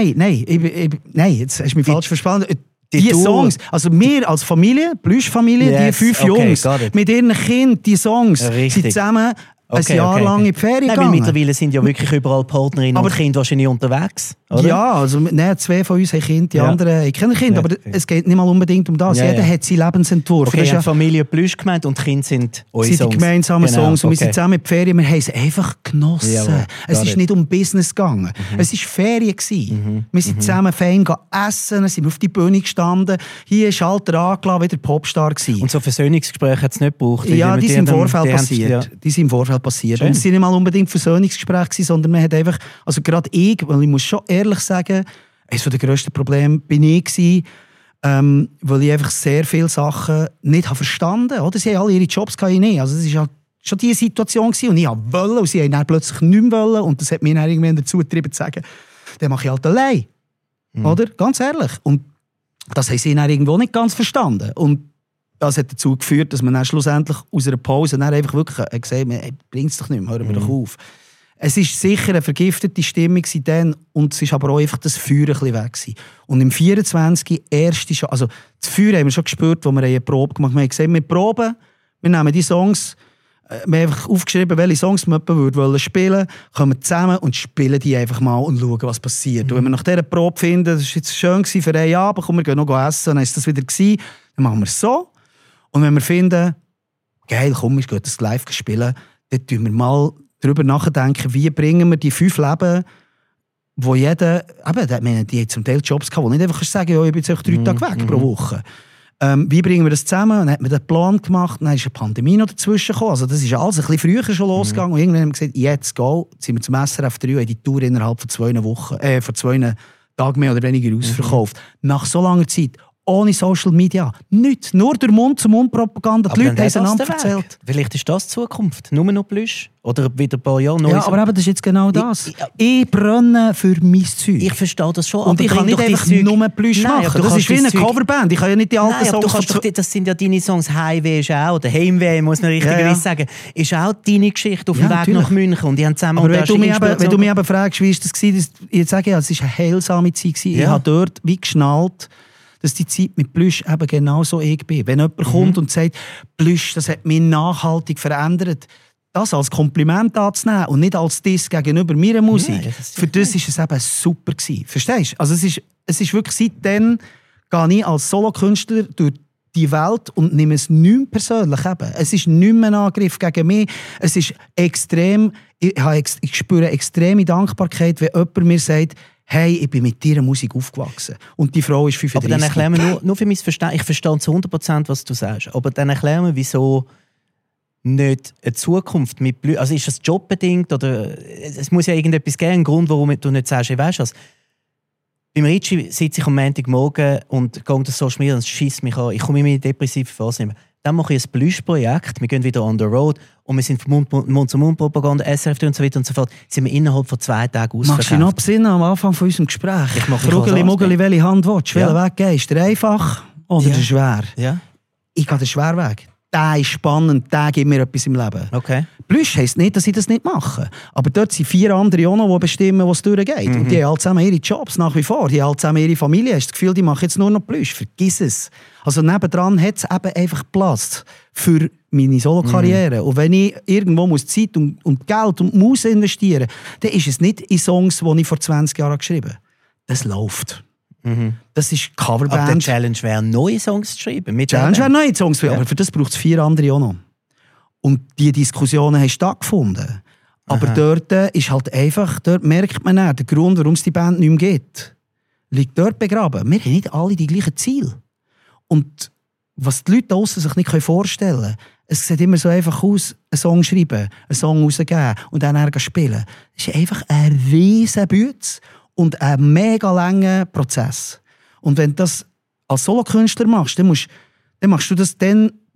Nein, jetzt hast du mich falsch verstanden. Die Songs, also wir als Familie, Plüschfamilie, die 5 Jungs, mit ihren Kindern, die Songs, sind zusammen ein Jahr lang in die Ferien gegangen. Mittlerweile sind ja wirklich überall Partnerinnen und Kinder wahrscheinlich unterwegs, oder? Ja, also 2 von uns haben Kinder, die anderen haben keine Kinder, aber es geht nicht mal unbedingt um das. Jeder hat seinen Lebensentwurf. Okay, ihr Familie Plüsch gemeint und die Kinder sind eure Songs. Die gemeinsamen Songs und wir sind zusammen in die Ferien, wir haben es einfach genossen. Es ist nicht um Business gegangen. Es war Ferien. Wir sind zusammen fein essen, dann sind wir auf die Bühne gestanden, hier ist Schalter angelassen, wieder Popstar gewesen. Und so Versöhnungsgespräche hat es nicht gebraucht? Ja, die sind im Vorfeld passiert. Und es waren nicht mal unbedingt Versöhnungsgespräche, sondern man hat einfach, also gerade ich, weil ich muss schon ehrlich sagen, eines der grössten Probleme bin ich gewesen, weil ich einfach sehr viele Sachen nicht verstanden habe. Sie haben alle ihre Jobs, ich nicht. Also es war halt schon diese Situation gewesen, und ich wollte und sie haben dann plötzlich nicht mehr wollen, und das hat mich dann irgendwann dazu getrieben zu sagen, den mache ich halt allein. Oder? Ganz ehrlich. Und das haben sie dann irgendwo nicht ganz verstanden. Und das hat dazu geführt, dass man dann schlussendlich aus einer Pause dann einfach wirklich gesagt hat, bringt es doch nicht mehr, hören wir doch auf. Es war sicher eine vergiftete Stimmung dann, und es war aber auch einfach das Feuer ein bisschen weg gewesen. Und im 24. also das Feuer haben wir schon gespürt, wo wir eine Probe gemacht haben. Wir haben gesagt, wir proben, wir nehmen die Songs, wir haben einfach aufgeschrieben, welche Songs wir spielen wollen, kommen zusammen und spielen die einfach mal und schauen, was passiert. Und wenn wir nach dieser Probe finden, das war jetzt schön für einen Abend, komm, wir gehen noch essen, dann ist das wieder gewesen, dann machen wir es so. Und wenn wir finden, geil, komm, wir gehen das live spielen, dann tun wir mal darüber nachdenken, wie bringen wir die 5 Leben, wo jeder, eben, die haben zum Teil Jobs gehabt, wo nicht einfach sagen, ja, ich bin jetzt 3 Tage weg pro Woche. Wie bringen wir das zusammen? Dann hat man den Plan gemacht, dann ist eine Pandemie noch dazwischen gekommen. Also das ist alles ein bisschen früher schon losgegangen. Und irgendwann haben wir gesagt, jetzt go, jetzt sind wir zum SRF 3 und haben die Tour innerhalb von 2 Tagen mehr oder weniger ausverkauft. Nach so langer Zeit, ohne Social Media, nichts. Nur durch Mund-zu-Mund-Propaganda. Die Leute haben es einander erzählt. Vielleicht ist das die Zukunft. Nur noch Plüsch. Oder wieder ein paar Jahre. Ja, aber eben, das ist jetzt genau das. Ich brenne für mein Zeug. Ich verstehe das schon. Und ich kann nicht einfach nur Plüsch machen. Das ist wie eine Coverband. Ich kann ja nicht die alten Songs... Das sind ja deine Songs. Highway ist auch, oder Heimweh, muss man richtigerweise sagen, ist auch deine Geschichte auf dem Weg nach München. Und die haben zusammen aber wenn du mich aber fragst, wie ist das gewesen, ich sage ja, es war eine heilsame Zeit gewesen. Ich habe dort wie geschnallt, dass die Zeit mit Plüsch eben genau so ich bin. Wenn jemand kommt und sagt, Plüsch, das hat mich nachhaltig verändert, das als Kompliment anzunehmen und nicht als Diss gegenüber meiner Musik, für das war es eben super gewesen. Verstehst du? Also es ist wirklich, seitdem gehe ich als Solokünstler durch die Welt und nehme es nicht mehr persönlich. Eben. Es ist nicht mehr ein Angriff gegen mich. Es ist extrem, ich spüre extreme Dankbarkeit, wenn jemand mir sagt, hey, ich bin mit dieser Musik aufgewachsen. Und die Frau ist 35. Aber dann erklär mir nur für mein Verständnis, ich verstehe zu 100%, was du sagst, aber dann erklär mir, wieso nicht eine Zukunft mit Plüsch, also ist das jobbedingt oder es muss ja irgendetwas geben, einen Grund, warum du nicht sagst, ich weiss was. Beim Ritchie sitze ich am Montagmorgen und gehe das Social Media und es schiesst mich an. Ich komme in meine depressive Phase nicht mehr. Dann mache ich ein Plüsch-Projekt, wir gehen wieder on the road und wir sind von Mund-zu-Mund-Propaganda, SRF und so weiter und so fort, sind wir innerhalb von 2 Tagen ausverkauft. Machst du noch Sinn am Anfang von unserem Gespräch? Ich mache Frugeli, welche Hand willst du? Welchen Weg gehst du? Der einfach oder der schwer? Ja. Ich gehe den Schwerweg. Der ist spannend, der gibt mir etwas im Leben. Okay. Plüsch heisst nicht, dass ich das nicht mache. Aber dort sind 4 andere auch noch, die bestimmen, was durchgeht. Und die haben alle zusammen ihre Jobs nach wie vor. Die haben alle zusammen ihre Familie. Hast du das Gefühl, die machen jetzt nur noch Plüsch? Vergiss es. Also nebendran hat es eben einfach Platz für meine Solo-Karriere. Und wenn ich irgendwo muss Zeit und Geld und muss investieren, dann ist es nicht in Songs, die ich vor 20 Jahren geschrieben habe. Das läuft. Das ist Coverband. Aber die Challenge wäre, neue Songs zu schreiben. Die Challenge wäre, neue Songs zu schreiben. Aber für das braucht es 4 andere auch noch. Und diese Diskussionen haben stattgefunden. Aber dort ist halt einfach, dort merkt man nicht, der Grund, warum es die Band nicht mehr gibt, liegt dort begraben. Wir haben nicht alle die gleichen Ziele. Und was die Leute draussen sich nicht vorstellen können, es sieht immer so einfach aus, einen Song schreiben, einen Song rausgeben und dann spielen. Das ist einfach ein riesen Bütz und ein mega langer Prozess. Und wenn du das als Solokünstler machst, dann machst du das dann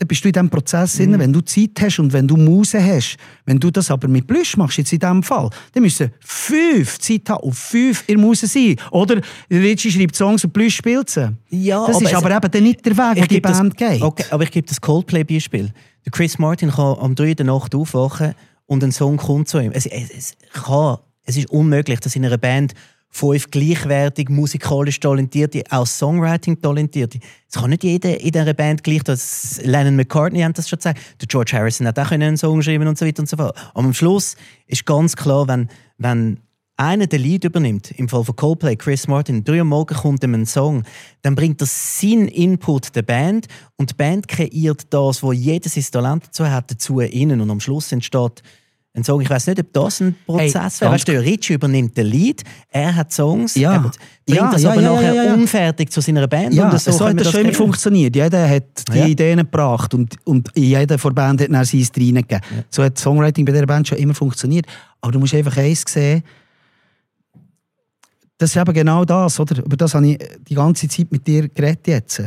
bist du in diesem Prozess drin, wenn du Zeit hast und wenn du Muse hast. Wenn du das aber mit Plüsch machst, jetzt in diesem Fall, dann müssen 5 Zeit haben und 5 in Muse sein. Oder Richie schreibt Songs und Plüsch spielt sie. Ja, das ist aber eben dann nicht der Weg, wo die Band geht. Okay, aber ich gebe das Coldplay-Beispiel. Der Chris Martin kann am 3 der Nacht aufwachen und ein Song kommt zu ihm. Es ist unmöglich, dass in einer Band 5 gleichwertig musikalisch Talentierte, auch Songwriting Talentierte. Es kann nicht jeder in dieser Band gleich, das Lennon McCartney hat das schon gesagt, der George Harrison hat auch einen Song schreiben und so weiter und so fort. Aber am Schluss ist ganz klar, wenn einer den Lead übernimmt, im Fall von Coldplay, Chris Martin, 3 Uhr morgens kommt ihm ein Song, dann bringt er seinen Input der Band und die Band kreiert das, wo jeder sein Talent dazu hat, dazu innen und am Schluss entsteht ein Song. Ich weiss nicht, ob das ein Prozess wäre. Weißt du, Richie übernimmt den Lead, er hat Songs, er bringt das aber nachher unfertig zu seiner Band. Ja, und so hat das schon immer funktioniert. Jeder hat die Ideen gebracht und jeder von der Band hat dann sein reingegeben. Ja. So hat Songwriting bei dieser Band schon immer funktioniert. Aber du musst einfach eins sehen, das ist eben genau das, oder? Über das habe ich die ganze Zeit mit dir geredet jetzt.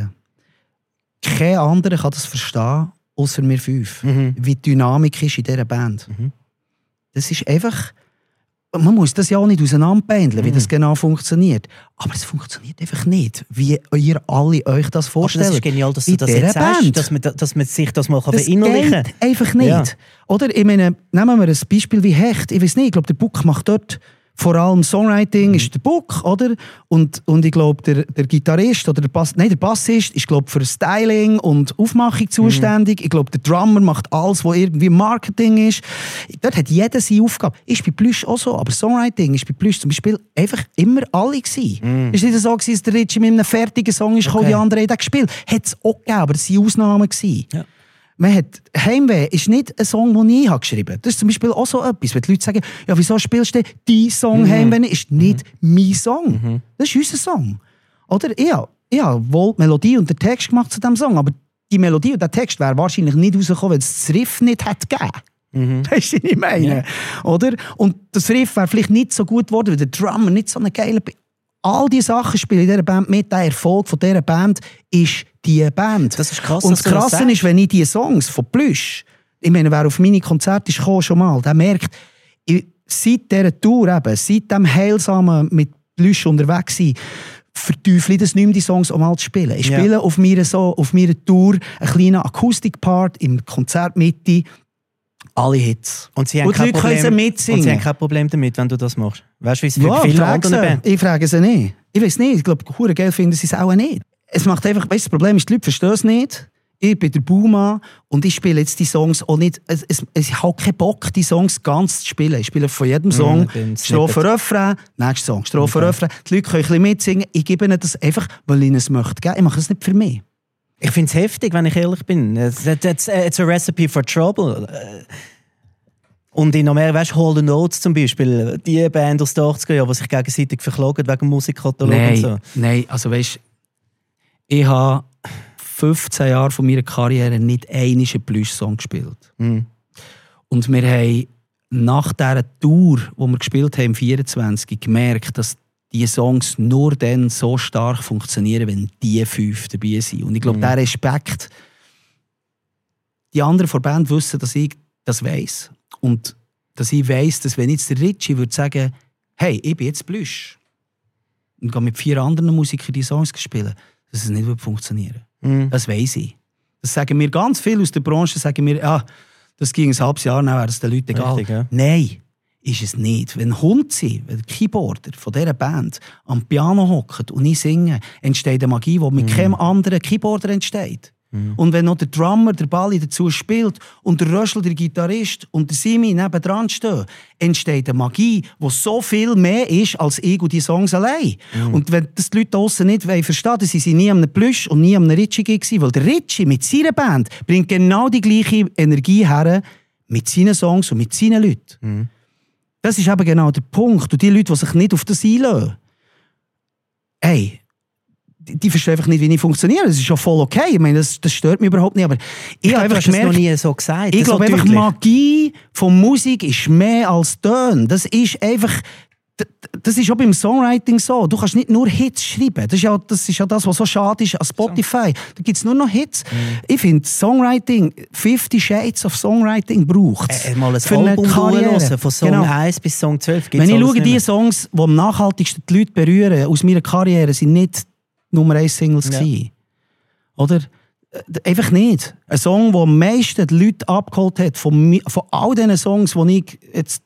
Kein anderer kann das verstehen, außer wir 5. Wie die Dynamik ist in dieser Band. Das ist einfach... Man muss das ja auch nicht auseinanderpendeln, wie das genau funktioniert. Aber es funktioniert einfach nicht, wie ihr alle euch das vorstellt. Aber das ist genial, dass du das jetzt sagst, dass man sich das mal verinnerlichen kann. Das geht einfach nicht. Ja. Oder, ich meine, nehmen wir ein Beispiel wie Hecht. Ich weiß nicht, ich glaube, der Buck macht dort vor allem Songwriting ist der Buck, oder? Und ich glaube, der Gitarrist oder der Bassist ist, glaube für Styling und Aufmachung zuständig. Ich glaube, der Drummer macht alles, was irgendwie Marketing ist. Dort hat jeder seine Aufgabe. Ist bei Plüsch auch so, aber Songwriting ist bei Plüsch zum Beispiel einfach immer alle gewesen. Ist nicht so gewesen, dass der Richie mit einem fertigen Song ist, die anderen haben gespielt. Hat es auch gegeben, aber es waren Ausnahmen gewesen. Ja. Man hat, Heimweh ist nicht ein Song, den ich geschrieben habe. Das ist zum Beispiel auch so etwas, wenn die Leute sagen, ja, wieso spielst du dein Song Heimweh? Ist nicht mein Song. Das ist unser Song. Oder? Ich habe wohl die Melodie und den Text gemacht zu diesem Song, aber die Melodie und der Text wäre wahrscheinlich nicht rausgekommen, wenn es das Riff nicht hätte gegeben. Weißt du, was ich meine? Ja. Oder? Und das Riff wäre vielleicht nicht so gut geworden, weil der Drummer nicht so eine geile... All diese Sachen spielen in dieser Band mit. Der Erfolg von dieser Band ist die Band. Das ist krass, und das Krasse ist, wenn ich die Songs von Plüsch, ich meine, wer auf meine Konzerte ist gekommen, schon mal, der merkt, seit dieser Tour, eben, seit dem heilsamen mit Plüsch unterwegs sein, verteufle ich das nicht mehr, die Songs auch mal zu spielen. Ich spiele auf meiner Tour einen kleinen Akustikpart im Konzertmitte, alle Hits. Und die Leute können mitsingen. Und sie haben kein Problem damit, wenn du das machst. Weißt du, wie es für viele andere Bands? Ich frage sie nicht. Ich weiß nicht. Ich glaube, hure geil finden sie es auch nicht. Es macht einfach, weißt du, das Problem ist, die Leute verstehen es nicht. Ich bin der Baumann und ich spiele jetzt die Songs auch nicht. Ich habe keinen Bock, die Songs ganz zu spielen. Ich spiele von jedem Song Strophe, Refrain, nächster Song, Strophe, Refrain. Die Leute können ein bisschen mitsingen. Ich gebe ihnen das einfach, weil ich es möchte. Ich mache es nicht für mich. Ich finde es heftig, wenn ich ehrlich bin. It's a recipe for trouble. Und in Amerika, weißt du, Hall & Oates zum Beispiel, die Band aus den 80er Jahren, die sich gegenseitig verklagen wegen Musikkatalog und so. Nein, also weißt du, ich habe 15 Jahre von meiner Karriere nicht einen Plüsch-Song gespielt. Und wir haben nach dieser Tour, die wir gespielt haben, im 24, gemerkt, dass die Songs nur dann so stark funktionieren, wenn die 5 dabei sind. Und ich glaube, der Respekt, die anderen von der Band wissen, dass ich das weiss. Und dass ich weiss, dass wenn jetzt der Richie würde sagen, hey, ich bin jetzt Plüsch und gehe mit 4 anderen Musikern die Songs spielen, dass es nicht funktionieren würde. Das weiss ich. Das sagen mir ganz viele aus der Branche, sagen mir, das ging ein halbes Jahr, dann wäre es den Leuten egal. Richtig, ja. Nein, ist es nicht. Wenn Hunzi, der Keyboarder von dieser Band, am Piano hockt und ich singe, entsteht eine Magie, die mit keinem anderen Keyboarder entsteht. Und wenn noch der Drummer, der Balli dazu spielt und der Röschel, der Gitarrist und der Simi nebendran stehen, entsteht eine Magie, die so viel mehr ist als ich und die Songs allein. Und wenn das die Leute draussen nicht verstehen wollen, dann sind sie nie am Plüsch und nie am Richie gewesen, weil der Richie mit seiner Band bringt genau die gleiche Energie her mit seinen Songs und mit seinen Leuten. Das ist eben genau der Punkt. Und die Leute, die sich nicht auf das einlassen, die verstehen einfach nicht, wie ich funktioniere. Das ist schon voll okay. Ich meine, das stört mich überhaupt nicht. Aber ich habe einfach gemerkt, noch nie so gesagt. Ich glaube einfach, Magie von Musik ist mehr als Töne. Das ist einfach das ist auch beim Songwriting so. Du kannst nicht nur Hits schreiben. Das ist ja das, was so schade ist an Spotify. Da gibt es nur noch Hits. Ich finde, Songwriting, 50 Shades of Songwriting braucht es. Mal ein für eine Album Karriere. durchhören, von Song 1 bis Song 12. Wenn ich schaue, die Songs, die am nachhaltigsten die Leute berühren, aus meiner Karriere, sind nicht Nummer 1 Singles gewesen. Oder? Einfach nicht. Ein Song, der am meisten die Leute abgeholt hat, von all diesen Songs, die ich jetzt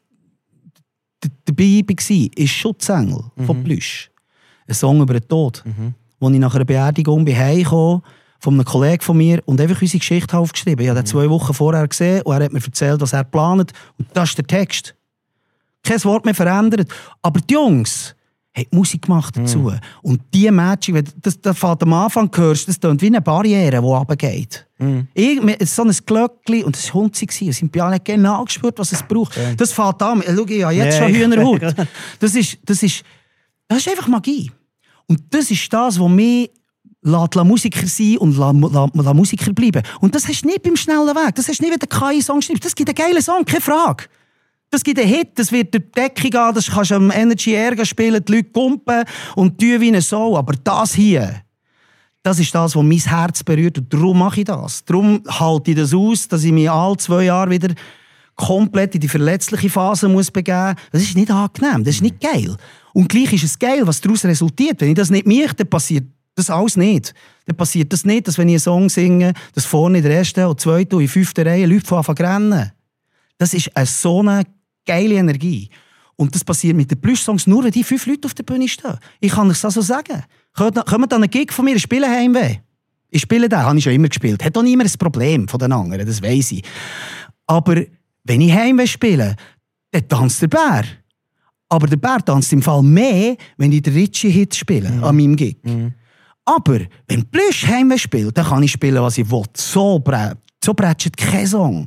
dabei war, ist «Schutzengel» von Plüsch. Ein Song über den Tod. Wo ich nach einer Beerdigung heimkam, von einem Kollegen von mir, und einfach unsere Geschichte aufgeschrieben. Ich habe ihn 2 Wochen vorher gesehen und er hat mir erzählt, was er plant. Und das ist der Text. Kein Wort mehr verändert. Aber die Jungs haben Musik gemacht dazu. Und diese Matching, wenn das fällt am Anfang hörst, das klingt wie eine Barriere, die runtergeht. So ein Glöckchen, und das war hunzig. Es sind bei allen genau gespürt, was es braucht. Okay. Das fällt an. Schau, ich habe jetzt schon Hühnerhaut. Das ist einfach Magie. Und das ist das, was mich Musiker sein und Musiker bleiben. Und das hast du nicht beim schnellen Weg. Das hast du nicht, wenn du keinen Song schreibst. Das gibt einen geilen Song, keine Frage. Das gibt einen Hit, das wird durch die Decke gehen, das kannst du am Energy Air spielen, die Leute kumpen und tun wie eine Sau. Aber das hier, das ist das, was mein Herz berührt, und darum mache ich das. Darum halte ich das aus, dass ich mich alle 2 Jahre wieder komplett in die verletzliche Phase muss begeben. Das ist nicht angenehm, das ist nicht geil. Und gleich ist es geil, was daraus resultiert. Wenn ich das nicht mache, dann passiert das alles nicht. Dann passiert das nicht, dass wenn ich einen Song singe, dass vorne in der ersten und zweiten und in 5. Reihe Leute anfangen zu rennen. Das ist so eine geile Energie. Und das passiert mit den Plüsch-Songs nur, wenn die 5 Leute auf der Bühne stehen. Ich kann euch das so sagen. Kommt an einen Gig von mir, ich spiele Heimweh. Ich spiele den, habe ich schon immer gespielt. Hat auch niemand ein Problem von den anderen, das weiss ich. Aber wenn ich Heimweh spiele, dann tanzt der Bär. Aber der Bär tanzt im Fall mehr, wenn ich den Ritchie-Hit spiele, an meinem Gig. Aber wenn Plüsch Heimweh spielt, dann kann ich spielen, was ich will. So brätscht kein Song.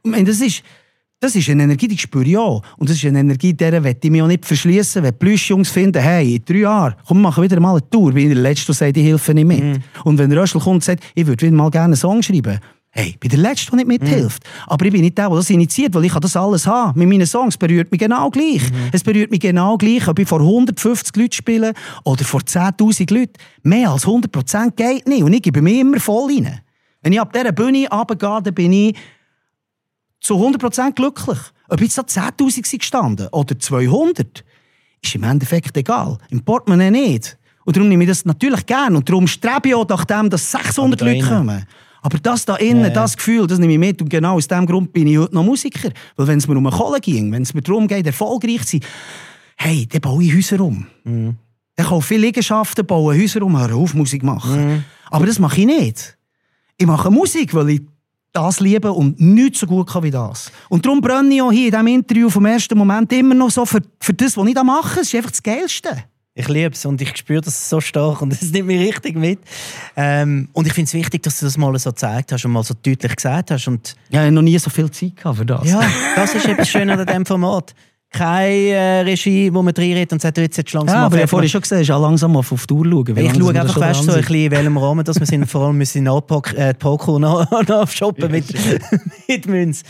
Das ist eine Energie, die spüre ich auch. Und das ist eine Energie, der will ich mich auch nicht verschließen. Wenn Plüsch-Jungs finden, hey, in 3 Jahren, komm, wir machen wieder mal eine Tour, wie in der letzten, der sagt, ich helfe nicht mit. Und wenn der Röschel kommt und sagt, ich würde wieder mal gerne einen Song schreiben, hey, ich bin der Letzte, der nicht mithilft. Aber ich bin nicht der, der das initiiert, weil ich das alles haben. Mit meinen Songs berührt mich genau gleich. Es berührt mich genau gleich, ob ich vor 150 Leuten spiele oder vor 10'000 Leuten. Mehr als 100% geht nicht. Und ich gebe mich immer voll rein. Wenn ich ab dieser Bühne runtergehe, dann bin ich zu 100% glücklich. Ob jetzt da 10'000 sind gestanden oder 200, ist im Endeffekt egal. Im Portemonnaie nicht. Und darum nehme ich das natürlich gerne. Und darum strebe ich auch nach dem, dass 600 Leute kommen. Aber das da innen, das Gefühl, das nehme ich mit. Und genau aus diesem Grund bin ich heute noch Musiker. Weil wenn es mir um eine Kohle ging, wenn es mir darum geht, erfolgreich zu sein, hey, dann baue ich Häuser um. Dann kaufe viele Liegenschaften, baue Häuser um, höre auf, Musik machen. Aber das mache ich nicht. Ich mache Musik, weil ich das liebe und nichts so gut kann wie das. Und darum brenne ich auch hier in diesem Interview vom ersten Moment immer noch so für das, was ich da mache. Es ist einfach das Geilste. Ich liebe es und ich spüre das so stark und es nimmt mich richtig mit. Und ich finde es wichtig, dass du das mal so gezeigt hast und mal so deutlich gesagt hast. Und ja, ich habe noch nie so viel Zeit gehabt für das. Ja, das ist etwas Schönes an diesem Format. Keine Regie, wo man reinredet und sagt, jetzt langsam ja, aber ich habe vorhin schon gesehen, ist auch langsam auf die Tour schauen. Ich schaue einfach, weißt, so ein bisschen in welchem Rahmen, dass wir sind, vor allem müssen die Poco noch shoppen mit Münz.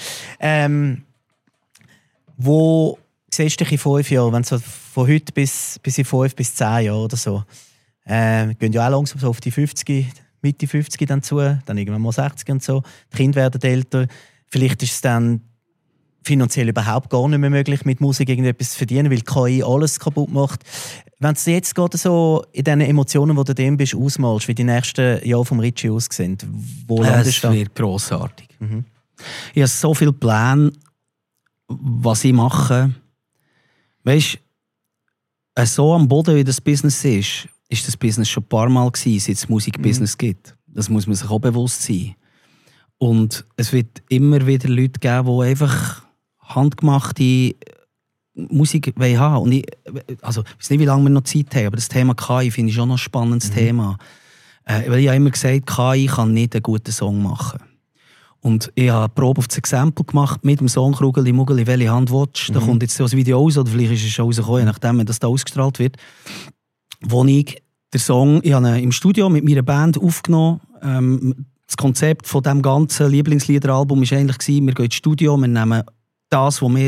Wo siehst du dich in 5 Jahren, wenn so von heute bis in 5 bis 10 Jahre oder so, gehen ja auch langsam so auf die 50, Mitte 50 dann zu, dann irgendwann mal 60 und so, die Kinder werden älter, vielleicht ist es dann finanziell überhaupt gar nicht mehr möglich, mit Musik irgendetwas zu verdienen, weil KI alles kaputt macht. Wenn du jetzt gerade so in diesen Emotionen, wo du dem bist, ausmalst, wie die nächsten Jahre vom Ritchie aussehen, wo landest du? Es wird grossartig. Ich habe so viele Pläne, was ich mache. Weißt du, so am Boden, wie das Business ist das Business schon ein paar Mal gewesen, seit es Musikbusiness gibt. Das muss man sich auch bewusst sein. Und es wird immer wieder Leute geben, die einfach handgemachte Musik haben. Und ich weiß nicht, wie lange wir noch Zeit haben, aber das Thema KI finde ich schon noch ein spannendes Thema. Weil ich habe immer gesagt, KI kann nicht einen guten Song machen. Und ich habe eine Probe auf das Exempel gemacht mit dem Song «Krugeli Mugeli, welche Hand willst du?» Da kommt jetzt so ein Video raus, oder vielleicht ist es schon rausgekommen, je nachdem, wenn das da ausgestrahlt wird. Wo ich den Song ich habe im Studio mit meiner Band aufgenommen. Das Konzept von diesem ganzen Lieblingsliederalbum war eigentlich, wir gehen ins Studio, wir nehmen das, was wir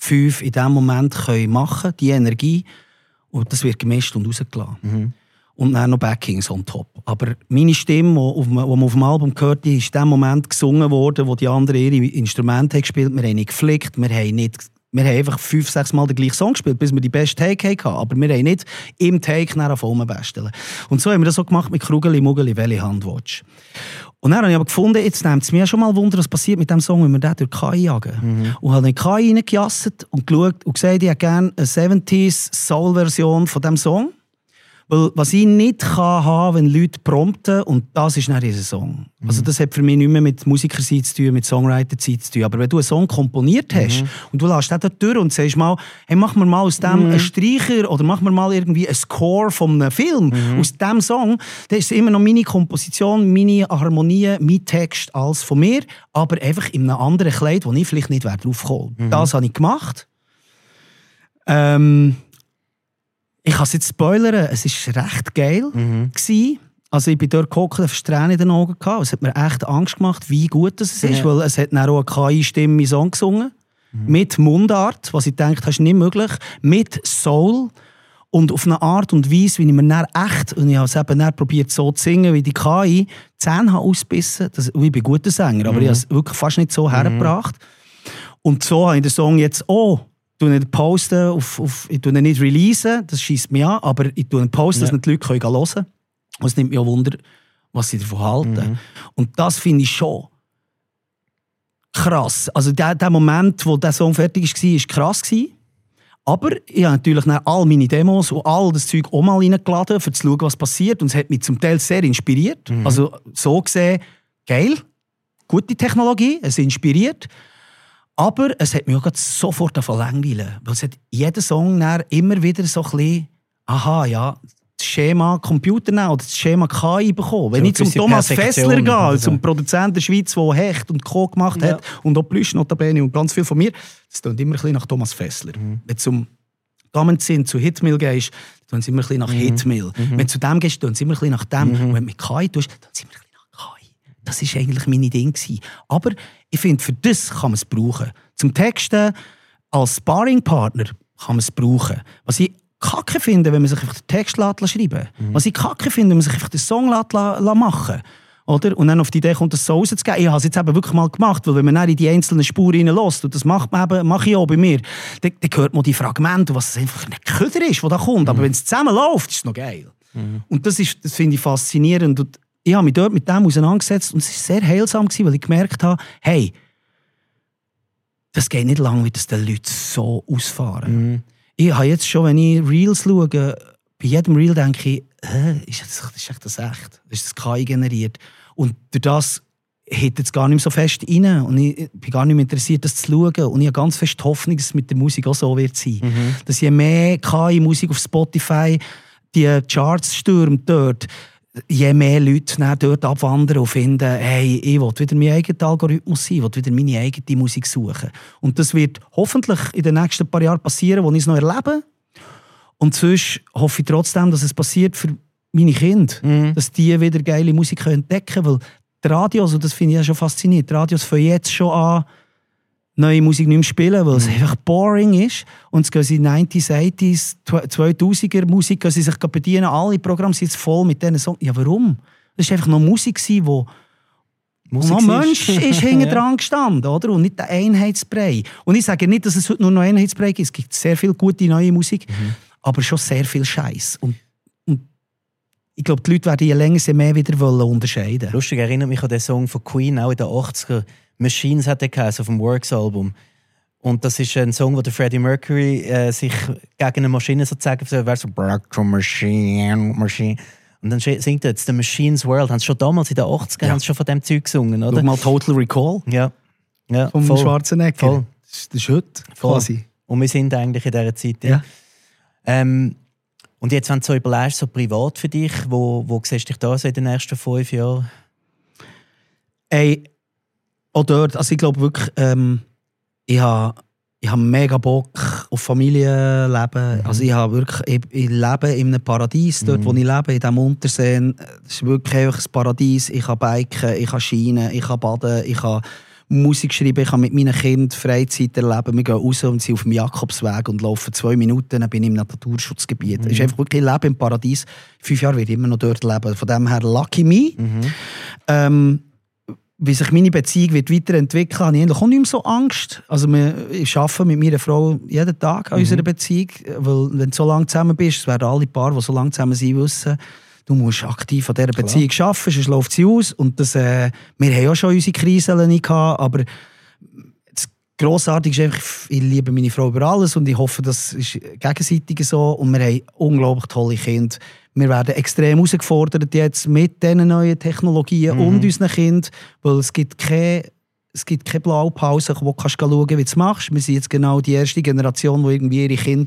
5 in diesem Moment machen können, die Energie. Und das wird gemischt und rausgelassen. Und dann noch Backings on top. Aber meine Stimme, die man auf dem Album gehört, die ist in dem Moment gesungen worden, wo die anderen ihre Instrumente haben gespielt haben. Wir haben nicht geflickt, wir haben einfach 5-6 Mal den gleichen Song gespielt, bis wir die beste Take hatten. Aber wir haben nicht im Take nach vorne basteln. Und so haben wir das so gemacht mit Krugeli, Mugeli, Welli, Handwatch. Und dann habe ich aber gefunden, jetzt nimmt es mir schon mal Wunder, was passiert mit dem Song, wenn wir den durch die KI jagen. Und habe in die KI reingejasset und geschaut und gesagt, ich hätte gerne eine 70s-Soul-Version von diesem Song. Weil was ich nicht haben kann, wenn Leute prompten, und das ist dann dieser Song. Also das hat für mich nicht mehr mit Musikerseite zu tun, mit Songwriter-Seite zu tun. Aber wenn du einen Song komponiert hast und du lässt den dort durch und sagst mal, hey, mach mir mal aus dem einen Streicher oder mach mir mal irgendwie einen Score von einem Film aus diesem Song, dann ist es immer noch meine Komposition, meine Harmonie, mein Text als von mir, aber einfach in einem anderen Kleid, wo ich vielleicht nicht drauf komme. Das habe ich gemacht. Ich kann es jetzt spoilern, es war recht geil. Also ich bin dort gehockt, hatte Tränen in den Augen. Es hat mir echt Angst gemacht, wie gut das ist, weil es hat dann auch eine KI-Stimme im Song gesungen. Mit Mundart, was ich dachte, das ist nicht möglich. Mit Soul. Und auf eine Art und Weise, wie ich mir dann echt, und ich habe es eben dann probiert so zu singen, wie die KI, die Zähne ausgebissen. Ich bin ein guter Sänger, aber ich habe es wirklich fast nicht so hergebracht. Und so habe ich den Song jetzt auch. Ich nicht posten, ich tue ihn nicht releasen, das scheisst mich an, aber ich tue ihn posten, dass die Leute hören können. Und es nimmt mich auch Wunder, was sie davon halten. Und das finde ich schon krass. Also der Moment, wo der Song fertig war, war krass. Aber ich habe natürlich all meine Demos und all das Zeug auch mal reingeladen, um zu schauen, was passiert. Und es hat mich zum Teil sehr inspiriert. Also so gesehen, geil, gute Technologie, es inspiriert. Aber es hat mich auch sofort davon langweilen. Weil es hat jeder Song immer wieder so ein bisschen, das Schema Computer oder das Schema KI bekommen. Wenn ich zum Thomas Fessler gehe, zum Produzenten der Schweiz, der Hecht und Co. gemacht hat, und auch Plüsch notabene und ganz viel von mir, das klingt immer ein bisschen nach Thomas Fessler. Wenn du zum Gamenzin zu Hitmill gehst, dann sind wir ein bisschen nach Hitmill. Wenn du zu dem gehst, dann sind wir ein bisschen nach dem. Und wenn du mit KI tust, dann sind wir ein bisschen nach KI. Das war eigentlich meine Ding. Aber ich finde, für das kann man es brauchen. Zum Texten als Sparringpartner kann man es brauchen. Was ich kacke finde, wenn man sich einfach den Text schreiben. Was ich kacke finde, wenn man sich einfach den Song machen. Oder? Und dann auf die Idee kommt, das so rauszugeben. Ich habe es jetzt eben wirklich mal gemacht, weil wenn man dann in die einzelnen Spuren reinlässt, und das mache ich auch bei mir, dann hört man die Fragmente, was einfach ein Köder ist, der da kommt. Aber wenn es zusammen läuft, ist es noch geil. Und das finde ich faszinierend. Und ich habe mich dort mit dem auseinandergesetzt und es war sehr heilsam, weil ich gemerkt habe, hey, das geht nicht lange, wie das den Leuten so ausfahren. Ich habe jetzt schon, wenn ich Reels schaue, bei jedem Reel denke ich, ist das echt? Ist das KI generiert? Und durch das hätte es gar nicht mehr so fest rein. Und ich bin gar nicht mehr interessiert, das zu schauen. Und ich habe ganz fest die Hoffnung, dass es mit der Musik auch so wird sein. Dass je mehr KI-Musik auf Spotify die Charts stürmt dort, je mehr Leute dort abwandern und finden, hey, ich will wieder mein eigener Algorithmus sein, ich will wieder meine eigene Musik suchen. Und das wird hoffentlich in den nächsten paar Jahren passieren, wo ich es noch erlebe. Und sonst hoffe ich trotzdem, dass es passiert für meine Kinder, dass die wieder geile Musik entdecken können, weil die Radios, und das finde ich ja schon faszinierend, die Radios fangen jetzt schon an, neue Musik nicht mehr spielen, weil es einfach boring ist. Und jetzt gehen sie 90s, 80s, 2000er Musik, gehen sie sich bedienen. Alle Programme sind jetzt voll mit diesen Songs. Ja, warum? Das war einfach noch Musik, wo ein Mensch ist hinten dran gestanden, oder? Und nicht der Einheitsbrei. Und ich sage nicht, dass es heute nur noch Einheitsbrei gibt. Es gibt sehr viel gute neue Musik, aber schon sehr viel Scheiß. Und ich glaube, die Leute werden je länger je mehr wieder unterscheiden. Lustig, erinnert mich an den Song von Queen, auch in den 80er. Machines hat er auf dem Works-Album. Und das ist ein Song, wo der Freddie Mercury sich gegen eine Maschine sozusagen wäre so Black to Machine. Und dann singt er jetzt The Machine's World. Haben sie schon damals in den 80ern haben sie schon von dem Zeug gesungen, oder? Schau mal Total Recall. Ja. Vom Schwarzenegger. Voll. Das ist heute quasi. Und wir sind eigentlich in dieser Zeit. Ja. Und jetzt, wenn du so überlegst, so privat für dich, wo siehst du dich da so in den nächsten 5 Jahren? Auch dort, also ich glaube wirklich, ich habe mega Bock auf Familienleben. Also ich lebe in einem Paradies, dort wo ich lebe, in diesem Untersee. Das ist wirklich einfach ein Paradies. Ich kann biken, ich kann skien, ich kann baden, ich kann Musik schreiben, ich kann mit meinen Kindern Freizeit erleben. Wir gehen raus und sind auf dem Jakobsweg und laufen 2 Minuten, dann bin ich im Naturschutzgebiet. Es ist einfach wirklich ein Leben im Paradies. 5 Jahre werde ich immer noch dort leben. Von dem her lucky me. Wie sich meine Beziehung wird weiterentwickeln, habe ich eigentlich auch nicht mehr so Angst. Also ich arbeite mit meiner Frau jeden Tag an unserer Beziehung, weil wenn du so lange zusammen bist, das werden alle Paare, die so lange zusammen sind, wissen, du musst aktiv an dieser Beziehung arbeiten, sonst läuft sie aus. Und das, wir haben auch schon unsere Krisen nicht gehabt, aber das Grossartige ist einfach, ich liebe meine Frau über alles und ich hoffe, das ist gegenseitig so. Und wir haben unglaublich tolle Kinder. Wir werden extrem herausgefordert jetzt mit diesen neuen Technologien und unseren Kindern, weil es gibt keine Blaupause, wo du schauen kannst, wie du es machst. Wir sind jetzt genau die erste Generation, die irgendwie ihre Kinder...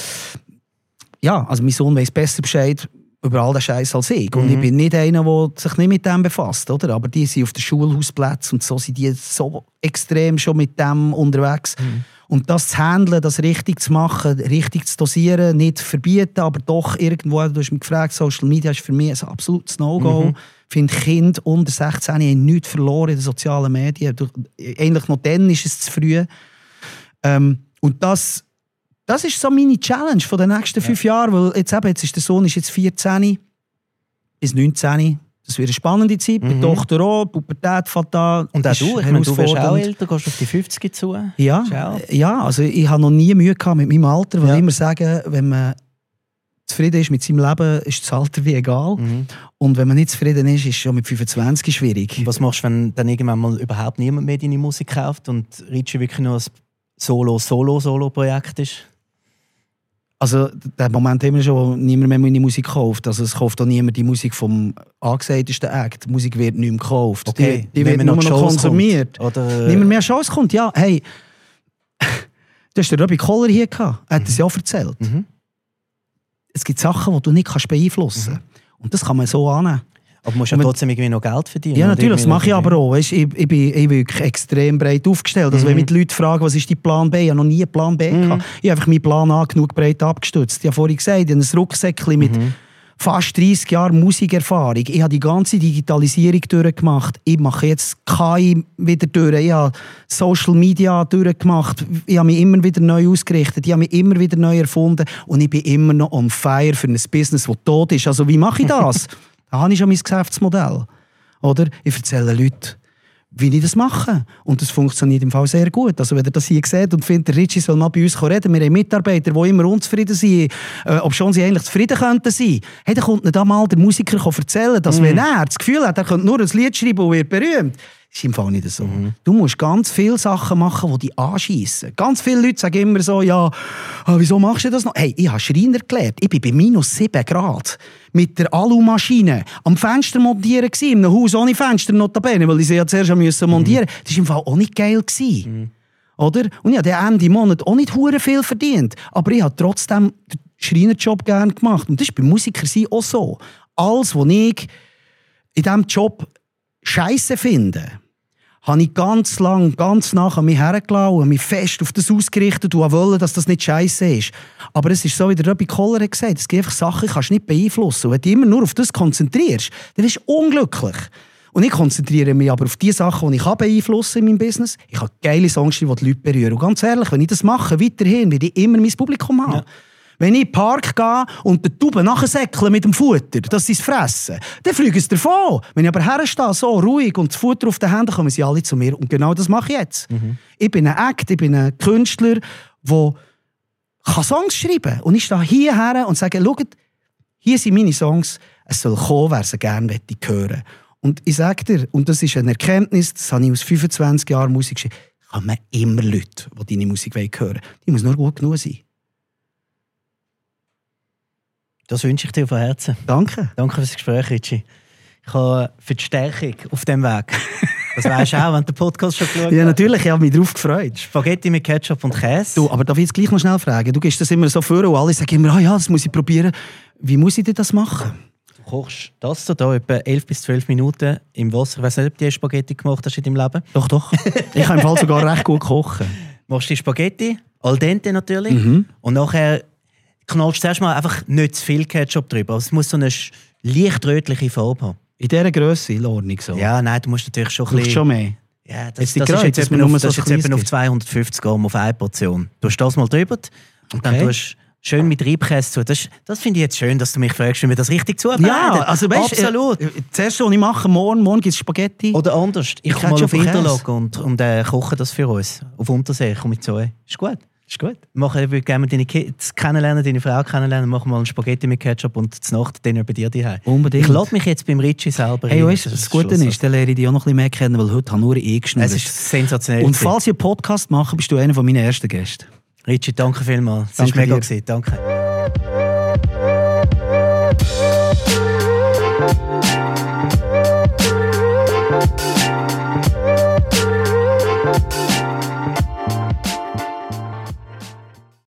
Ja, also mein Sohn weiss besser Bescheid über all den Scheiß als ich. Und ich bin nicht einer, der sich nicht mit dem befasst. Oder? Aber die sind auf den Schulhausplätzen und so sind die so extrem schon mit dem unterwegs. Und das zu handeln, das richtig zu machen, richtig zu dosieren, nicht verbieten, aber doch irgendwo, du hast mich gefragt, Social Media ist für mich ein absolutes No-Go. Ich finde, Kinder unter 16 haben nichts verloren in den sozialen Medien. Eigentlich noch dann ist es zu früh. Und das ist so meine Challenge von den nächsten 5 Jahren, weil jetzt ist der Sohn ist jetzt 14 bis 19. Das wird eine spannende Zeit, mit der Tochter auch, Pubertät fängt an. Und auch du, ich meine, du wirst auch älter, gehst auf die 50 zu. Ja, also ich habe noch nie Mühe gehabt mit meinem Alter, weil ich immer sage, wenn man zufrieden ist mit seinem Leben, ist das Alter wie egal. Und wenn man nicht zufrieden ist, ist es schon mit 25 schwierig. Und was machst du, wenn dann irgendwann mal überhaupt niemand mehr deine Musik kauft und Ritchie wirklich nur ein Solo-Projekt ist? Also, den Moment haben wir schon, wo niemand mehr meine Musik kauft. Also, es kauft auch niemand die Musik vom angesagtesten Act. Die Musik wird nicht mehr gekauft. Okay. Die wird nur noch konsumiert. Niemand mehr Shows kommt. Ja, hey, du hast den Robbie Kohler hier gehabt. Er hat es ja auch erzählt. Es gibt Sachen, die du nicht beeinflussen kannst. Und das kann man so annehmen. Aber du musst ja trotzdem irgendwie noch Geld verdienen. Ja, natürlich, das mache ich aber auch. Weißt, ich bin wirklich extrem breit aufgestellt. Also wenn mich die Leute fragen, was ist dein Plan B? Ich habe noch nie einen Plan B gehabt. Ich habe einfach meinen Plan A genug breit abgestützt. Ich habe vorhin gesagt, ich habe ein Rucksäckchen mit fast 30 Jahren Musikerfahrung. Ich habe die ganze Digitalisierung durchgemacht. Ich mache jetzt KI wieder durch. Ich habe Social Media durchgemacht. Ich habe mich immer wieder neu ausgerichtet. Ich habe mich immer wieder neu erfunden. Und ich bin immer noch on fire für ein Business, das tot ist. Also wie mache ich das? Da habe ich schon mein Geschäftsmodell. Oder? Ich erzähle Leuten, wie ich das mache. Und das funktioniert im Fall sehr gut. Also wenn ihr das hier seht und findet, der Ritchie soll mal bei uns reden, wir haben Mitarbeiter, die immer unzufrieden sind, ob schon sie eigentlich zufrieden könnten sein. Hey, dann kommt nicht einmal der Musiker erzählen, dass wenn er das Gefühl hat, er könnte nur ein Lied schreiben und wird berühmt. Das ist im Fall nicht so. Du musst ganz viele Sachen machen, die dich anschiessen. Ganz viele Leute sagen immer so, ja, wieso machst du das noch? Hey, ich habe Schreiner gelernt. Ich war bei -7 Grad mit der Alumaschine am Fenster montieren gewesen, in einem Haus ohne Fenster notabene, weil ich sie ja zuerst montieren musste. Das war im Fall auch nicht geil gewesen. Oder? Und ich habe Ende Monat auch nicht hure viel verdient. Aber ich habe trotzdem den Schreinerjob gerne gemacht. Und das ist bei Musikern auch so. Alles, was ich in diesem Job Scheisse finde, habe ich ganz lang, ganz nah an mich hergelassen und mich fest auf das ausgerichtet und wollte, dass das nicht Scheisse ist. Aber es ist so, wie der Robbie Kohler hat gesagt, es gibt einfach Sachen, die kannst du nicht beeinflussen. Und wenn du immer nur auf das konzentrierst, dann bist du unglücklich. Und ich konzentriere mich aber auf die Sachen, die ich beeinflussen kann in meinem Business. Ich habe geile Songs, die die Leute berühren. Und ganz ehrlich, wenn ich das mache, weiterhin, werde ich immer mein Publikum haben. Ja. Wenn ich in den Park gehe und die Tauben nachsäckeln mit dem Futter, dass sie es fressen, dann fliegen sie davon. Wenn ich aber herstehe, so ruhig und das Futter auf den Händen, kommen sie alle zu mir. Und genau das mache ich jetzt. Ich bin ein Act, ich bin ein Künstler, der Songs schreiben kann. Und ich stehe hierher und sage, schaut, hier sind meine Songs, es soll kommen, wer sie gerne hören will. Und ich sage dir, und das ist eine Erkenntnis, das habe ich aus 25 Jahren Musik geschrieben, kann man immer Leute, die deine Musik hören wollen. Die muss nur gut genug sein. Das wünsche ich dir von Herzen. Danke. Danke für das Gespräch, Ritchie. Ich habe für die Stärkung auf dem Weg. Das weisst du auch, wenn du den Podcast schon geschaut hast. Ja, natürlich, ich habe mich darauf gefreut. Spaghetti mit Ketchup und Käse. Du, aber darf ich jetzt gleich noch schnell fragen? Du gehst das immer so vor und alle sagen immer, ja, das muss ich probieren. Wie muss ich denn das machen? Du kochst das da etwa 11 bis 12 Minuten im Wasser. Ich weiss nicht, ob du die Spaghetti gemacht hast in deinem Leben. Doch. Ich kann im Fall sogar recht gut kochen. Machst die Spaghetti, al dente natürlich. Und nachher knallst du zuerst mal einfach nicht zu viel Ketchup drüber. Es muss so eine leicht rötliche Farbe haben. In dieser Grösse, in Ordnung so? Ja, nein, du musst natürlich schon ein bisschen... schon mehr? Ja, das ist jetzt etwa auf 250 Gramm auf eine Portion. Du hast das mal drüber und dann tust schön mit Reibkäse zu. Das finde ich jetzt schön, dass du mich fragst, wie wir das richtig zubereiten. Ja, also weißt, absolut. Zuerst, was ich mache, morgen gibt es Spaghetti. Oder anders. Ich komme mal auf Interlaken und koche das für uns. Auf Untersee, komme ich zu euch. Ist gut. Ist gut. Ich würde gerne deine Kids kennenlernen, deine Frau kennenlernen, machen mal einen Spaghetti mit Ketchup und zur Nacht den bei dir daheim. Unbedingt. Ich lade mich jetzt beim Ritchie selber hey, weißt, das Gute ist, dann lerne ich dich auch noch ein bisschen mehr kennen, weil heute habe ich nur geschnurrt. Es ist sensationell. Und falls ich einen Podcast mache, bist du einer meiner ersten Gäste. Ritchie, danke vielmals. Es war mega. Danke.